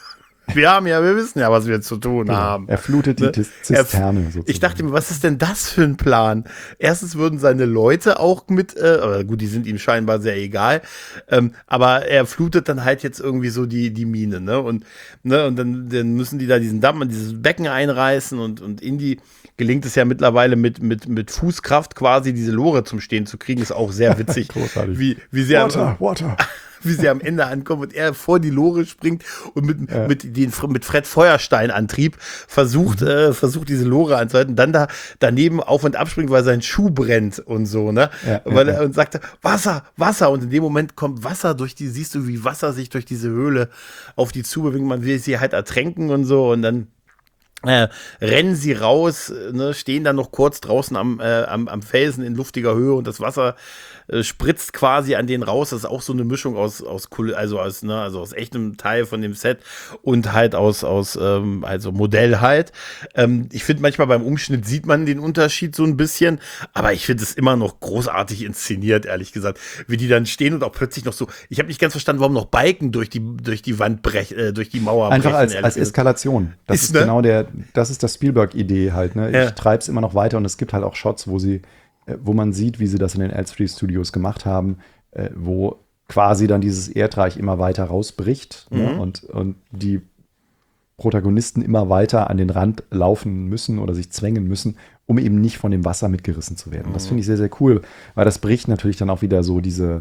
Wir haben ja, wir wissen ja, was wir zu tun Ja, haben. er flutet die Ne? Tis- Er- Zisterne sozusagen. Ich dachte mir, was ist denn das für ein Plan? Erstens würden seine Leute auch mit, äh, aber gut, die sind ihm scheinbar sehr egal, ähm, aber er flutet dann halt jetzt irgendwie so die, die Mine, ne? Und, ne? Und dann, dann müssen die da diesen Damm in dieses Becken einreißen und, und Indy gelingt es ja mittlerweile mit, mit, mit Fußkraft quasi diese Lore zum Stehen zu kriegen, ist auch sehr witzig, Großartig. wie, wie sie am, Water, Water. wie sie am Ende ankommen und er vor die Lore springt und mit, Ja. mit, den, mit Fred Feuerstein-Antrieb versucht, Mhm. äh, versucht diese Lore anzuhalten, dann da daneben auf und abspringt, weil sein Schuh brennt und so, ne? Ja, weil ja, er ja. und sagt, Wasser, Wasser. Und in dem Moment kommt Wasser durch die, siehst du, wie Wasser sich durch diese Höhle auf die zubewegt. Man will sie halt ertränken und so und dann Äh, rennen sie raus, äh, ne, stehen dann noch kurz draußen am, äh, am, am Felsen in luftiger Höhe und das Wasser äh, spritzt quasi an denen raus. Das ist auch so eine Mischung aus, aus, Kul- also aus, ne, also aus echtem Teil von dem Set und halt aus, aus ähm, also Modell halt. Ähm, ich finde, manchmal beim Umschnitt sieht man den Unterschied so ein bisschen, aber ich finde es immer noch großartig inszeniert, ehrlich gesagt. Wie die dann stehen und auch plötzlich noch so, ich habe nicht ganz verstanden, warum noch Balken durch die, durch die Wand brechen, äh, durch die Mauer Einfach brechen. als, ehrlich als gesagt. Eskalation. Das Ist, ist, ne? genau der, das ist das Spielberg-Idee halt. Ne? Ja. Ich treibe es immer noch weiter und es gibt halt auch Shots, wo sie, äh, wo man sieht, wie sie das in den Elstree Studios gemacht haben, äh, wo quasi dann dieses Erdreich immer weiter rausbricht, ne? Mhm. und, und die Protagonisten immer weiter an den Rand laufen müssen oder sich zwängen müssen, um eben nicht von dem Wasser mitgerissen zu werden. Das finde ich sehr, sehr cool, weil das bricht natürlich dann auch wieder so diese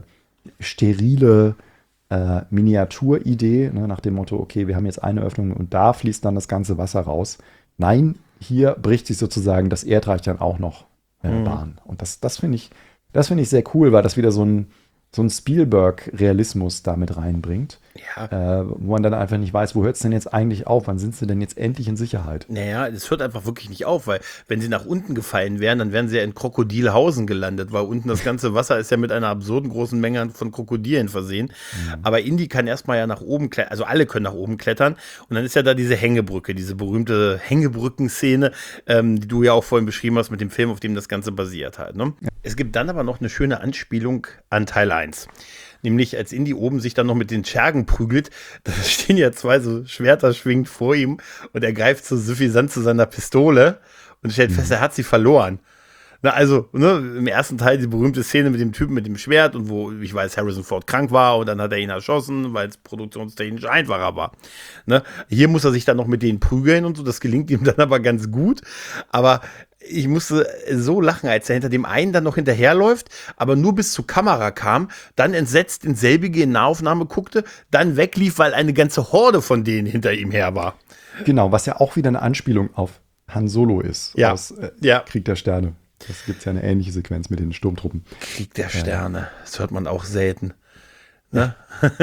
sterile äh, Miniaturidee, ne, nach dem Motto, okay, wir haben jetzt eine Öffnung und da fließt dann das ganze Wasser raus. Nein, hier bricht sich sozusagen das Erdreich dann auch noch äh, Mhm. Bahn. Und das, das finde ich, das finde ich sehr cool, weil das wieder so ein, so ein Spielberg-Realismus damit reinbringt, Ja. äh, wo man dann einfach nicht weiß, wo hört es denn jetzt eigentlich auf? Wann sind sie denn jetzt endlich in Sicherheit? Naja, es hört einfach wirklich nicht auf, weil wenn sie nach unten gefallen wären, dann wären sie ja in Krokodilhausen gelandet, weil unten das ganze Wasser ist ja mit einer absurden großen Menge von Krokodilen versehen. Aber Indy kann erstmal ja nach oben klettern, also alle können nach oben klettern und dann ist ja da diese Hängebrücke, diese berühmte Hängebrückenszene, ähm, die du ja auch vorhin beschrieben hast mit dem Film, auf dem das Ganze basiert halt. Ne? Es gibt dann aber noch eine schöne Anspielung an Teil eins. Nämlich als Indy oben sich dann noch mit den Schergen prügelt, da stehen ja zwei so Schwerter schwingend vor ihm und er greift so suffisant zu seiner Pistole und stellt fest, er hat sie verloren. Na, also, ne, im ersten Teil die berühmte Szene mit dem Typen mit dem Schwert und wo, ich weiß, Harrison Ford krank war und dann hat er ihn erschossen, weil es produktionstechnisch einfacher war. Ne? Hier muss er sich dann noch mit denen prügeln und so, das gelingt ihm dann aber ganz gut, aber ich musste so lachen, als er hinter dem einen dann noch hinterherläuft, aber nur bis zur Kamera kam, dann entsetzt in selbige in Nahaufnahme guckte, dann weglief, weil eine ganze Horde von denen hinter ihm her war. Genau, was ja auch wieder eine Anspielung auf Han Solo ist, Ja. aus äh, Ja. Krieg der Sterne. Das gibt ja eine ähnliche Sequenz mit den Sturmtruppen. Krieg der Sterne, das hört man auch selten. Ne?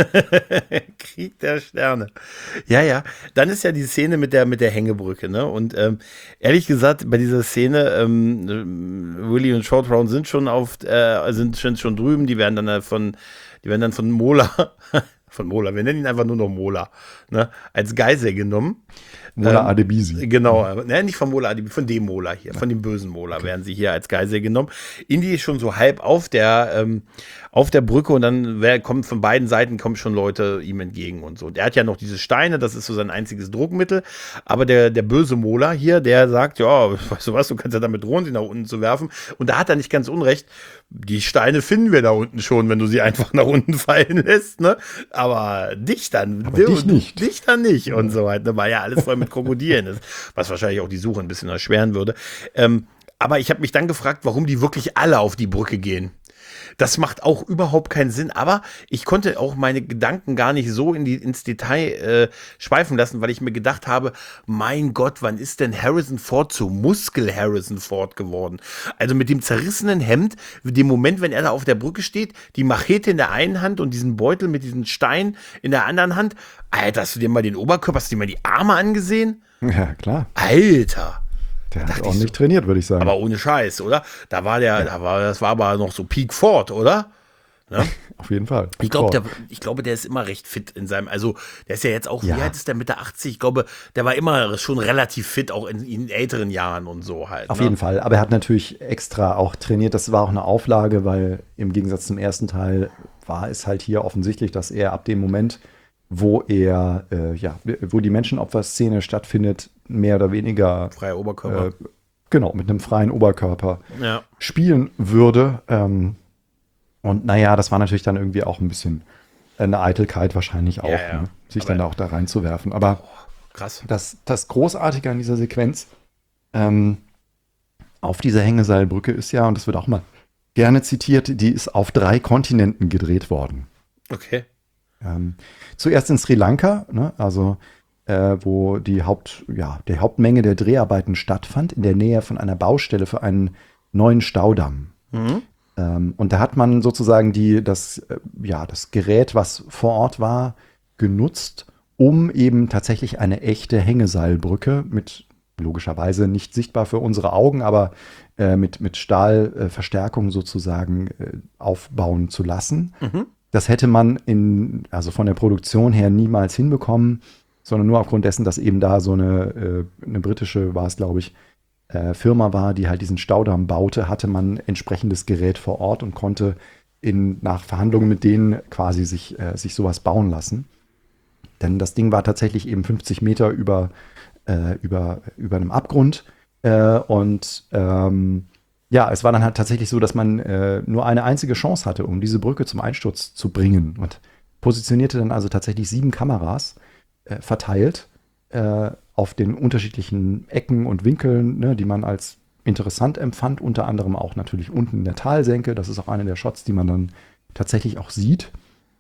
Krieg der Sterne. Ja, ja. Dann ist ja die Szene mit der, mit der Hängebrücke, ne? Und ähm, ehrlich gesagt, bei dieser Szene, ähm, Willy und Short Round sind schon auf, äh, sind schon, schon drüben, die werden dann äh, von, die werden dann von Mola, von Mola, wir nennen ihn einfach nur noch Mola, ne? Als Geisel genommen. Mola Ähm, Adebisi. Genau, aber, ne, nicht von Mola, von dem Mola hier, von dem bösen Mola werden sie hier als Geisel genommen. Indy ist schon so halb auf der, ähm, auf der Brücke und dann wer, kommt von beiden Seiten kommen schon Leute ihm entgegen und so. Und er hat ja noch diese Steine, das ist so sein einziges Druckmittel. Aber der, der böse Mola hier, der sagt, ja, weißt du was, du kannst ja damit drohen, sie nach unten zu werfen. Und da hat er nicht ganz unrecht. Die Steine finden wir da unten schon, wenn du sie einfach nach unten fallen lässt, ne? Aber dich dann. Aber dich nicht. Dich dann nicht und so weiter, weil ja alles voll mit Krokodilen ist, was wahrscheinlich auch die Suche ein bisschen erschweren würde. Ähm, aber ich habe mich dann gefragt, warum die wirklich alle auf die Brücke gehen. Das macht auch überhaupt keinen Sinn, aber ich konnte auch meine Gedanken gar nicht so in die, ins Detail äh, schweifen lassen, weil ich mir gedacht habe, mein Gott, wann ist denn Harrison Ford zu Muskel Harrison Ford geworden? Also mit dem zerrissenen Hemd, dem Moment, wenn er da auf der Brücke steht, die Machete in der einen Hand und diesen Beutel mit diesen Steinen in der anderen Hand. Alter, hast du dir mal den Oberkörper, hast du dir mal die Arme angesehen? Ja, klar. Alter! Der dachte hat ich ordentlich so. trainiert, würde ich sagen. Aber ohne Scheiß, oder? Da war der, da war, das war aber noch so Peak Ford, oder? Ne? Auf jeden Fall. Ich glaube, Ford. der, ich glaube, der ist immer recht fit in seinem, also der ist ja jetzt auch, Ja. wie alt ist der, Mitte achtzig? Ich glaube, der war immer schon relativ fit, auch in, in älteren Jahren und so halt. Auf ne? jeden Fall. Aber er hat natürlich extra auch trainiert. Das war auch eine Auflage, weil im Gegensatz zum ersten Teil war es halt hier offensichtlich, dass er ab dem Moment, wo er, äh, ja, wo die Menschenopferszene stattfindet, mehr oder weniger Freier Oberkörper. Äh, genau, mit einem freien Oberkörper ja. spielen würde. Ähm, und naja, das war natürlich dann irgendwie auch ein bisschen eine Eitelkeit wahrscheinlich auch, Ja, ja. Ne? sich Aber dann da auch da reinzuwerfen. Aber krass. das, das Großartige an dieser Sequenz ähm, auf dieser Hängeseilbrücke ist ja, und das wird auch mal gerne zitiert, die ist auf drei Kontinenten gedreht worden. Okay. Ähm, zuerst in Sri Lanka, ne, also äh, wo die Haupt, ja, die Hauptmenge der Dreharbeiten stattfand, in der Nähe von einer Baustelle für einen neuen Staudamm. Mhm. Ähm, und da hat man sozusagen die, das, äh, ja, das Gerät, was vor Ort war, genutzt, um eben tatsächlich eine echte Hängeseilbrücke mit logischerweise nicht sichtbar für unsere Augen, aber äh, mit, mit Stahlverstärkung äh, sozusagen äh, aufbauen zu lassen. Mhm. Das hätte man in, also von der Produktion her niemals hinbekommen, sondern nur aufgrund dessen, dass eben da so eine, äh, eine britische, war es glaube ich, äh, Firma war, die halt diesen Staudamm baute, hatte man entsprechendes Gerät vor Ort und konnte in, nach Verhandlungen mit denen quasi sich, äh, sich sowas bauen lassen. Denn das Ding war tatsächlich eben fünfzig Meter über, äh, über, über einem Abgrund äh, und ähm, ja, es war dann halt tatsächlich so, dass man äh, nur eine einzige Chance hatte, um diese Brücke zum Einsturz zu bringen und positionierte dann also tatsächlich sieben Kameras äh, verteilt äh, auf den unterschiedlichen Ecken und Winkeln, ne, die man als interessant empfand, unter anderem auch natürlich unten in der Talsenke. Das ist auch eine der Shots, die man dann tatsächlich auch sieht.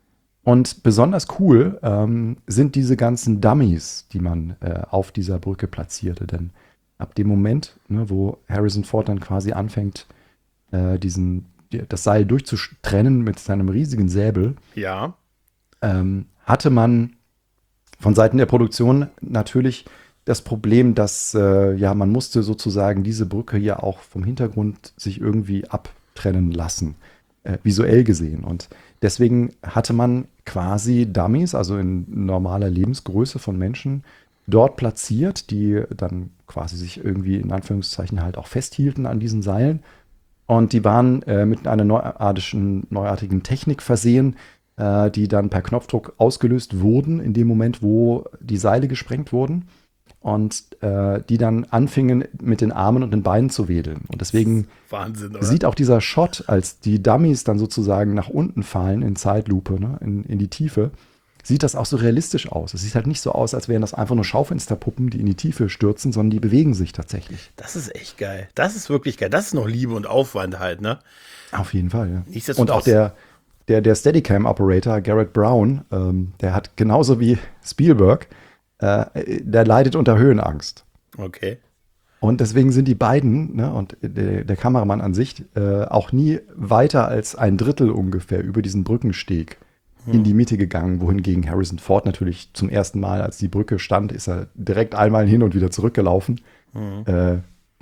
Und besonders cool ähm, sind diese ganzen Dummies, die man äh, auf dieser Brücke platzierte, denn ab dem Moment, ne, wo Harrison Ford dann quasi anfängt, äh, diesen, das Seil durchzutrennen mit seinem riesigen Säbel, ja. ähm, hatte man von Seiten der Produktion natürlich das Problem, dass äh, ja, man musste sozusagen diese Brücke ja auch vom Hintergrund sich irgendwie abtrennen lassen, äh, visuell gesehen. Und deswegen hatte man quasi Dummies, also in normaler Lebensgröße von Menschen, dort platziert, die dann quasi sich irgendwie in Anführungszeichen halt auch festhielten an diesen Seilen. Und die waren äh, mit einer neuartigen, neuartigen Technik versehen, äh, die dann per Knopfdruck ausgelöst wurden in dem Moment, wo die Seile gesprengt wurden. Und äh, die dann anfingen, mit den Armen und den Beinen zu wedeln. Und deswegen Wahnsinn, oder? sieht auch dieser Shot, als die Dummies dann sozusagen nach unten fallen in Zeitlupe, ne, in, in die Tiefe, sieht das auch so realistisch aus. Es sieht halt nicht so aus, als wären das einfach nur Schaufensterpuppen, die in die Tiefe stürzen, sondern die bewegen sich tatsächlich. Das ist echt geil. Das ist wirklich geil. Das ist noch Liebe und Aufwand halt, ne? Auf jeden Fall, ja. Nichtsdestotrotz- Und auch der, der, der Steadicam-Operator, Garrett Brown, ähm, der hat genauso wie Spielberg, äh, der leidet unter Höhenangst. Okay. Und deswegen sind die beiden, ne, und der, der Kameramann an sich, äh, auch nie weiter als ein Drittel ungefähr über diesen Brückensteg hm. in die Mitte gegangen, wohingegen Harrison Ford natürlich zum ersten Mal, als die Brücke stand, ist er direkt einmal hin und wieder zurückgelaufen. Hm. Äh,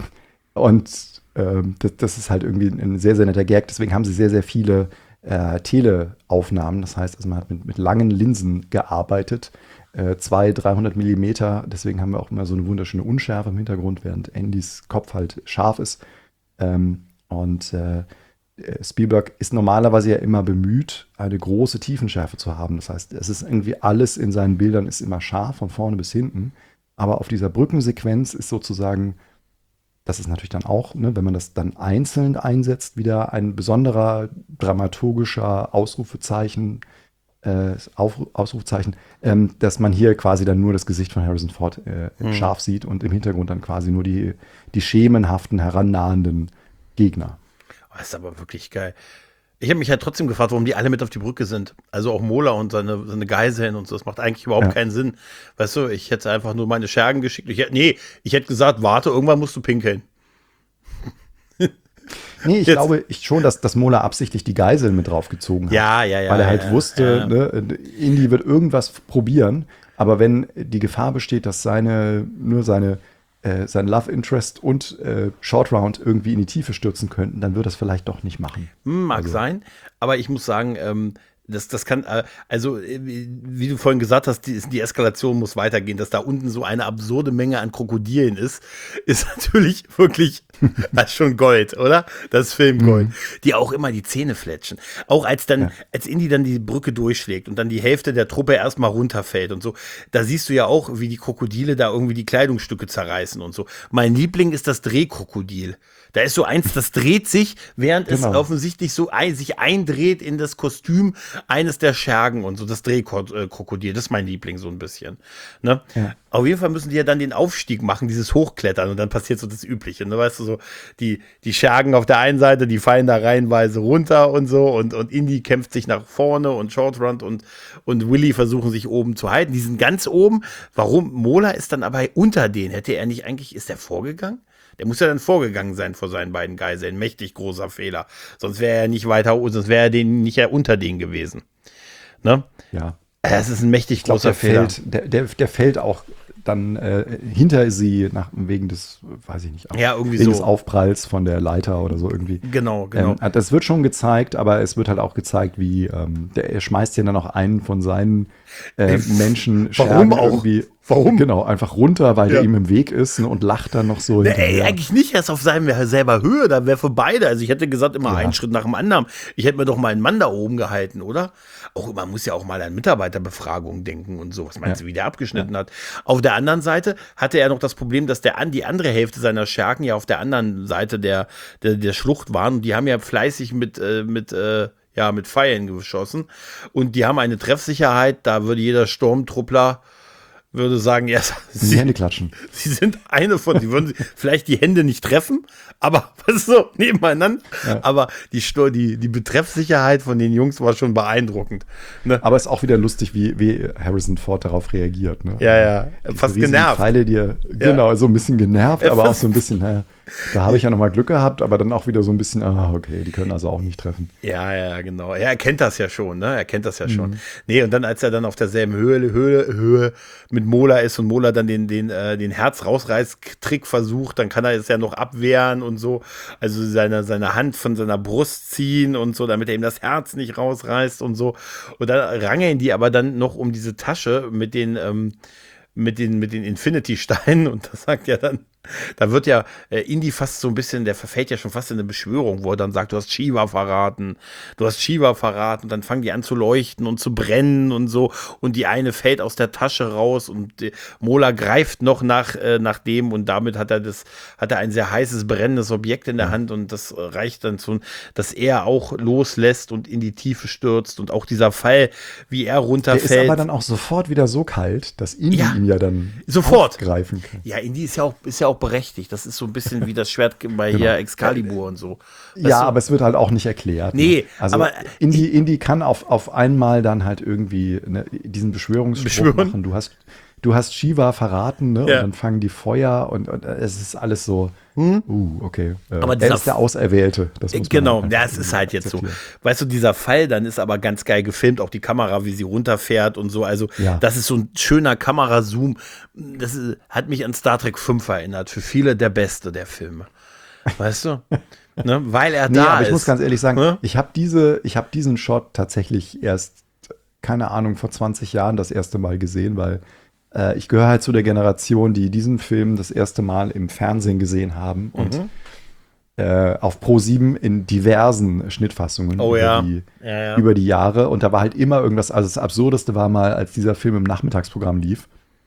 und äh, das, das ist halt irgendwie ein sehr, sehr netter Gag. Deswegen haben sie sehr, sehr viele äh, Teleaufnahmen. Das heißt, also man hat mit, mit langen Linsen gearbeitet. zweihundert, dreihundert Millimeter, deswegen haben wir auch immer so eine wunderschöne Unschärfe im Hintergrund, während Andys Kopf halt scharf ist. Ähm, und äh, Spielberg ist normalerweise ja immer bemüht, eine große Tiefenschärfe zu haben. Das heißt, es ist irgendwie alles in seinen Bildern ist immer scharf, von vorne bis hinten. Aber auf dieser Brückensequenz ist sozusagen, das ist natürlich dann auch, ne, wenn man das dann einzeln einsetzt, wieder ein besonderer dramaturgischer Ausrufezeichen, Äh, Auf, Ausrufzeichen, ähm, dass man hier quasi dann nur das Gesicht von Harrison Ford äh, mhm. scharf sieht und im Hintergrund dann quasi nur die, die schemenhaften, herannahenden Gegner. Oh, das ist aber wirklich geil. Ich habe mich halt trotzdem gefragt, warum die alle mit auf die Brücke sind. Also auch Mola und seine, seine Geiseln und so. Das macht eigentlich überhaupt ja. keinen Sinn. Weißt du, ich hätte einfach nur meine Schergen geschickt. Ich hätte, nee, ich hätte gesagt, warte, irgendwann musst du pinkeln. Nee, ich Jetzt. glaube ich schon, dass, dass Mola absichtlich die Geiseln mit draufgezogen hat. Ja, ja, ja. Weil er halt ja, wusste, ja. Ne, Indy wird irgendwas probieren, aber wenn die Gefahr besteht, dass seine, nur seine, äh, sein Love Interest und äh, Short Round irgendwie in die Tiefe stürzen könnten, dann wird das vielleicht doch nicht machen. Mag also. sein, aber ich muss sagen, ähm, Das, das kann, äh, also, äh, wie du vorhin gesagt hast, die, die Eskalation muss weitergehen. Dass da unten so eine absurde Menge an Krokodilen ist, ist natürlich wirklich, das ist schon Gold, oder? Das ist Filmgold. Mhm. Die auch immer die Zähne fletschen. Auch als dann, ja. als Indy dann die Brücke durchschlägt und dann die Hälfte der Truppe erstmal runterfällt und so, da siehst du ja auch, wie die Krokodile da irgendwie die Kleidungsstücke zerreißen und so. Mein Liebling ist das Drehkrokodil. Da ist so eins, das dreht sich, während genau. es offensichtlich so ein, sich eindreht in das Kostüm eines der Schergen und so, das Drehkrokodil. Das ist mein Liebling so ein bisschen. Ne? Ja. Auf jeden Fall müssen die ja dann den Aufstieg machen, dieses Hochklettern und dann passiert so das Übliche. Ne? Weißt du, so die, die Schergen auf der einen Seite, die fallen da reihenweise runter und so und, und Indy kämpft sich nach vorne und Shortrun und, und Willy versuchen sich oben zu halten. Die sind ganz oben. Warum? Mola ist dann aber unter denen. Hätte er nicht eigentlich, ist er vorgegangen? Der muss ja dann vorgegangen sein vor seinen beiden Geiseln. Mächtig großer Fehler. Sonst wäre er nicht weiter, sonst wäre er den, nicht unter denen gewesen. Ne? Ja. Das ist ein mächtig glaub, großer der Fehler. Fällt, der, der, der fällt auch dann äh, hinter sie nach, wegen des, weiß ich nicht, auch, ja, irgendwie wegen so. des Aufpralls von der Leiter oder so irgendwie. Genau, genau. Ähm, das wird schon gezeigt, aber es wird halt auch gezeigt, wie ähm, der, er schmeißt ja dann auch einen von seinen äh, Menschen Warum auch? irgendwie. Warum? Genau, einfach runter, weil ja. der ihm im Weg ist, ne, und lacht dann noch so. Ne, ey, eigentlich nicht, er ist auf seinem selber Höhe, da wäre für beide. Also ich hätte gesagt, immer ja. einen Schritt nach dem anderen. Ich hätte mir doch mal einen Mann da oben gehalten, oder? Auch man muss ja auch mal an Mitarbeiterbefragungen denken und so. Was meinst ja. du, wie der abgeschnitten ja. hat? Auf der anderen Seite hatte er noch das Problem, dass der die andere Hälfte seiner Schergen ja auf der anderen Seite der, der, der Schlucht waren. Und die haben ja fleißig mit, äh, mit, äh, ja, mit Pfeilen geschossen. Und die haben eine Treffsicherheit, da würde jeder Sturmtruppler würde sagen, ja, sie, die Hände klatschen. Sie sind eine von, die würden vielleicht die Hände nicht treffen, aber was so nebeneinander. Ja. Aber die, die, die Betreffsicherheit von den Jungs war schon beeindruckend. Ne? Aber es ist auch wieder lustig, wie, wie Harrison Ford darauf reagiert. Ne? Ja, ja, die fast genervt. Pfeile, die er, ja. Genau, so ein bisschen genervt, ja, aber auch so ein bisschen, naja, da habe ich ja nochmal Glück gehabt, aber dann auch wieder so ein bisschen, ah, okay, die können also auch nicht treffen. Ja, ja, genau. Ja, er kennt das ja schon, ne? Er kennt das ja mhm. schon. Nee, und dann, als er dann auf derselben Höhe, Höhe, Höhe mit Mola ist und Mola dann den, den, äh, den Herz-Rausreiß-Trick versucht, dann kann er es ja noch abwehren und so. Also seine, seine Hand von seiner Brust ziehen und so, damit er ihm das Herz nicht rausreißt und so. Und dann rangeln die aber dann noch um diese Tasche mit den, ähm, mit den, mit den Infinity-Steinen und das sagt ja dann, da wird ja äh, Indy fast so ein bisschen, der verfällt ja schon fast in eine Beschwörung, wo er dann sagt, du hast Shiva verraten, du hast Shiva verraten und dann fangen die an zu leuchten und zu brennen und so und die eine fällt aus der Tasche raus und äh, Mola greift noch nach, äh, nach dem und damit hat er das, hat er ein sehr heißes, brennendes Objekt in der Hand und das reicht dann zu, dass er auch loslässt und in die Tiefe stürzt und auch dieser Fall, wie er runterfällt. Der ist aber dann auch sofort wieder so kalt, dass Indy ja, ihn ja dann sofort greifen kann. Ja, Indy ist ja auch, ist ja auch berechtigt. Das ist so ein bisschen wie das Schwert bei genau. hier Excalibur und so. Weißt ja, du? Aber es wird halt auch nicht erklärt. Nee, ne? Also aber Indy, Indy kann auf, auf einmal dann halt irgendwie ne, diesen Beschwörungsspruch machen. Du hast, du hast Shiva verraten, ne? Ja. Und dann fangen die Feuer und, und es ist alles so, hm? uh, okay. Aber er ist der Auserwählte. Das muss genau, halt ja, es ist halt jetzt so. Weißt du, dieser Fall, dann ist aber ganz geil gefilmt, auch die Kamera, wie sie runterfährt und so. Also, ja. das ist so ein schöner Kamerazoom. Das ist, hat mich an Star Trek fünf erinnert. Für viele der beste der Filme. Weißt du? Ne? Weil er nee, da aber ist. Ich muss ganz ehrlich sagen, ne? ich habe diese, ich habe diesen Shot tatsächlich erst, keine Ahnung, vor zwanzig Jahren das erste Mal gesehen, weil äh, ich gehöre halt zu der Generation, die diesen Film das erste Mal im Fernsehen gesehen haben und mhm. äh, auf Pro sieben in diversen Schnittfassungen oh, über, ja. Die, ja, ja. über die Jahre. Und da war halt immer irgendwas, also das Absurdeste war mal, als dieser Film im Nachmittagsprogramm lief,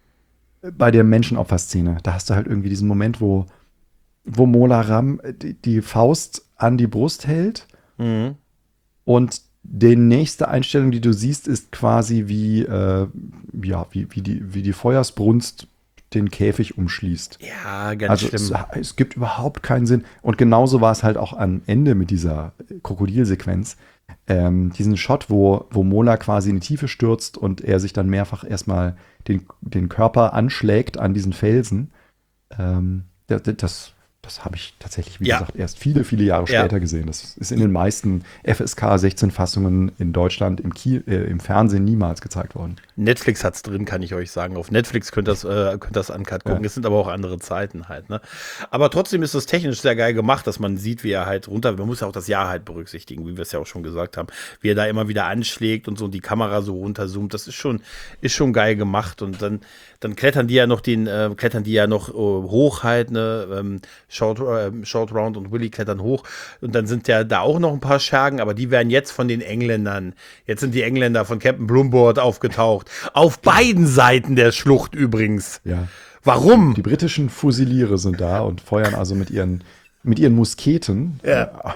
bei der Menschenopferszene. Da hast du halt irgendwie diesen Moment, wo wo Mola Ram die, die Faust an die Brust hält mhm. und die nächste Einstellung, die du siehst, ist quasi wie, äh, ja, wie, wie, die, wie die Feuersbrunst den Käfig umschließt. Ja, ganz also schlimm. Es, es gibt überhaupt keinen Sinn. Und genauso war es halt auch am Ende mit dieser Krokodilsequenz. Ähm, diesen Shot, wo, wo Mola quasi in die Tiefe stürzt und er sich dann mehrfach erstmal den, den Körper anschlägt an diesen Felsen. Ähm, das, das Das habe ich tatsächlich, wie Ja. gesagt, erst viele, viele Jahre Ja. später gesehen. Das ist in den meisten F S K sechzehn Fassungen in Deutschland im, Ki- äh, im Fernsehen niemals gezeigt worden. Netflix hat's drin, kann ich euch sagen. Auf Netflix könnt ihr das, äh, könnt das Uncut gucken. Ja. Es sind aber auch andere Zeiten halt, ne? Aber trotzdem ist das technisch sehr geil gemacht, dass man sieht, wie er halt runter, man muss ja auch das Jahr halt berücksichtigen, wie wir es ja auch schon gesagt haben, wie er da immer wieder anschlägt und so und die Kamera so runterzoomt. Das ist schon, ist schon geil gemacht. Und dann, dann klettern die ja noch den, äh, klettern die ja noch äh, hoch halt, ne? Ähm, Short, äh, Short Round und Willy klettern hoch. Und dann sind ja da auch noch ein paar Schergen, aber die werden jetzt von den Engländern, jetzt sind die Engländer von Captain Blumboard aufgetaucht. Auf beiden Seiten der Schlucht übrigens. Ja. Warum? Die britischen Fusiliere sind da und feuern also mit ihren, mit ihren Musketen Ja.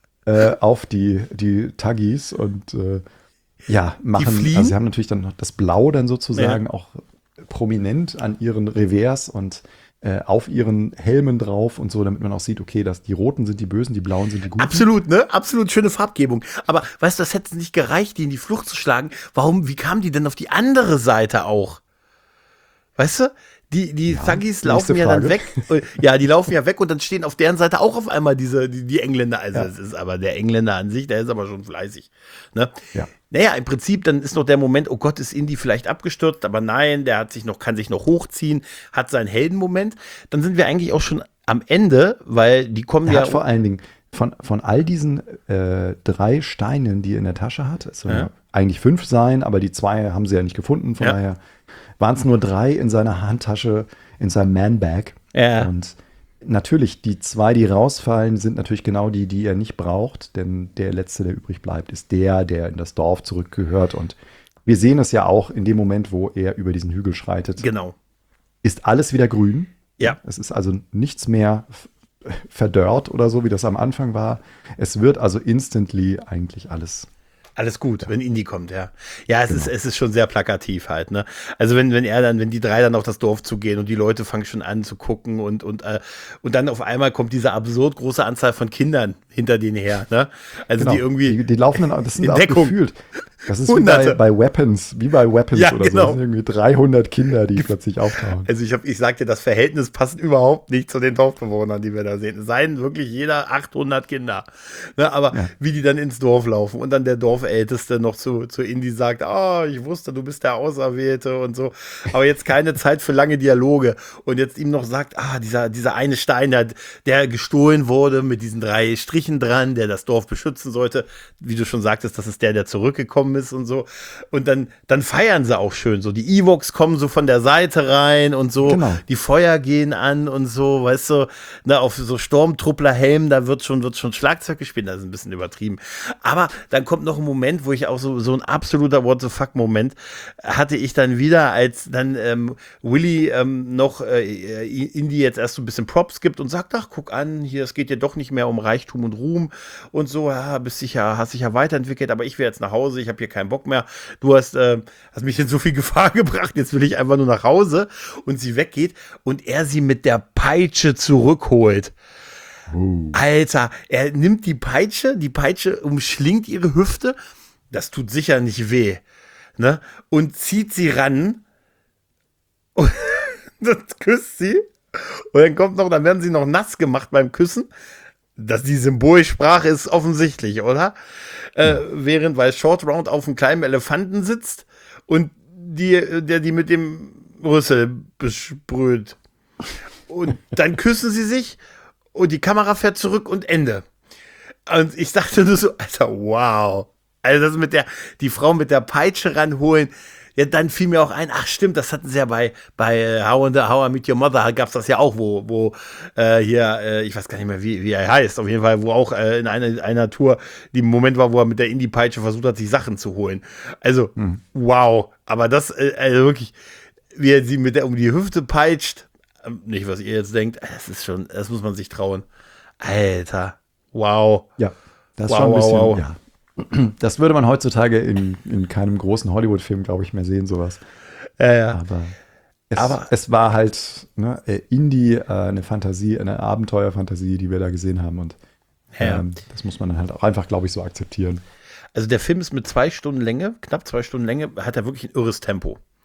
äh, auf die, die Tuggies und äh, ja, machen, fliehen? also sie haben natürlich dann noch das Blau dann sozusagen auch prominent an ihren Revers und äh, auf ihren Helmen drauf und so, damit man auch sieht, okay, dass die Roten sind die Bösen, die Blauen sind die Guten. Absolut, ne? Absolut schöne Farbgebung. Aber weißt du, das hätte nicht gereicht, die in die Flucht zu schlagen. Warum, wie kamen die denn auf die andere Seite auch? Weißt du? Die, die Ja, Thuggies nächste laufen ja dann Frage. weg. Ja, die laufen ja weg und dann stehen auf deren Seite auch auf einmal diese, die, die Engländer. Also, Ja. es ist aber der Engländer an sich, der ist aber schon fleißig. Ne? Ja. Naja, im Prinzip, dann ist noch der Moment, oh Gott, ist Indy vielleicht abgestürzt, aber nein, der hat sich noch, kann sich noch hochziehen, hat seinen Heldenmoment. Dann sind wir eigentlich auch schon am Ende, weil die kommen Er ja. hat vor allen Dingen von, von all diesen äh, drei Steinen, die er in der Tasche hat, es sollen Ja. ja eigentlich fünf sein, aber die zwei haben sie ja nicht gefunden, von Ja. daher waren es nur drei in seiner Handtasche, in seinem Man-Bag. Ja. Und natürlich, die zwei, die rausfallen, sind natürlich genau die, die er nicht braucht, denn der letzte, der übrig bleibt, ist der, der in das Dorf zurückgehört. Und wir sehen es ja auch in dem Moment, wo er über diesen Hügel schreitet, Genau. ist alles wieder grün. Ja. Es ist also nichts mehr f- verdörrt oder so, wie das am Anfang war. Es wird also instantly eigentlich alles. Alles gut, wenn Indy kommt, ja. Ja, es, Genau. ist, es ist schon sehr plakativ halt, ne? Also wenn, wenn er dann, wenn die drei dann auf das Dorf zugehen und die Leute fangen schon an zu gucken und, und, äh, und dann auf einmal kommt diese absurd große Anzahl von Kindern hinter denen her, ne? Also Genau. die irgendwie. Die, die laufen dann, das sind in auch Deckung. gefühlt. Das ist wie Hunderte. bei, bei Weapons, wie bei Weapons Ja, oder genau. so. Das sind irgendwie dreihundert Kinder, die plötzlich auftauchen. Also ich, hab, ich sag dir, das Verhältnis passt überhaupt nicht zu den Dorfbewohnern, die wir da sehen. Es seien wirklich jeder achthundert Kinder. Ne, aber Ja. wie die dann ins Dorf laufen und dann der Dorfälteste noch zu, zu Indy sagt, ah, ich wusste, du bist der Auserwählte und so. Aber jetzt keine Zeit für lange Dialoge. Und jetzt ihm noch sagt, ah, dieser, dieser eine Stein, der, der gestohlen wurde mit diesen drei Strichen dran, der das Dorf beschützen sollte. Wie du schon sagtest, das ist der, der zurückgekommen ist und so. Und dann, dann feiern sie auch schön so. Die Ewoks kommen so von der Seite rein und so. Genau. Die Feuer gehen an und so, weißt du, ne, auf so Sturmtrupplerhelmen, da wird schon, wird schon Schlagzeug gespielt, das ist ein bisschen übertrieben. Aber dann kommt noch ein Moment, wo ich auch so, so ein absoluter What the fuck Moment hatte ich dann wieder, als dann ähm, Willy ähm, noch äh, Indy jetzt erst so ein bisschen Props gibt und sagt, ach, guck an, hier, es geht dir doch nicht mehr um Reichtum und Ruhm und so, ja, bist sicher, hast dich ja weiterentwickelt, aber ich will jetzt nach Hause, ich habe hier keinen Bock mehr. Du hast, äh, hast mich in so viel Gefahr gebracht, jetzt will ich einfach nur nach Hause und sie weggeht und er sie mit der Peitsche zurückholt. Uh. Alter, er nimmt die Peitsche, die Peitsche umschlingt ihre Hüfte, das tut sicher nicht weh, ne? Und zieht sie ran und das küsst sie und dann kommt noch, dann werden sie noch nass gemacht beim Küssen. Dass die Symbolsprache ist offensichtlich, oder? Äh, während, weil Short Round auf einem kleinen Elefanten sitzt und die, der die mit dem Rüssel besprüht. Und dann küssen sie sich und die Kamera fährt zurück und Ende. Und ich dachte nur so, Alter, wow. Also das mit der, die Frau mit der Peitsche ranholen, ja, dann fiel mir auch ein, ach stimmt, das hatten sie ja bei, bei How, the, How I Met Your Mother, gab es das ja auch, wo, wo äh, hier, äh, ich weiß gar nicht mehr, wie, wie er heißt, auf jeden Fall, wo auch äh, in einer, einer Tour die Moment war, wo er mit der Indie-Peitsche versucht hat, sich Sachen zu holen. Also, hm. wow, aber das, äh, also wirklich, wie er sie mit der um die Hüfte peitscht, äh, nicht, was ihr jetzt denkt, das ist schon, das muss man sich trauen. Alter, wow. Ja, das ist wow, schon ein bisschen, wow, wow. ja. Das würde man heutzutage in, in keinem großen Hollywood-Film, glaube ich, mehr sehen, sowas. Ja, ja. Aber es, Aber es war halt ne, Indie, äh, eine Fantasie, eine Abenteuerfantasie, die wir da gesehen haben. Und ja. ähm, das muss man dann halt auch einfach, glaube ich, so akzeptieren. Also der Film ist mit zwei Stunden Länge, knapp zwei Stunden Länge, hat er wirklich ein irres Tempo.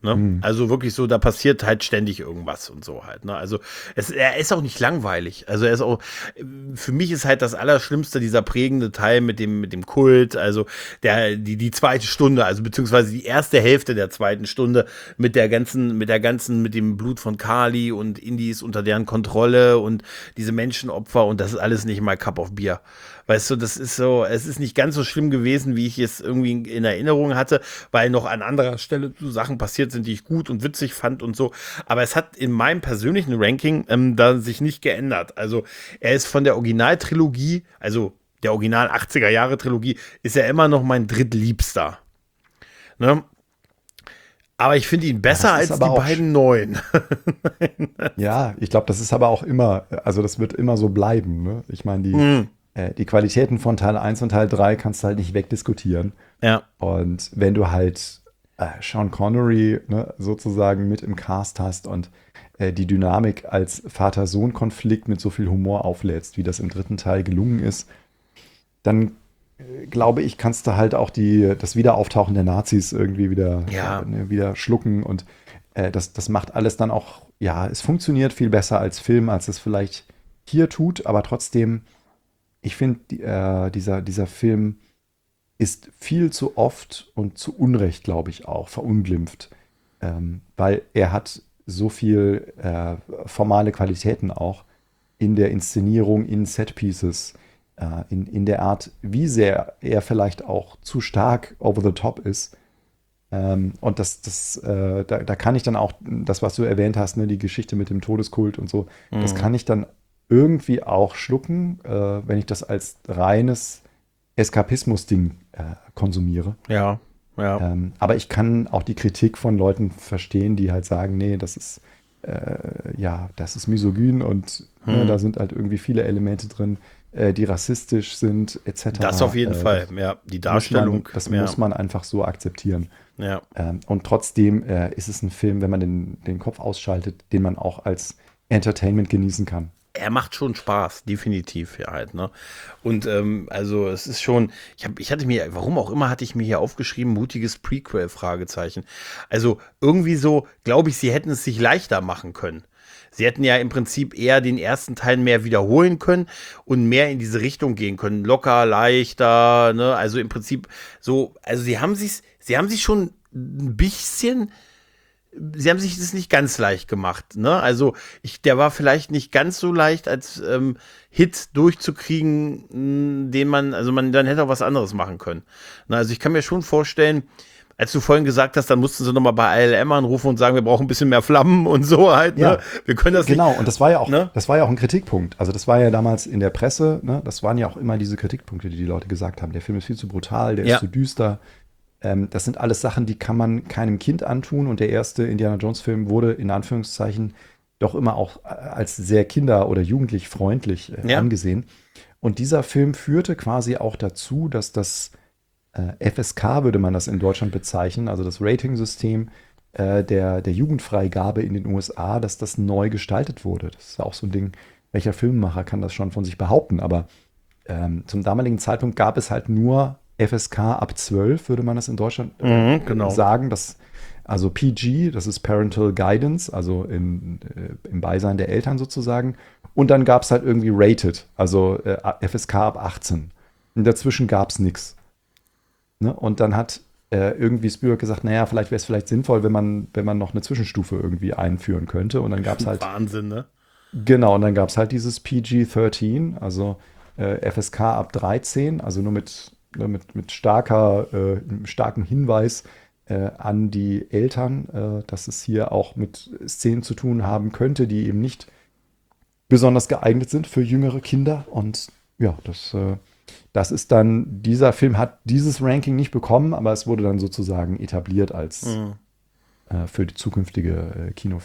Ne? Mhm. Also wirklich so, da passiert halt ständig irgendwas und so halt. Ne? Also es, er ist auch nicht langweilig. Also er ist auch, für mich ist halt das Allerschlimmste dieser prägende Teil mit dem, mit dem Kult, also der, die, die zweite Stunde, also beziehungsweise die erste Hälfte der zweiten Stunde mit der ganzen, mit der ganzen, mit dem Blut von Kali und Indies unter deren Kontrolle und diese Menschenopfer und das ist alles nicht mal Cup of Beer. Weißt du, das ist so, es ist nicht ganz so schlimm gewesen, wie ich es irgendwie in Erinnerung hatte, weil noch an anderer Stelle so Sachen passiert sind, die ich gut und witzig fand und so. Aber es hat in meinem persönlichen Ranking ähm, da sich nicht geändert. Also er ist von der Originaltrilogie, also der Original achtziger-Jahre-Trilogie, ist er immer noch mein drittliebster. Ne? Aber ich finde ihn besser als die beiden neuen. Ja, ich glaube, das ist aber auch immer, also das wird immer so bleiben. Ne? Ich meine, die mm. Die Qualitäten von Teil eins und Teil drei kannst du halt nicht wegdiskutieren. Ja. Und wenn du halt äh, Sean Connery ne, sozusagen mit im Cast hast und äh, die Dynamik als Vater-Sohn-Konflikt mit so viel Humor auflädst, wie das im dritten Teil gelungen ist, dann äh, glaube ich, kannst du halt auch die, das Wiederauftauchen der Nazis irgendwie wieder, ja. äh, ne, wieder schlucken. Und äh, das, das macht alles dann auch, ja, es funktioniert viel besser als Film, als es vielleicht hier tut, aber trotzdem. Ich finde, äh, dieser, dieser Film ist viel zu oft und zu Unrecht, glaube ich, auch verunglimpft, ähm, weil er hat so viel äh, formale Qualitäten auch in der Inszenierung, in Setpieces, äh, in, in der Art, wie sehr er vielleicht auch zu stark over the top ist. Ähm, und das, das, äh, da, da kann ich dann auch, das, was du erwähnt hast, ne, die Geschichte mit dem Todeskult und so, mhm. das kann ich dann irgendwie auch schlucken, äh, wenn ich das als reines Eskapismus-Ding äh, konsumiere. Ja, ja. Ähm, aber ich kann auch die Kritik von Leuten verstehen, die halt sagen, nee, das ist äh, ja, das ist misogyn und hm. ne, da sind halt irgendwie viele Elemente drin, äh, die rassistisch sind, et cetera. Das auf jeden äh, Fall, ja. Die Darstellung. Muss man, das ja. muss man einfach so akzeptieren. Ja. Ähm, und trotzdem äh, ist es ein Film, wenn man den, den Kopf ausschaltet, den man auch als Entertainment genießen kann. Er macht schon Spaß, definitiv, ja halt, ne? Und ähm, also es ist schon, ich habe, ich hatte mir, warum auch immer, hatte ich mir hier aufgeschrieben, mutiges Prequel, Fragezeichen. Also irgendwie so, glaube ich, sie hätten es sich leichter machen können. Sie hätten ja im Prinzip eher den ersten Teil mehr wiederholen können und mehr in diese Richtung gehen können. Locker, leichter, ne? Also im Prinzip so, also sie haben sich, sie haben sich schon ein bisschen Sie haben sich das nicht ganz leicht gemacht, ne? Also ich, der war vielleicht nicht ganz so leicht als ähm, Hit durchzukriegen, mh, den man, also man dann hätte auch was anderes machen können. Na, also ich kann mir schon vorstellen, als du vorhin gesagt hast, dann mussten sie nochmal bei I L M anrufen und sagen, wir brauchen ein bisschen mehr Flammen und so halt. Ja, ne? Wir können das genau. nicht, Und das war ja auch, ne? das war ja auch ein Kritikpunkt. Also das war ja damals in der Presse, ne? Das waren ja auch immer diese Kritikpunkte, die die Leute gesagt haben. Der Film ist viel zu brutal, der ja. ist zu düster. Ähm, das sind alles Sachen, die kann man keinem Kind antun. Und der erste Indiana Jones-Film wurde in Anführungszeichen doch immer auch als sehr kinder- oder jugendlich freundlich äh, ja. angesehen. Und dieser Film führte quasi auch dazu, dass das äh, F S K, würde man das in Deutschland bezeichnen, also das Rating-System äh, der, der Jugendfreigabe in den U S A, dass das neu gestaltet wurde. Das ist auch so ein Ding, welcher Filmemacher kann das schon von sich behaupten? Aber ähm, zum damaligen Zeitpunkt gab es halt nur F S K ab zwölf, würde man das in Deutschland äh, mhm, genau. sagen. Das, also P G, das ist Parental Guidance, also in, äh, im Beisein der Eltern sozusagen. Und dann gab es halt irgendwie Rated, also äh, F S K ab achtzehn. Und dazwischen gab es nichts. Ne? Und dann hat äh, irgendwie Spielberg gesagt, naja, vielleicht wäre es vielleicht sinnvoll, wenn man, wenn man noch eine Zwischenstufe irgendwie einführen könnte. Und dann gab es halt Wahnsinn, ne? Genau, und dann gab es halt dieses P G dreizehn, also äh, F S K ab dreizehn, also nur mit Mit, mit starker, äh, starkem Hinweis äh, an die Eltern, äh, dass es hier auch mit Szenen zu tun haben könnte, die eben nicht besonders geeignet sind für jüngere Kinder. Und ja, das, äh, das ist dann, dieser Film hat dieses Ranking nicht bekommen, aber es wurde dann sozusagen etabliert als mhm. äh, für die zukünftige äh, Kinofilme.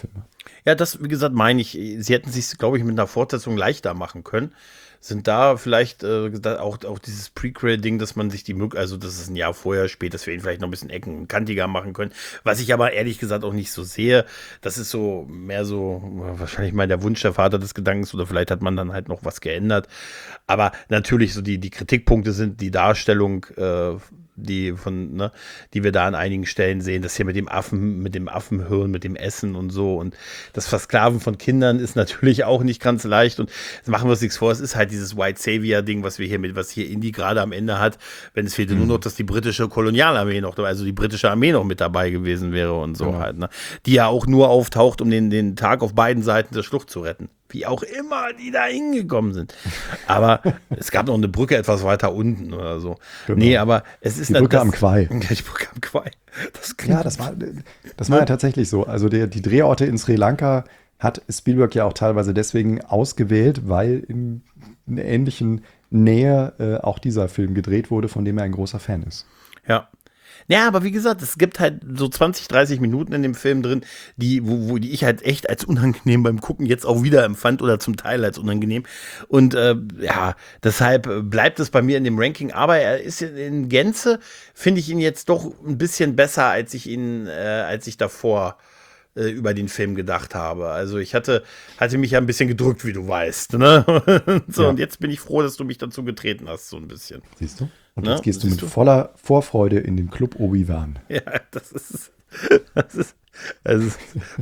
Ja, das, wie gesagt, meine ich, sie hätten sich, glaube ich, mit einer Fortsetzung leichter machen können. Sind da vielleicht äh, da auch, auch dieses Prequel-Ding, dass man sich die Möglichkeit, also dass es ein Jahr vorher spielt, dass wir ihn vielleicht noch ein bisschen eckenkantiger machen können. Was ich aber ehrlich gesagt auch nicht so sehe. Das ist so mehr so wahrscheinlich mal der Wunsch der Vater des Gedankens oder vielleicht hat man dann halt noch was geändert. Aber natürlich so die, die Kritikpunkte sind die Darstellung, äh, die von, ne, die wir da an einigen Stellen sehen, das hier mit dem Affen, mit dem Affenhirn, mit dem Essen und so und das Versklaven von Kindern ist natürlich auch nicht ganz leicht und machen wir uns nichts vor, es ist halt dieses White Savior Ding, was wir hier mit, was hier Indy gerade am Ende hat, wenn es fehlte mhm. nur noch, dass die britische Kolonialarmee noch, also die britische Armee noch mit dabei gewesen wäre und so genau. halt, ne, die ja auch nur auftaucht, um den, den Tag auf beiden Seiten der Schlucht zu retten. Wie auch immer die da hingekommen sind. Aber es gab noch eine Brücke etwas weiter unten oder so. Genau. Nee, aber es ist die dann Brücke das, am Quai. Die Brücke am Quai. Das ja, das war, das war ja tatsächlich so. Also der, die Drehorte in Sri Lanka hat Spielberg ja auch teilweise deswegen ausgewählt, weil in einer ähnlichen Nähe äh, auch dieser Film gedreht wurde, von dem er ein großer Fan ist. Ja. Ja, aber wie gesagt, es gibt halt so zwanzig, dreißig Minuten in dem Film drin, die, wo, wo die ich halt echt als unangenehm beim Gucken jetzt auch wieder empfand oder zum Teil als unangenehm. Und äh, ja, deshalb bleibt es bei mir in dem Ranking. Aber er ist in Gänze, finde ich ihn jetzt doch ein bisschen besser, als ich ihn, äh, als ich davor äh, über den Film gedacht habe. Also ich hatte, hatte mich ja ein bisschen gedrückt, wie du weißt. Ne? so, ja. Und jetzt bin ich froh, dass du mich dazu getreten hast, so ein bisschen. Siehst du? Und ne? jetzt gehst du Siehst mit du? voller Vorfreude in den Club Obi-Wan. Ja, das ist, das ist, das ist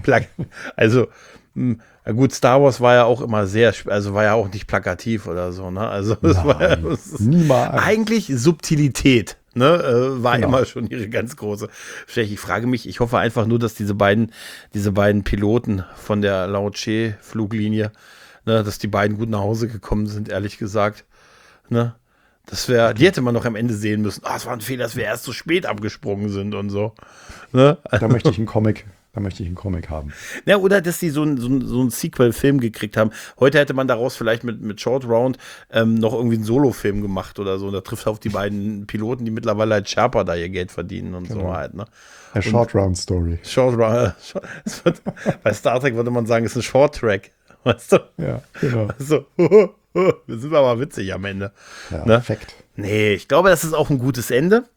also, mh, gut, Star Wars war ja auch immer sehr, also war ja auch nicht plakativ oder so, ne? Also, das Nein, war ja, das ist niemals. Eigentlich Subtilität, ne? Äh, war genau. immer schon ihre ganz große Schwäche. Ich frage mich, ich hoffe einfach nur, dass diese beiden, diese beiden Piloten von der Lao Che-Fluglinie, ne, dass die beiden gut nach Hause gekommen sind, ehrlich gesagt, ne? Das wäre, die hätte man noch am Ende sehen müssen. Ah, es war ein Fehler, dass wir erst so spät abgesprungen sind und so. Ne? Da möchte ich einen Comic, da möchte ich einen Comic haben. Ja, oder dass die so ein, so ein, so ein Sequel-Film gekriegt haben. Heute hätte man daraus vielleicht mit, mit Short Round ähm, noch irgendwie einen Solo-Film gemacht oder so. Und da trifft auf die beiden Piloten, die mittlerweile als Sherpa da ihr Geld verdienen und genau. so halt. Ne? A Short Round Story. Short Round. Äh, bei Star Trek würde man sagen, es ist ein Short Track. Weißt du? Ja, genau. Also, wir sind aber witzig am Ende. Ja, ne? Perfekt. Nee, ich glaube, das ist auch ein gutes Ende.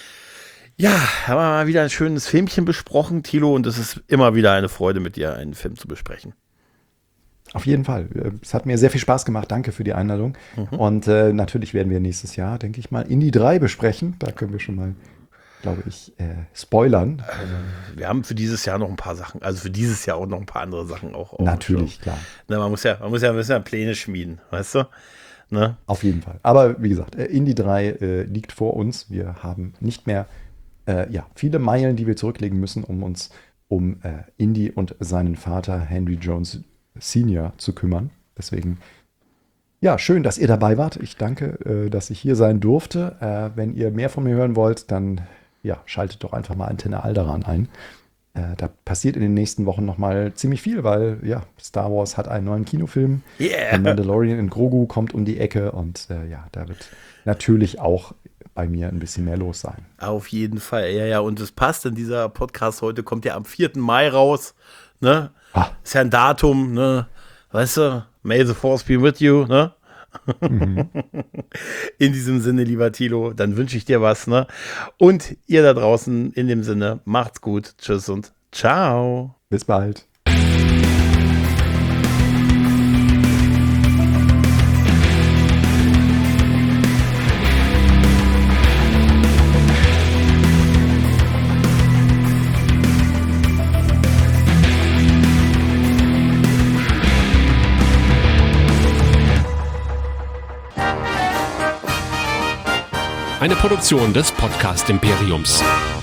Ja, haben wir mal wieder ein schönes Filmchen besprochen, Thilo, und es ist immer wieder eine Freude, mit dir einen Film zu besprechen. Auf jeden Fall. Es hat mir sehr viel Spaß gemacht. Danke für die Einladung. Mhm. Und äh, natürlich werden wir nächstes Jahr, denke ich mal, Indy drei besprechen. Da können wir schon mal, glaube ich, äh, spoilern. Äh, wir haben für dieses Jahr noch ein paar Sachen, also für dieses Jahr auch noch ein paar andere Sachen auch. auch natürlich, so. Klar. Na, man muss ja, man muss ja, man muss ja Pläne schmieden, weißt du? Ne? Auf jeden Fall. Aber wie gesagt, Indy drei äh, liegt vor uns. Wir haben nicht mehr äh, ja, viele Meilen, die wir zurücklegen müssen, um uns um äh, Indy und seinen Vater Henry Jones Senior zu kümmern. Deswegen, ja, schön, dass ihr dabei wart. Ich danke, äh, dass ich hier sein durfte. Äh, wenn ihr mehr von mir hören wollt, dann ja, schaltet doch einfach mal Antenne Alderan ein. Äh, da passiert in den nächsten Wochen noch mal ziemlich viel, weil ja, Star Wars hat einen neuen Kinofilm. Yeah. The Mandalorian in Grogu kommt um die Ecke und äh, ja, da wird natürlich auch bei mir ein bisschen mehr los sein. Auf jeden Fall, ja, ja, und es passt, denn dieser Podcast heute kommt ja am vierten Mai raus, ne? Ah. Ist ja ein Datum, ne? Weißt du, may the force be with you, ne? Mhm. In diesem Sinne, lieber Thilo, dann wünsche ich dir was, ne? Und ihr da draußen in dem Sinne, macht's gut, tschüss und ciao. Bis bald. Eine Produktion des Podcast Imperiums.